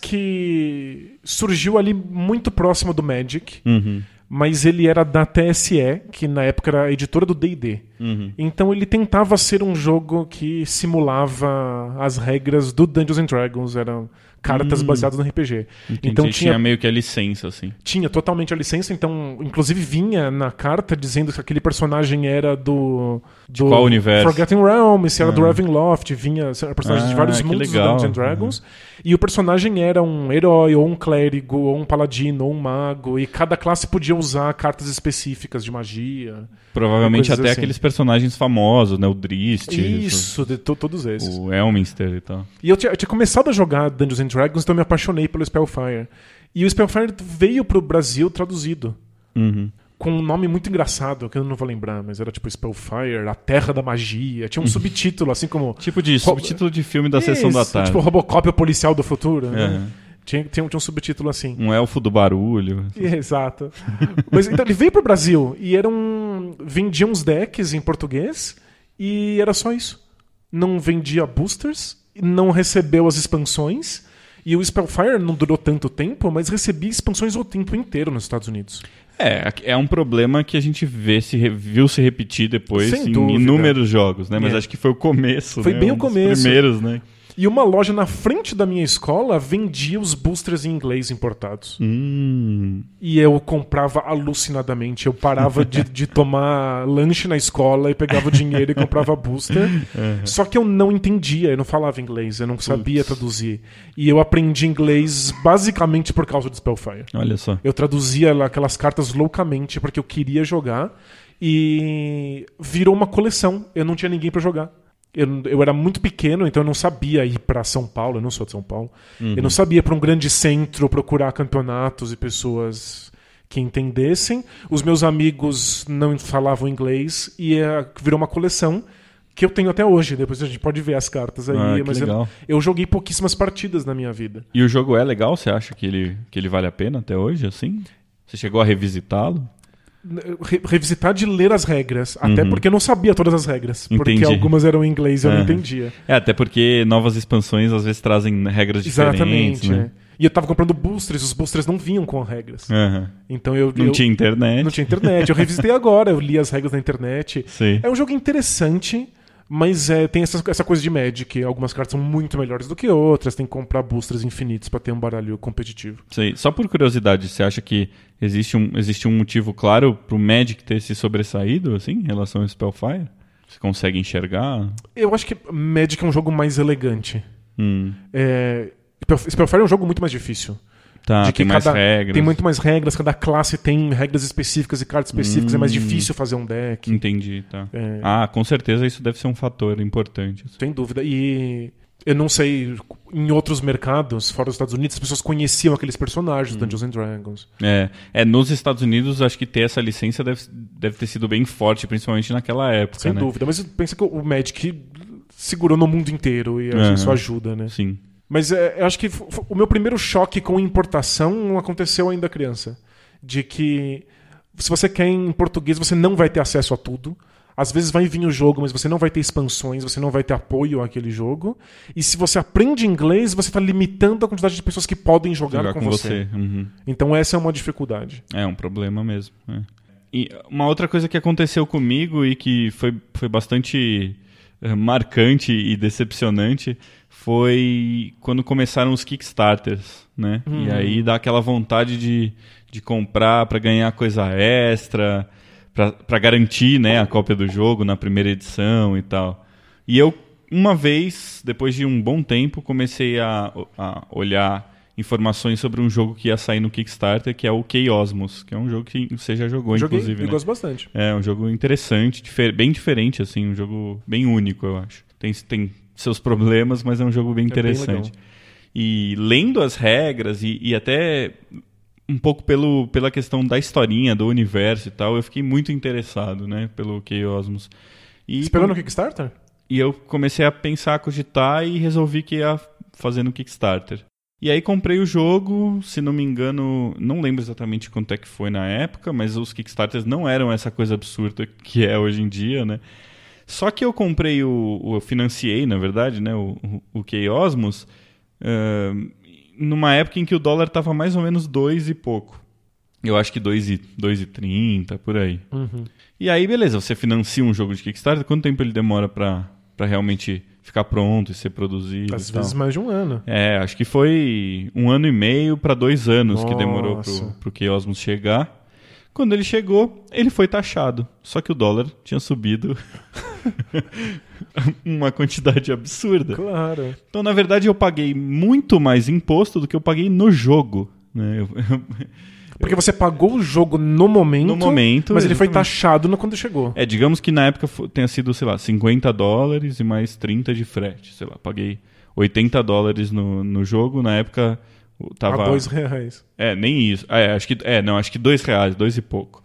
que surgiu ali muito próximo do Magic, uhum. mas ele era da T S E, que na época era a editora do D e D. Uhum. Então ele tentava ser um jogo que simulava as regras do Dungeons and Dragons, eram cartas hum. baseadas no R P G. Entendi. Então tinha, tinha meio que a licença, assim. Tinha totalmente a licença, então inclusive vinha na carta dizendo que aquele personagem era do... do qual universo? Forgotten Realms, se era ah. do Ravenloft, vinha personagens ah, de vários mundos legal. do Dungeons and Dragons. Uhum. E o personagem era um herói, ou um clérigo, ou um paladino, ou um mago, e cada classe podia usar cartas específicas de magia. Provavelmente até assim. Aqueles personagens famosos, né? O Drist. Isso, de to- todos esses. O Elminster e tal. E eu tinha, eu tinha começado a jogar Dungeons and Dragons, então eu me apaixonei pelo Spellfire. E o Spellfire veio pro Brasil traduzido. Uhum. Com um nome muito engraçado, que eu não vou lembrar, mas era tipo Spellfire, a Terra da Magia. Tinha um subtítulo, assim como... Tipo de subtítulo de filme da Isso, Sessão da Tarde. Tipo Robocop, o Policial do Futuro. Uhum. Né? Tinha, tinha, tinha um subtítulo assim. Um elfo do barulho. Exato. Mas então ele veio pro Brasil e era um... vendia uns decks em português e era só isso. Não vendia boosters, não recebeu as expansões. E o Spellfire não durou tanto tempo, mas recebia expansões o tempo inteiro nos Estados Unidos. É, é um problema que a gente vê se, viu se repetir depois Sem em dúvida. inúmeros jogos, né? Mas é. acho que foi o começo, Foi né? bem um o começo. Dos primeiros, né? E uma loja na frente da minha escola vendia os boosters em inglês importados. Hum. E eu comprava alucinadamente. Eu parava de, de tomar lanche na escola e pegava o dinheiro e comprava booster. Uhum. Só que eu não entendia, eu não falava inglês, eu não sabia Putz. traduzir. E eu aprendi inglês basicamente por causa do Spellfire. Olha só. Eu traduzia aquelas cartas loucamente porque eu queria jogar. E virou uma coleção. Eu não tinha ninguém pra jogar. Eu, eu era muito pequeno, então eu não sabia ir para São Paulo. Eu não sou de São Paulo. Uhum. Eu não sabia ir para um grande centro procurar campeonatos e pessoas que entendessem. Os meus amigos não falavam inglês e é, virou uma coleção que eu tenho até hoje. Depois a gente pode ver as cartas aí. Ah, mas legal. eu, eu joguei pouquíssimas partidas na minha vida. E o jogo é legal? Você acha que ele, que ele vale a pena até hoje, assim? Você chegou a revisitá-lo? Re- revisitar de ler as regras. Até Uhum. porque eu não sabia todas as regras. Porque Entendi. algumas eram em inglês e eu Uhum. não entendia. É, até porque novas expansões às vezes trazem regras diferentes. Exatamente. Né? É. E eu tava comprando boosters, os boosters não vinham com regras. Uhum. Então eu, Não eu, tinha internet. Não tinha internet. Eu revisitei agora, eu li as regras na internet. Sim. É um jogo interessante, mas é, tem essa, essa coisa de Magic. Algumas cartas são muito melhores do que outras. Tem que comprar boosters infinitos pra ter um baralho competitivo. Sei. Só por curiosidade, você acha que existe um, existe um motivo claro pro Magic ter se sobressaído, assim, em relação ao Spellfire? Você consegue enxergar? Eu acho que Magic é um jogo mais elegante. Hum. É, Spellfire é um jogo muito mais difícil. Tá, De que tem mais cada- regras. Tem muito mais regras, cada classe tem regras específicas e cartas específicas, Hum. é mais difícil fazer um deck. Entendi, tá. É. Ah, com certeza isso deve ser um fator importante. Sem dúvida. E eu não sei, em outros mercados, fora dos Estados Unidos, as pessoas conheciam aqueles personagens do Dungeons and Dragons. É, é, nos Estados Unidos, acho que ter essa licença deve, deve ter sido bem forte, principalmente naquela época, Sem né? dúvida. Mas pensa que o Magic segurou no mundo inteiro e acho que Aham. isso ajuda, né? Sim. Mas é, eu acho que f- f- o meu primeiro choque com importação não aconteceu ainda criança. De que se você quer em português, você não vai ter acesso a tudo. Às vezes vai vir o jogo, mas você não vai ter expansões, você não vai ter apoio àquele jogo. E se você aprende inglês, você está limitando a quantidade de pessoas que podem jogar, Jogar com, com você. você. Uhum. Então essa é uma dificuldade. É um problema mesmo. é. E uma outra coisa que aconteceu comigo e que foi, foi bastante marcante e decepcionante foi quando começaram os Kickstarters, né? Hum. E aí dá aquela vontade de, de comprar para ganhar coisa extra, para garantir, né, a cópia do jogo na primeira edição e tal. E eu, uma vez, depois de um bom tempo, comecei a, a olhar informações sobre um jogo que ia sair no Kickstarter, que é o Chaosmos, que é um jogo que você já jogou, Joguei, inclusive. Eu né? gosto bastante. É um jogo interessante, difer- bem diferente, assim, um jogo bem único, eu acho. Tem, tem seus problemas, mas é um jogo bem interessante. É bem e lendo as regras e, e até um pouco pelo, pela questão da historinha, do universo e tal, eu fiquei muito interessado, né, pelo Chaosmos. E Esperou no Kickstarter? E eu comecei a pensar, a cogitar e resolvi que ia fazer no Kickstarter. E aí comprei o jogo, se não me engano, não lembro exatamente quanto é que foi na época, mas os Kickstarters não eram essa coisa absurda que é hoje em dia, né? Só que eu comprei o... o eu financiei, na verdade, né? O, o, o Chaosmos, uh, numa época em que o dólar estava mais ou menos dois e pouco. Eu acho que dois e trinta, por aí. Uhum. E aí, beleza, você financia um jogo de Kickstarter, quanto tempo ele demora para para realmente ficar pronto e ser produzido? Às e vezes tal? mais de um ano. É, acho que foi um ano e meio para dois anos Nossa. que demorou pro, pro Chaosmos chegar. Quando ele chegou, ele foi taxado. Só que o dólar tinha subido uma quantidade absurda. Claro. Então, na verdade, eu paguei muito mais imposto do que eu paguei no jogo. Né? Eu, eu, Porque você pagou o jogo no momento, no momento mas ele foi exatamente. taxado no quando chegou. É, digamos que na época tenha sido, sei lá, cinquenta dólares e mais trinta de frete. Sei lá, paguei oitenta dólares no, no jogo. Na época tava... A dois reais. É, nem isso. Ah, é, acho que, é, não, acho que dois reais, dois e pouco.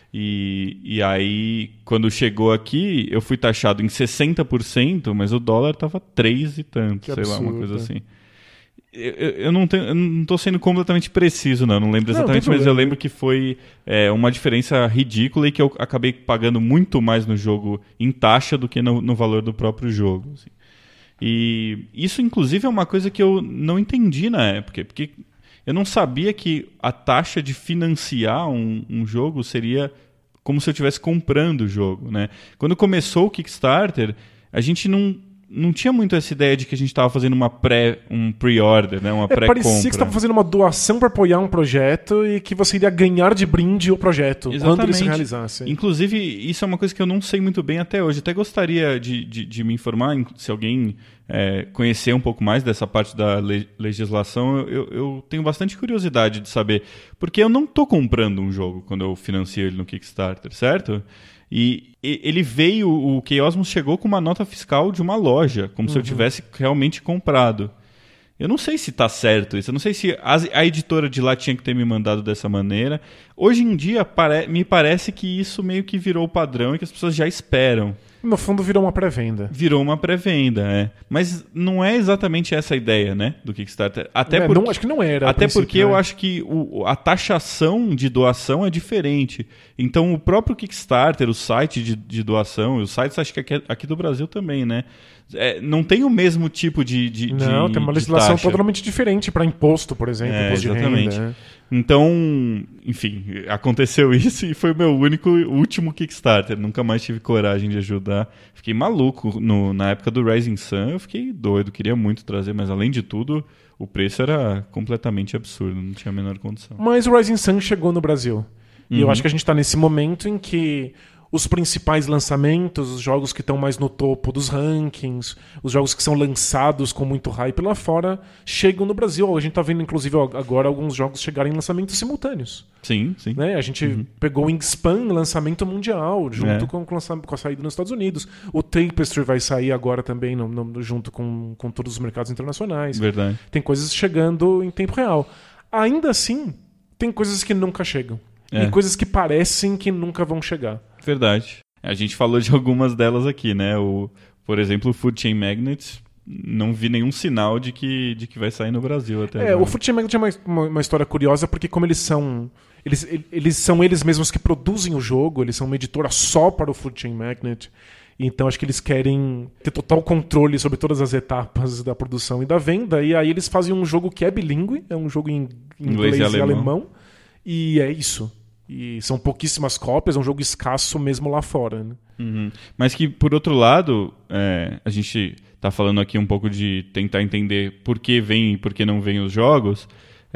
E, e aí, quando chegou aqui, eu fui taxado em sessenta por cento, mas o dólar tava três e tanto, Que sei absurdo. lá, uma coisa assim. Eu, eu, não tenho, eu não tô sendo completamente preciso, não. Não lembro Não, exatamente, não tem mas eu problema. lembro que foi é, uma diferença ridícula e que eu acabei pagando muito mais no jogo em taxa do que no, no valor do próprio jogo. Assim. E isso, inclusive, é uma coisa que eu não entendi na época, porque eu não sabia que a taxa de financiar um, um jogo seria como se eu estivesse comprando o jogo, né? Quando começou o Kickstarter, a gente não... não tinha muito essa ideia de que a gente estava fazendo uma pré, um pre-order, né? Uma É, pré-compra. parecia que você estava fazendo uma doação para apoiar um projeto e que você iria ganhar de brinde o projeto Exatamente. quando ele se realizasse. Inclusive, isso é uma coisa que eu não sei muito bem até hoje. Até gostaria de, de, de me informar, se alguém é, conhecer um pouco mais dessa parte da le- legislação, eu, eu tenho bastante curiosidade de saber. Porque eu não estou comprando um jogo quando eu financio ele no Kickstarter, certo? E ele veio, o Chaosmos chegou com uma nota fiscal de uma loja, como uhum. se eu tivesse realmente comprado. Eu não sei se está certo isso, eu não sei se a, a editora de lá tinha que ter me mandado dessa maneira. Hoje em dia, pare, me parece que isso meio que virou o padrão e que as pessoas já esperam. No fundo, virou uma pré-venda. Virou uma pré-venda, é. Mas não é exatamente essa a ideia, né, do Kickstarter. Até é, porque, não, acho que não era. Até porque eu né? acho que o, a taxação de doação é diferente. Então, o próprio Kickstarter, o site de, de doação, os sites acho que aqui, aqui do Brasil também, né, é, não tem o mesmo tipo de, de Não, de, tem uma de legislação taxa. totalmente diferente para imposto, por exemplo, É, imposto exatamente. de renda. Né? Então, enfim, aconteceu isso e foi o meu único, último Kickstarter. Nunca mais tive coragem de ajudar. Fiquei maluco no, na época do Rising Sun, eu fiquei doido, queria muito trazer, mas além de tudo, o preço era completamente absurdo, não tinha a menor condição. Mas o Rising Sun chegou no Brasil. E Uhum. eu acho que a gente está nesse momento em que os principais lançamentos, os jogos que estão mais no topo dos rankings, os jogos que são lançados com muito hype lá fora, chegam no Brasil. A gente está vendo, inclusive, agora alguns jogos chegarem em lançamentos simultâneos. Sim, sim. Né? A gente Uhum. pegou o Wingspan, lançamento mundial, junto É. com, com, com a saída nos Estados Unidos. O Tapestry vai sair agora também, no, no, junto com, com todos os mercados internacionais. Verdade. Tem coisas chegando em tempo real. Ainda assim, tem coisas que nunca chegam. É. E coisas que parecem que nunca vão chegar. Verdade. A gente falou de algumas delas aqui, né? O, por exemplo, o Food Chain Magnets, não vi nenhum sinal de que, de que vai sair no Brasil até É, agora. o Food Chain Magnet é uma, uma, uma história curiosa, porque como eles são... Eles, eles são eles mesmos que produzem o jogo, eles são uma editora só para o Food Chain Magnet. Então acho que eles querem ter total controle sobre todas as etapas da produção e da venda. E aí eles fazem um jogo que é bilíngue, é um jogo em inglês, Inglês e e alemão. alemão. E é isso. E são pouquíssimas cópias, é um jogo escasso mesmo lá fora. Né? Uhum. Mas que, por outro lado, é, a gente está falando aqui um pouco de tentar entender por que vem e por que não vem os jogos.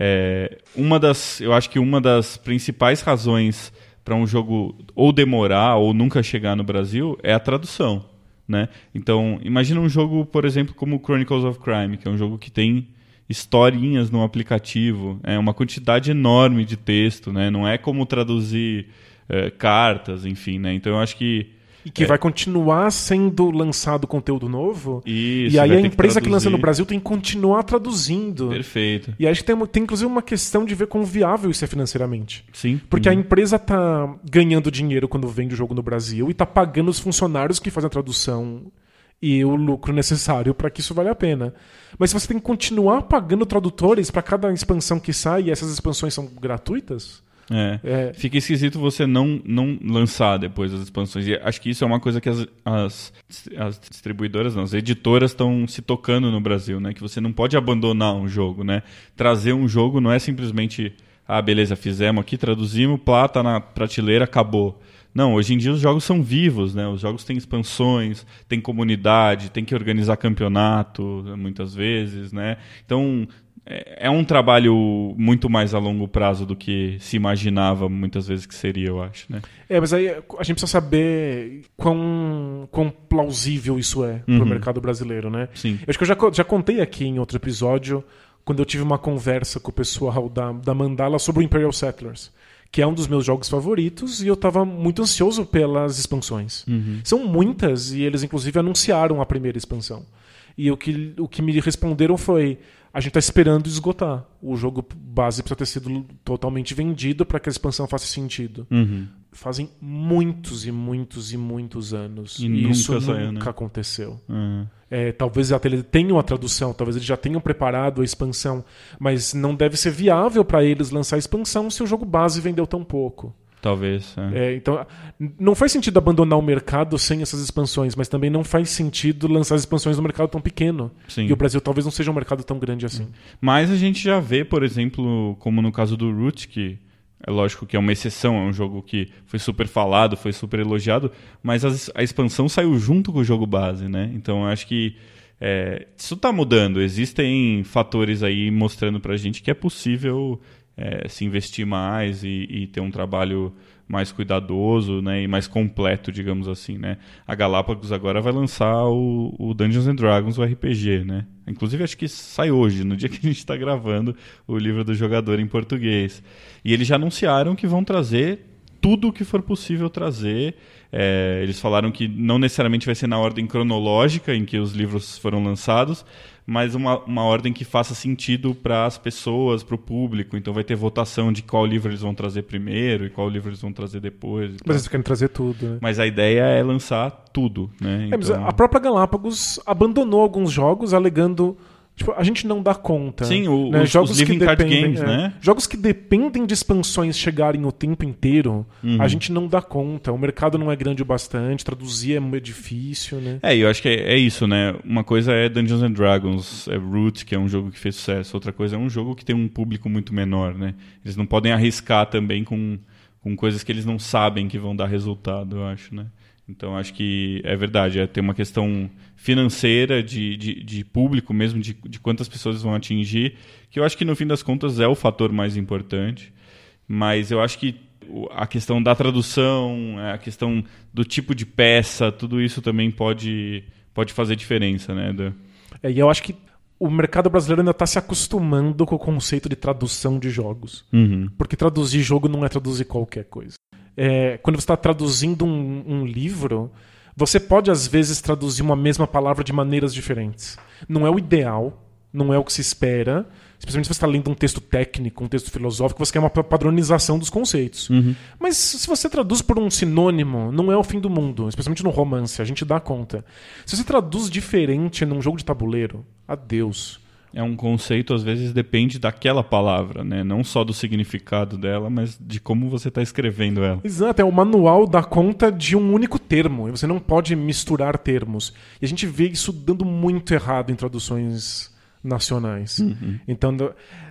É, uma das, eu acho que uma das principais razões para um jogo ou demorar ou nunca chegar no Brasil é a tradução. Né? Então, imagina um jogo, por exemplo, como Chronicles of Crime, que é um jogo que tem historinhas no aplicativo, é uma quantidade enorme de texto, né? Não é como traduzir é, cartas, enfim, né? Então eu acho que... E que é... vai continuar sendo lançado conteúdo novo. Isso, e aí a empresa que, que lança no Brasil tem que continuar traduzindo. Perfeito. E aí acho que tem, tem inclusive uma questão de ver quão viável isso é financeiramente. Sim. Porque uhum. a empresa tá ganhando dinheiro quando vende o jogo no Brasil e tá pagando os funcionários que fazem a tradução e o lucro necessário para que isso valha a pena. Mas se você tem que continuar pagando tradutores para cada expansão que sai e essas expansões são gratuitas... É. É. Fica esquisito você não, não lançar depois as expansões. E acho que isso é uma coisa que as, as, as distribuidoras, não, as editoras estão se tocando no Brasil, né? Que você não pode abandonar um jogo, né? Trazer um jogo não é simplesmente... Ah, beleza, fizemos aqui, traduzimos, plá, tá na prateleira, acabou. Não, hoje em dia os jogos são vivos, né? Os jogos têm expansões, tem comunidade, tem que organizar campeonato, muitas vezes, né? Então, é um trabalho muito mais a longo prazo do que se imaginava muitas vezes que seria, eu acho, né? É, mas aí a gente precisa saber quão, quão plausível isso é uhum. pro mercado brasileiro, né? Sim. Eu acho que eu já, já contei aqui em outro episódio, quando eu tive uma conversa com o pessoal da, da Mandala sobre o Imperial Settlers, que é um dos meus jogos favoritos, e eu estava muito ansioso pelas expansões. Uhum. São muitas, e eles inclusive anunciaram a primeira expansão. E o que, o que me responderam foi: a gente está esperando esgotar. O jogo base precisa ter sido totalmente vendido para que a expansão faça sentido. Uhum. Fazem muitos e muitos e muitos anos. E, e nunca isso saiu, nunca né? aconteceu. Uhum. É, talvez até eles tenham a tradução, talvez eles já tenham preparado a expansão, mas não deve ser viável para eles lançar a expansão se o jogo base vendeu tão pouco. Talvez. É. É, então, não faz sentido abandonar o mercado sem essas expansões, mas também não faz sentido lançar as expansões no mercado tão pequeno. Sim. E o Brasil talvez não seja um mercado tão grande assim. Mas a gente já vê, por exemplo, como no caso do Root, que é lógico que é uma exceção, é um jogo que foi super falado, foi super elogiado, mas a, a expansão saiu junto com o jogo base, né? Então eu acho que é, isso está mudando. Existem fatores aí mostrando pra gente que é possível é, se investir mais e, e ter um trabalho mais cuidadoso, né, e mais completo, digamos assim, né? A Galápagos agora vai lançar o, o Dungeons and Dragons, o R P G, né? Inclusive acho que sai hoje, no dia que a gente está gravando o livro do jogador em português. E eles já anunciaram que vão trazer tudo o que for possível trazer. É, eles falaram que não necessariamente vai ser na ordem cronológica em que os livros foram lançados, mas uma, uma ordem que faça sentido para as pessoas, para o público. Então vai ter votação de qual livro eles vão trazer primeiro e qual livro eles vão trazer depois. Mas eles querem trazer tudo, né? Mas a ideia é lançar tudo, né? É, então... a própria Galápagos abandonou alguns jogos alegando... Tipo, a gente não dá conta. Sim, o, né? os, jogos os living que card dependem, games, é, né? Jogos que dependem de expansões chegarem o tempo inteiro, uhum. a gente não dá conta. O mercado não é grande o bastante, traduzir é muito difícil, né? É, eu acho que é, é isso, né? Uma coisa é Dungeons and Dragons, é Root, que é um jogo que fez sucesso. Outra coisa é um jogo que tem um público muito menor, né? Eles não podem arriscar também com, com coisas que eles não sabem que vão dar resultado, eu acho, né? Então, acho que é verdade, é ter uma questão financeira, de, de, de público mesmo, de, de quantas pessoas vão atingir, que eu acho que, no fim das contas, é o fator mais importante. Mas eu acho que a questão da tradução, a questão do tipo de peça, tudo isso também pode, pode fazer diferença, né? Do... É, e eu acho que o mercado brasileiro ainda está se acostumando com o conceito de tradução de jogos. Uhum. Porque traduzir jogo não é traduzir qualquer coisa. É, quando você está traduzindo um, um livro, você pode, às vezes, traduzir uma mesma palavra de maneiras diferentes. Não é o ideal, não é o que se espera, especialmente se você está lendo um texto técnico, um texto filosófico, você quer uma padronização dos conceitos. Uhum. Mas se você traduz por um sinônimo, não é o fim do mundo, especialmente no romance, a gente dá conta. Se você traduz diferente num jogo de tabuleiro, adeus. É um conceito, às vezes, depende daquela palavra, né? Não só do significado dela, mas de como você está escrevendo ela. Exato, é o manual dá conta de um único termo, e você não pode misturar termos. E a gente vê isso dando muito errado em traduções nacionais. Uhum. Então,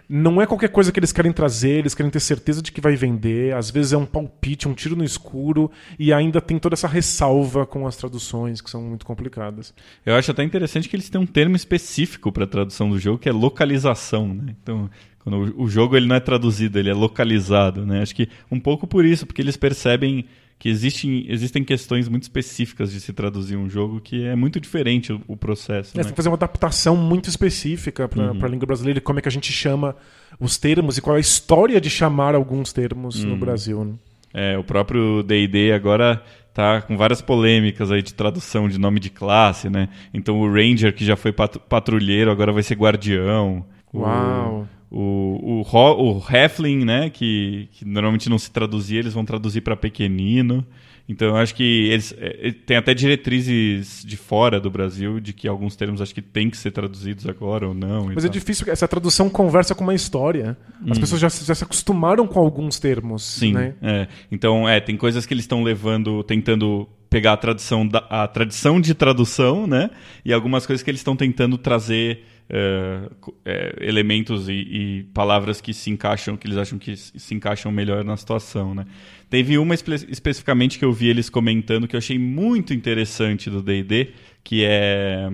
não é qualquer coisa que eles querem trazer, eles querem ter certeza de que vai vender, às vezes é um palpite, um tiro no escuro, e ainda tem toda essa ressalva com as traduções, que são muito complicadas. Eu acho até interessante que eles têm um termo específico para a tradução do jogo, que é localização, né? Então, quando o jogo ele não é traduzido, ele é localizado, né? Acho que um pouco por isso, porque eles percebem que existem, existem questões muito específicas de se traduzir um jogo que é muito diferente o, o processo. É, né? Você tem que fazer uma adaptação muito específica para Uhum. a língua brasileira, como é que a gente chama os termos e qual é a história de chamar alguns termos Uhum. no Brasil. Né? É, o próprio D e D agora tá com várias polêmicas aí de tradução de nome de classe, né? Então o Ranger, que já foi pat- patrulheiro, agora vai ser guardião. Uau! O, o, o, o Halfling, né, que, que normalmente não se traduzia, eles vão traduzir para pequenino. Então eu acho que eles é, tem até diretrizes de fora do Brasil de que alguns termos acho que tem que ser traduzidos agora ou não. Mas é difícil, essa tradução conversa com uma história. As Hum. pessoas já, já se acostumaram com alguns termos. Sim, né? é. Então é, tem coisas que eles estão levando, tentando pegar a tradição, da, a tradição de tradução, né, e algumas coisas que eles estão tentando trazer é, é, elementos e, e palavras que se encaixam, que eles acham que se encaixam melhor na situação, né. Teve uma espe- especificamente que eu vi eles comentando que eu achei muito interessante do D e D, que é...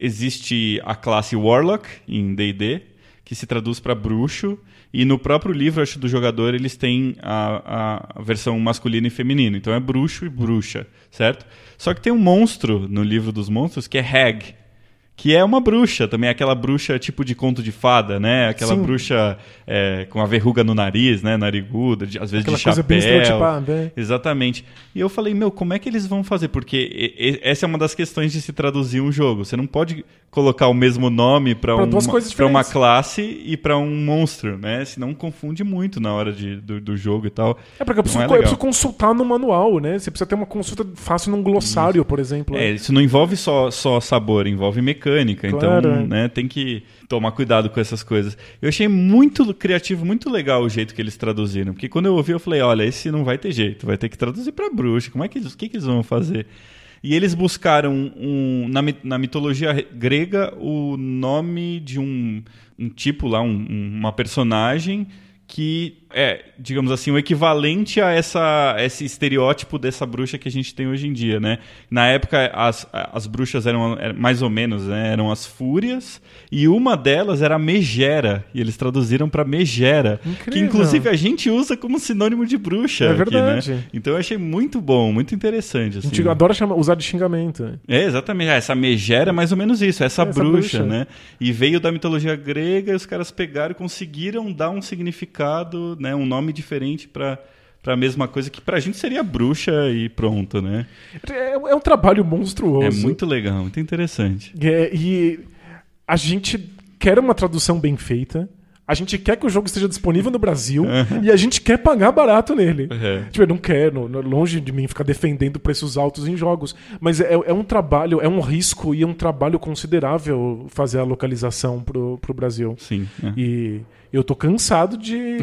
Existe a classe Warlock em D e D, que se traduz para bruxo, e no próprio livro, acho, do jogador, eles têm a, a versão masculina e feminina. Então é bruxo e bruxa, certo? Só que tem um monstro no livro dos monstros que é Hag, que é uma bruxa, também aquela bruxa tipo de conto de fada, né? Aquela Sim. bruxa é, com a verruga no nariz, né? Nariguda, de, às vezes Aquela de coisa bem chapéu. estereotipada. né? Exatamente. E eu falei, meu, como é que eles vão fazer? Porque e- e- essa é uma das questões de se traduzir um jogo. Você não pode colocar o mesmo nome para Pra uma, duas coisas pra uma diferentes. classe e para um monstro, né? Senão confunde muito na hora de, do, do jogo e tal. É porque eu preciso, Não é eu legal. preciso consultar no manual, né? Você precisa ter uma consulta fácil num glossário, por exemplo. É, isso não envolve só, só sabor, envolve mecânica. Claro, então, é. né, tem que tomar cuidado com essas coisas. Eu achei muito criativo, muito legal o jeito que eles traduziram. Porque quando eu ouvi, eu falei, olha, esse não vai ter jeito, vai ter que traduzir para bruxa. Como é que eles, o que, que eles vão fazer? E eles buscaram um, na, mi- na mitologia grega o nome de um, um tipo lá, um- um- uma personagem que é, digamos assim, o equivalente a essa, esse estereótipo dessa bruxa que a gente tem hoje em dia, né? Na época, as, as bruxas eram, eram mais ou menos, né? Eram as fúrias, e uma delas era a megera, e eles traduziram para megera, Incrível. que inclusive a gente usa como sinônimo de bruxa. É aqui, verdade. né? Então eu achei muito bom, muito interessante. A Assim. gente adora chamar, usar de xingamento. né? É, exatamente. Ah, essa megera é mais ou menos isso, essa, Essa bruxa, bruxa. né? E veio da mitologia grega, e os caras pegaram e conseguiram dar um significado, né? Um nome diferente para para a mesma coisa que pra gente seria bruxa e pronto, né? É, é um trabalho monstruoso. É muito legal, muito interessante. É, e a gente quer uma tradução bem feita. A gente quer que o jogo esteja disponível no Brasil e a gente quer pagar barato nele. É. Tipo, eu não quero, não- longe de mim ficar defendendo preços altos em jogos, mas é, é um trabalho, é um risco e é um trabalho considerável fazer a localização pro, pro Brasil. Sim. é. E eu tô cansado de,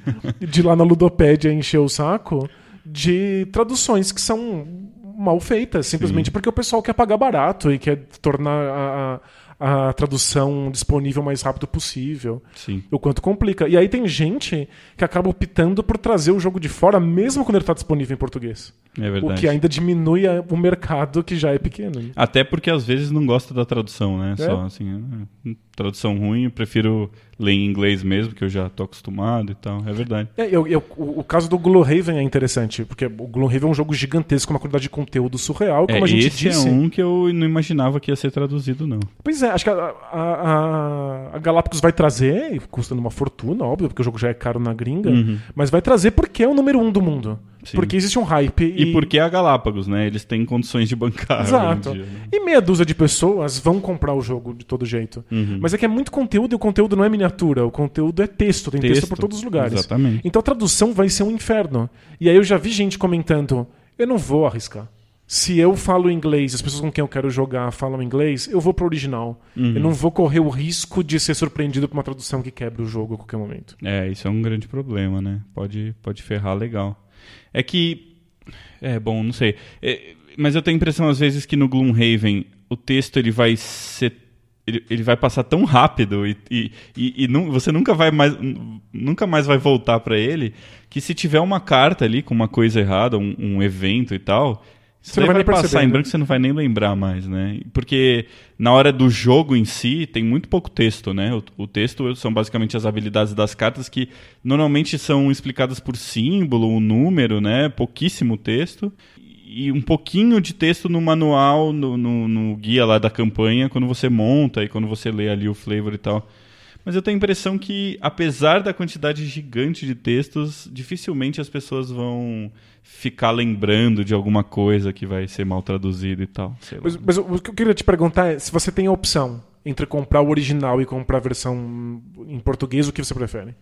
de ir lá na Ludopédia encher o saco de traduções que são mal feitas, simplesmente porque o pessoal quer pagar barato e quer tornar a, a, a tradução disponível o mais rápido possível. Sim. O quanto complica. E aí tem gente que acaba optando por trazer o jogo de fora, mesmo quando ele está disponível em português. É verdade. O que ainda diminui a- o mercado que já é pequeno. Até porque às vezes não gosta da tradução, né? É. Só assim, é, tradução ruim, eu prefiro ler em inglês mesmo, que eu já tô acostumado e tal. É verdade. É, eu, eu- o, o caso do Gloomhaven é interessante, porque o Gloomhaven é um jogo gigantesco, com uma quantidade de conteúdo surreal, como É, a gente esse disse. é um que eu não imaginava que ia ser traduzido, não. Pois é, acho que a, a, a- a Galápagos vai trazer, e custando uma fortuna, óbvio, porque o jogo já é caro na gringa, Uhum. mas vai trazer porque é o número um do mundo. Sim. Porque existe um hype. E, porque é a Galápagos, né? Eles têm condições de bancar. Exato. hoje em dia, né? E meia dúzia de pessoas vão comprar o jogo de todo jeito. Uhum. Mas é que é muito conteúdo e o conteúdo não é miniatura, o conteúdo é texto, tem texto, Texto, por todos os lugares. exatamente. Então a tradução vai ser um inferno. E aí eu já vi gente comentando, eu não vou arriscar. Se eu falo inglês, as pessoas com quem eu quero jogar falam inglês, eu vou pro original. Uhum. Eu não vou correr o risco de ser surpreendido por uma tradução que quebra o jogo a qualquer momento. É, isso é um grande problema, né? Pode, pode ferrar legal. É que... É, bom, não sei. É, mas eu tenho a impressão, às vezes, que no Gloomhaven o texto ele vai ser ele, ele vai passar tão rápido e, e, e, e não, você nunca, vai mais, nunca mais vai voltar para ele, que se tiver uma carta ali com uma coisa errada, um, um evento e tal... Você não vai, vai passar em branco, você não vai nem lembrar mais, né? Porque na hora do jogo em si, tem muito pouco texto, né? O, o texto são basicamente as habilidades das cartas que normalmente são explicadas por símbolo, um número, né? Pouquíssimo texto. E um pouquinho de texto no manual, no, no, no guia lá da campanha, quando você monta e quando você lê ali o flavor e tal. Mas eu tenho a impressão que, apesar da quantidade gigante de textos, dificilmente as pessoas vão ficar lembrando de alguma coisa que vai ser mal traduzida e tal. Mas, mas o que eu queria te perguntar é, se você tem a opção entre comprar o original e comprar a versão em português, o que você prefere?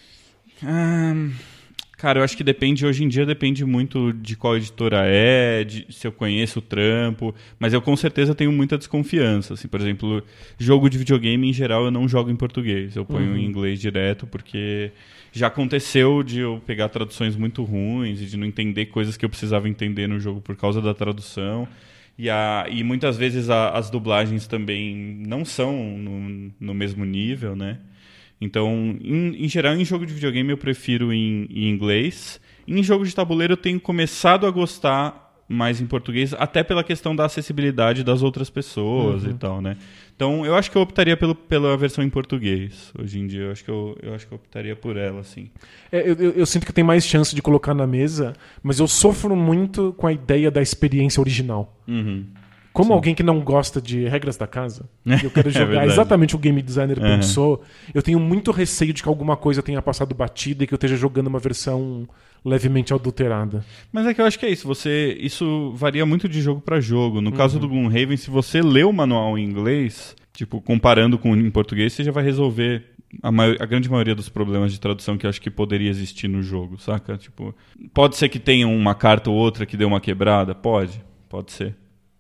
Ah, cara, eu acho que depende, hoje em dia depende muito de qual editora é, de, se eu conheço o trampo, mas eu com certeza tenho muita desconfiança. Assim, por exemplo, jogo de videogame em geral eu não jogo em português, eu ponho uhum. em inglês direto, porque já aconteceu de eu pegar traduções muito ruins e de não entender coisas que eu precisava entender no jogo por causa da tradução. E, a, e muitas vezes a, as dublagens também não são no, no mesmo nível, né? Então, em, em geral, em jogo de videogame eu prefiro em, em inglês. Em jogo de tabuleiro eu tenho começado a gostar mais em português, até pela questão da acessibilidade das outras pessoas uhum. e tal, né? Então, eu acho que eu optaria pelo, pela versão em português. Hoje em dia, eu acho que eu, eu, acho que eu optaria por ela, assim. É, eu, eu, eu sinto que tem mais chance de colocar na mesa, mas eu sofro muito com a ideia da experiência original. Uhum. Como Sim. alguém que não gosta de regras da casa, eu quero jogar é exatamente o que o game designer uhum. pensou, eu tenho muito receio de que alguma coisa tenha passado batida e que eu esteja jogando uma versão levemente adulterada. Mas é que eu acho que é isso. Você, isso varia muito de jogo para jogo. No uhum. caso do Gloomhaven, se você lê o manual em inglês, tipo, comparando com em português, você já vai resolver a, maior, a grande maioria dos problemas de tradução que eu acho que poderia existir no jogo, saca? Tipo, pode ser que tenha uma carta ou outra que dê uma quebrada? Pode, pode ser.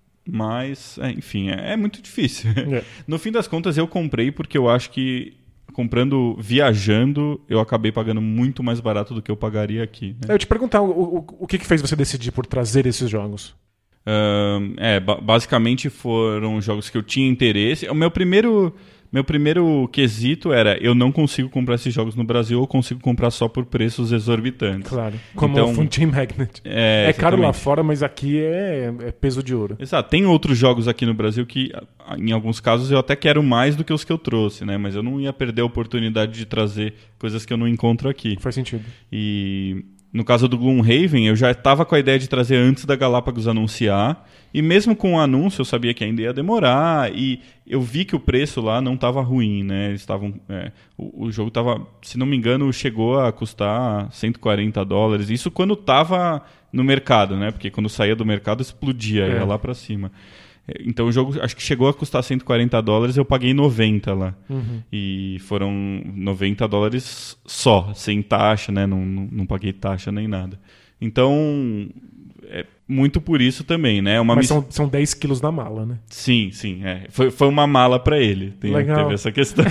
Mas, é, enfim, é, é muito difícil. É. No fim das contas, eu comprei porque eu acho que comprando viajando, eu acabei pagando muito mais barato do que eu pagaria aqui. Né? Eu te perguntar, o, o, o que, que fez você decidir por trazer esses jogos? Uh, é, basicamente foram jogos que eu tinha interesse. O meu primeiro... Meu primeiro quesito era, eu não consigo comprar esses jogos no Brasil ou consigo comprar só por preços exorbitantes. Claro, como então, o Fountain Magnet. É, é caro lá fora, mas aqui é, é peso de ouro. Exato, tem outros jogos aqui no Brasil que, em alguns casos, eu até quero mais do que os que eu trouxe, né? Mas eu não ia perder a oportunidade de trazer coisas que eu não encontro aqui. Faz sentido. E... No caso do Gloomhaven, eu já estava com a ideia de trazer antes da Galápagos anunciar, e mesmo com o anúncio eu sabia que ainda ia demorar, e eu vi que o preço lá não estava ruim, né? Eles estavam, é, o, o jogo estava, se não me engano, chegou a custar cento e quarenta dólares, isso quando estava no mercado, né? Porque quando saía do mercado explodia, é. ia lá para cima. Então o jogo acho que chegou a custar cento e quarenta dólares, eu paguei noventa lá. Uhum. E foram noventa dólares só, sem taxa, né? Não, não, não paguei taxa nem nada. Então, é muito por isso também, né? Uma Mas miss... são, são dez quilos na mala, né? Sim, sim. É. Foi, foi uma mala para ele. Tem, Legal. Teve essa questão.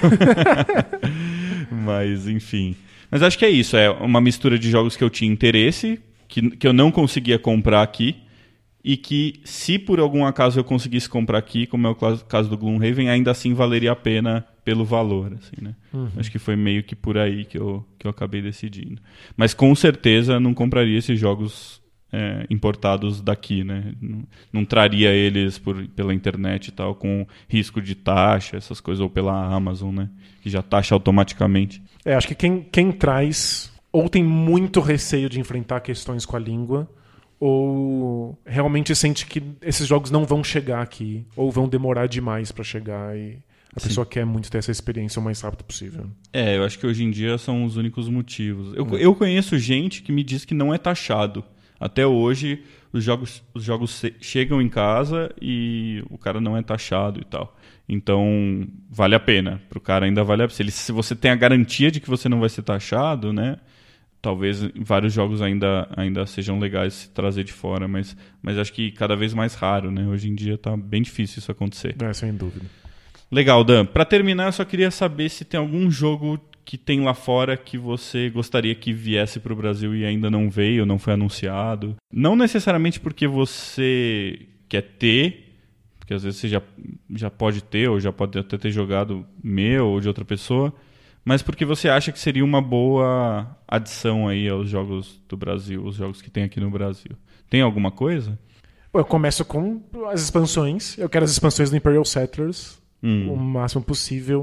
Mas, enfim. Mas acho que é isso. É uma mistura de jogos que eu tinha interesse, que, que eu não conseguia comprar aqui. E que, se por algum acaso eu conseguisse comprar aqui, como é o caso do Gloomhaven, ainda assim valeria a pena pelo valor. Assim, né? Uhum. Acho que foi meio que por aí que eu, que eu acabei decidindo. Mas com certeza não compraria esses jogos é, importados daqui. Né? Não, não traria eles por, pela internet e tal, com risco de taxa, essas coisas, ou pela Amazon, né? Que já taxa automaticamente. É, acho que quem, quem traz ou tem muito receio de enfrentar questões com a língua, ou realmente sente que esses jogos não vão chegar aqui, ou vão demorar demais para chegar, e a Sim. pessoa quer muito ter essa experiência o mais rápido possível. É, eu acho que hoje em dia são os únicos motivos. Eu, hum. eu conheço gente que me diz que não é taxado. Até hoje, os jogos, os jogos chegam em casa e o cara não é taxado e tal. Então, vale a pena. Pro cara ainda vale a pena. Se, ele, se você tem a garantia de que você não vai ser taxado, né? Talvez vários jogos ainda, ainda sejam legais se trazer de fora, mas, mas acho que cada vez mais raro, né? Hoje em dia tá bem difícil isso acontecer. É, sem dúvida. Legal, Dan. Para terminar, eu só queria saber se tem algum jogo que tem lá fora que você gostaria que viesse para o Brasil e ainda não veio, não foi anunciado. Não necessariamente porque você quer ter, porque às vezes você já, já pode ter, ou já pode até ter jogado meu ou de outra pessoa, mas porque você acha que seria uma boa adição aí aos jogos do Brasil, os jogos que tem aqui no Brasil. Tem alguma coisa? Eu começo com as expansões. Eu quero as expansões do Imperial Settlers Hum. o máximo possível.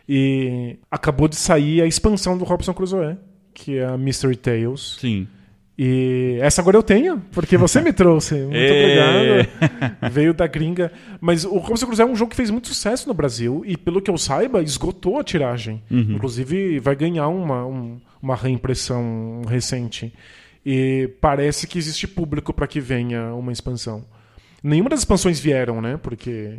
E acabou de sair a expansão do Robinson Crusoe, que é a Mystery Tales. Sim. E essa agora eu tenho, porque você me trouxe. Muito obrigado. Veio da gringa. Mas o Robinson Crusoe é um jogo que fez muito sucesso no Brasil e, pelo que eu saiba, esgotou a tiragem. Uhum. Inclusive, vai ganhar uma, um, uma reimpressão recente. E parece que existe público para que venha uma expansão. Nenhuma das expansões vieram, né? Porque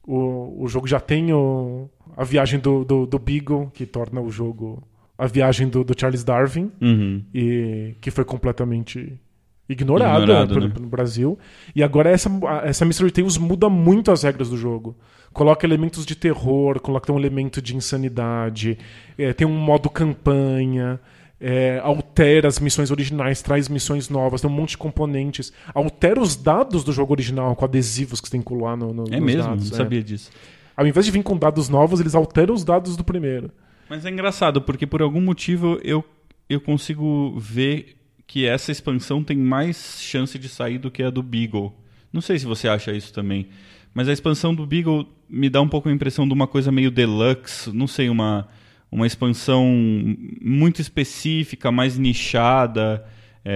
o, o jogo já tem o, a viagem do, do, do Beagle, que torna o jogo a viagem do, do Charles Darwin, Uhum. e que foi completamente ignorada Ignorado, pelo, né? pelo Brasil. E agora essa, essa Mystery Tales muda muito as regras do jogo. Coloca elementos de terror, coloca um elemento de insanidade, é, tem um modo campanha, é, altera as missões originais, traz missões novas, tem um monte de componentes, altera os dados do jogo original com adesivos que você tem que colar no, no, É nos mesmo? dados. Não é. sabia disso. Ao invés de vir com dados novos, eles alteram os dados do primeiro. Mas é engraçado, porque por algum motivo eu, eu consigo ver que essa expansão tem mais chance de sair do que a do Beagle. Não sei se você acha isso também, mas a expansão do Beagle me dá um pouco a impressão de uma coisa meio deluxe, não sei, uma, uma expansão muito específica, mais nichada,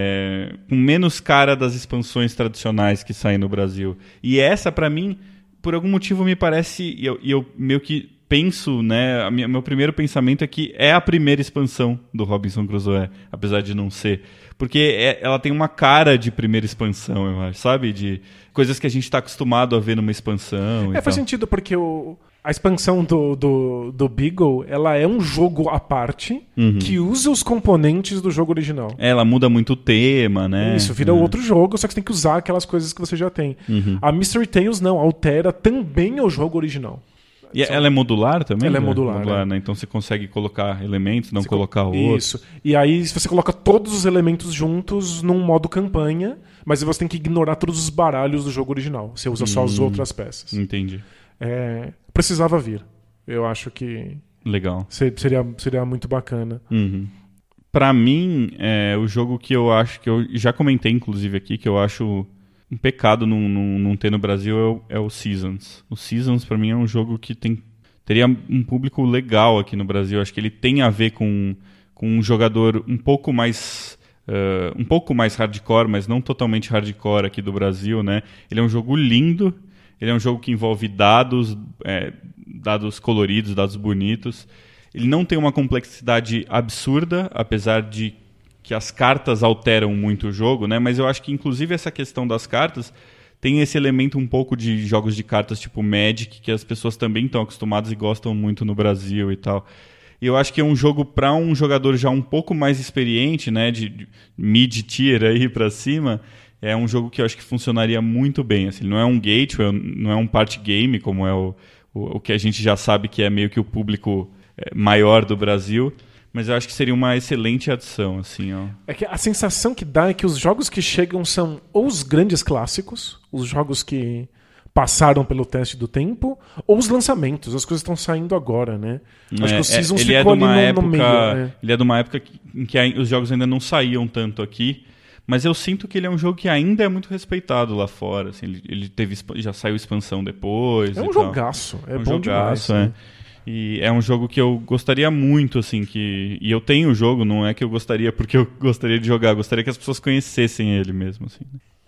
é, com menos cara das expansões tradicionais que saem no Brasil. E essa, pra mim, por algum motivo me parece, e eu, e eu meio que penso, né, a minha, meu primeiro pensamento é que é a primeira expansão do Robinson Crusoe, apesar de não ser. Porque é, ela tem uma cara de primeira expansão, eu acho, sabe? De coisas que a gente está acostumado a ver numa expansão. É, e faz tal. sentido, porque o, a expansão do, do, do Beagle, ela é um jogo à parte Uhum. que usa os componentes do jogo original. É, ela muda muito o tema, né? Isso, vira é. outro jogo, só que você tem que usar aquelas coisas que você já tem. Uhum. A Mystery Tales não, altera também o jogo original. E ela é modular também? Ela é né? modular, é. né? Então você consegue colocar elementos, não Você colocar co- outros. Isso. E aí você coloca todos os elementos juntos num modo campanha, mas você tem que ignorar todos os baralhos do jogo original. Você usa só as Hum. outras peças. Entendi. É, precisava vir. Eu acho que Legal. se- seria, seria muito bacana. Uhum. Pra mim, é, o jogo que eu acho, que eu já comentei inclusive aqui, que eu acho um pecado não, não, não ter no Brasil é o, é o Seasons. O Seasons, pra mim, é um jogo que tem, teria um público legal aqui no Brasil. Acho que ele tem a ver com, com um jogador um pouco mais... Uh, um pouco mais hardcore, mas não totalmente hardcore aqui do Brasil, né? Ele é um jogo lindo, ele é um jogo que envolve dados, é, dados coloridos, dados bonitos. Ele não tem uma complexidade absurda, apesar de que as cartas alteram muito o jogo, né? Mas eu acho que, inclusive, essa questão das cartas tem esse elemento um pouco de jogos de cartas tipo Magic, que as pessoas também estão acostumadas e gostam muito no Brasil e tal. E eu acho que é um jogo para um jogador já um pouco mais experiente, né? De, de mid-tier aí para cima. É um jogo que eu acho que funcionaria muito bem. Assim, não é um gateway, não é um party game, como é o, o, o que a gente já sabe que é meio que o público é, maior do Brasil. Mas eu acho que seria uma excelente adição, assim, ó. É que a sensação que dá é que os jogos que chegam são ou os grandes clássicos, os jogos que passaram pelo teste do tempo, ou os lançamentos, as coisas estão saindo agora, né? Acho É, que o Seasons ele é ficou de ali uma no, época, no meio. né? Ele é de uma época que- em que ai- os jogos ainda não saíam tanto aqui, mas eu sinto que ele é um jogo que ainda é muito respeitado lá fora. Assim, ele, ele teve, expa- já saiu expansão depois. É e um tal. jogaço, é, É um bom jogaço, demais. é. né? E é um jogo que eu gostaria muito, assim, que... E eu tenho o jogo, não é que eu gostaria porque eu gostaria de jogar, eu gostaria que as pessoas conhecessem ele mesmo, assim.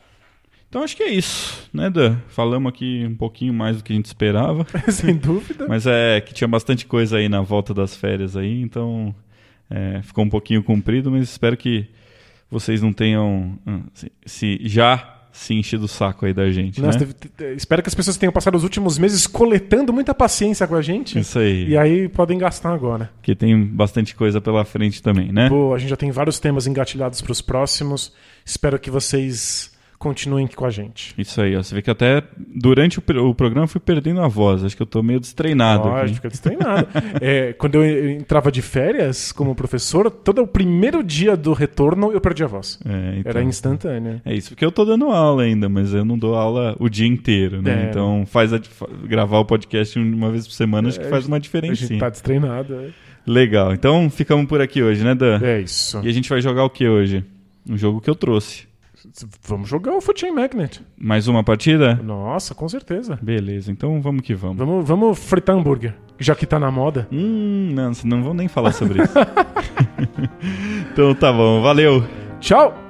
Então acho que é isso, né, Dan? Falamos aqui um pouquinho mais do que a gente esperava. Sem dúvida. Mas é que tinha bastante coisa aí na volta das férias aí, então é, ficou um pouquinho comprido, mas espero que vocês não tenham hum, se, se já se enchido o saco aí da gente, Nossa, né? teve- te- espero que as pessoas tenham passado os últimos meses coletando muita paciência com a gente. Isso aí, E aí podem gastar agora. que tem bastante coisa pela frente também, né? Pô, a gente já tem vários temas engatilhados para os próximos. Espero que vocês continuem aqui com a gente. Isso aí, ó. Você vê que até durante o, o programa eu fui perdendo a voz. Acho que eu tô meio destreinado. Lógico, fica destreinado. é, quando eu entrava de férias como professor, todo o primeiro dia do retorno eu perdi a voz. É, então, Era instantânea. É isso, porque eu tô dando aula ainda, mas eu não dou aula o dia inteiro, né? É. Então faz a, gravar o podcast uma vez por semana, acho que faz uma A diferença. gente tá destreinado. É. Legal, então ficamos por aqui hoje, né, Dan? É isso. E a gente vai jogar o que hoje? Um jogo que eu trouxe. Vamos jogar o Foot Chain Magnet. Mais uma partida? Nossa, com certeza. Beleza, então vamos que vamos. Vamos, vamos fritar hambúrguer, já que tá na moda. Hum, não, não vamos nem falar sobre isso. Então tá bom, valeu! Tchau!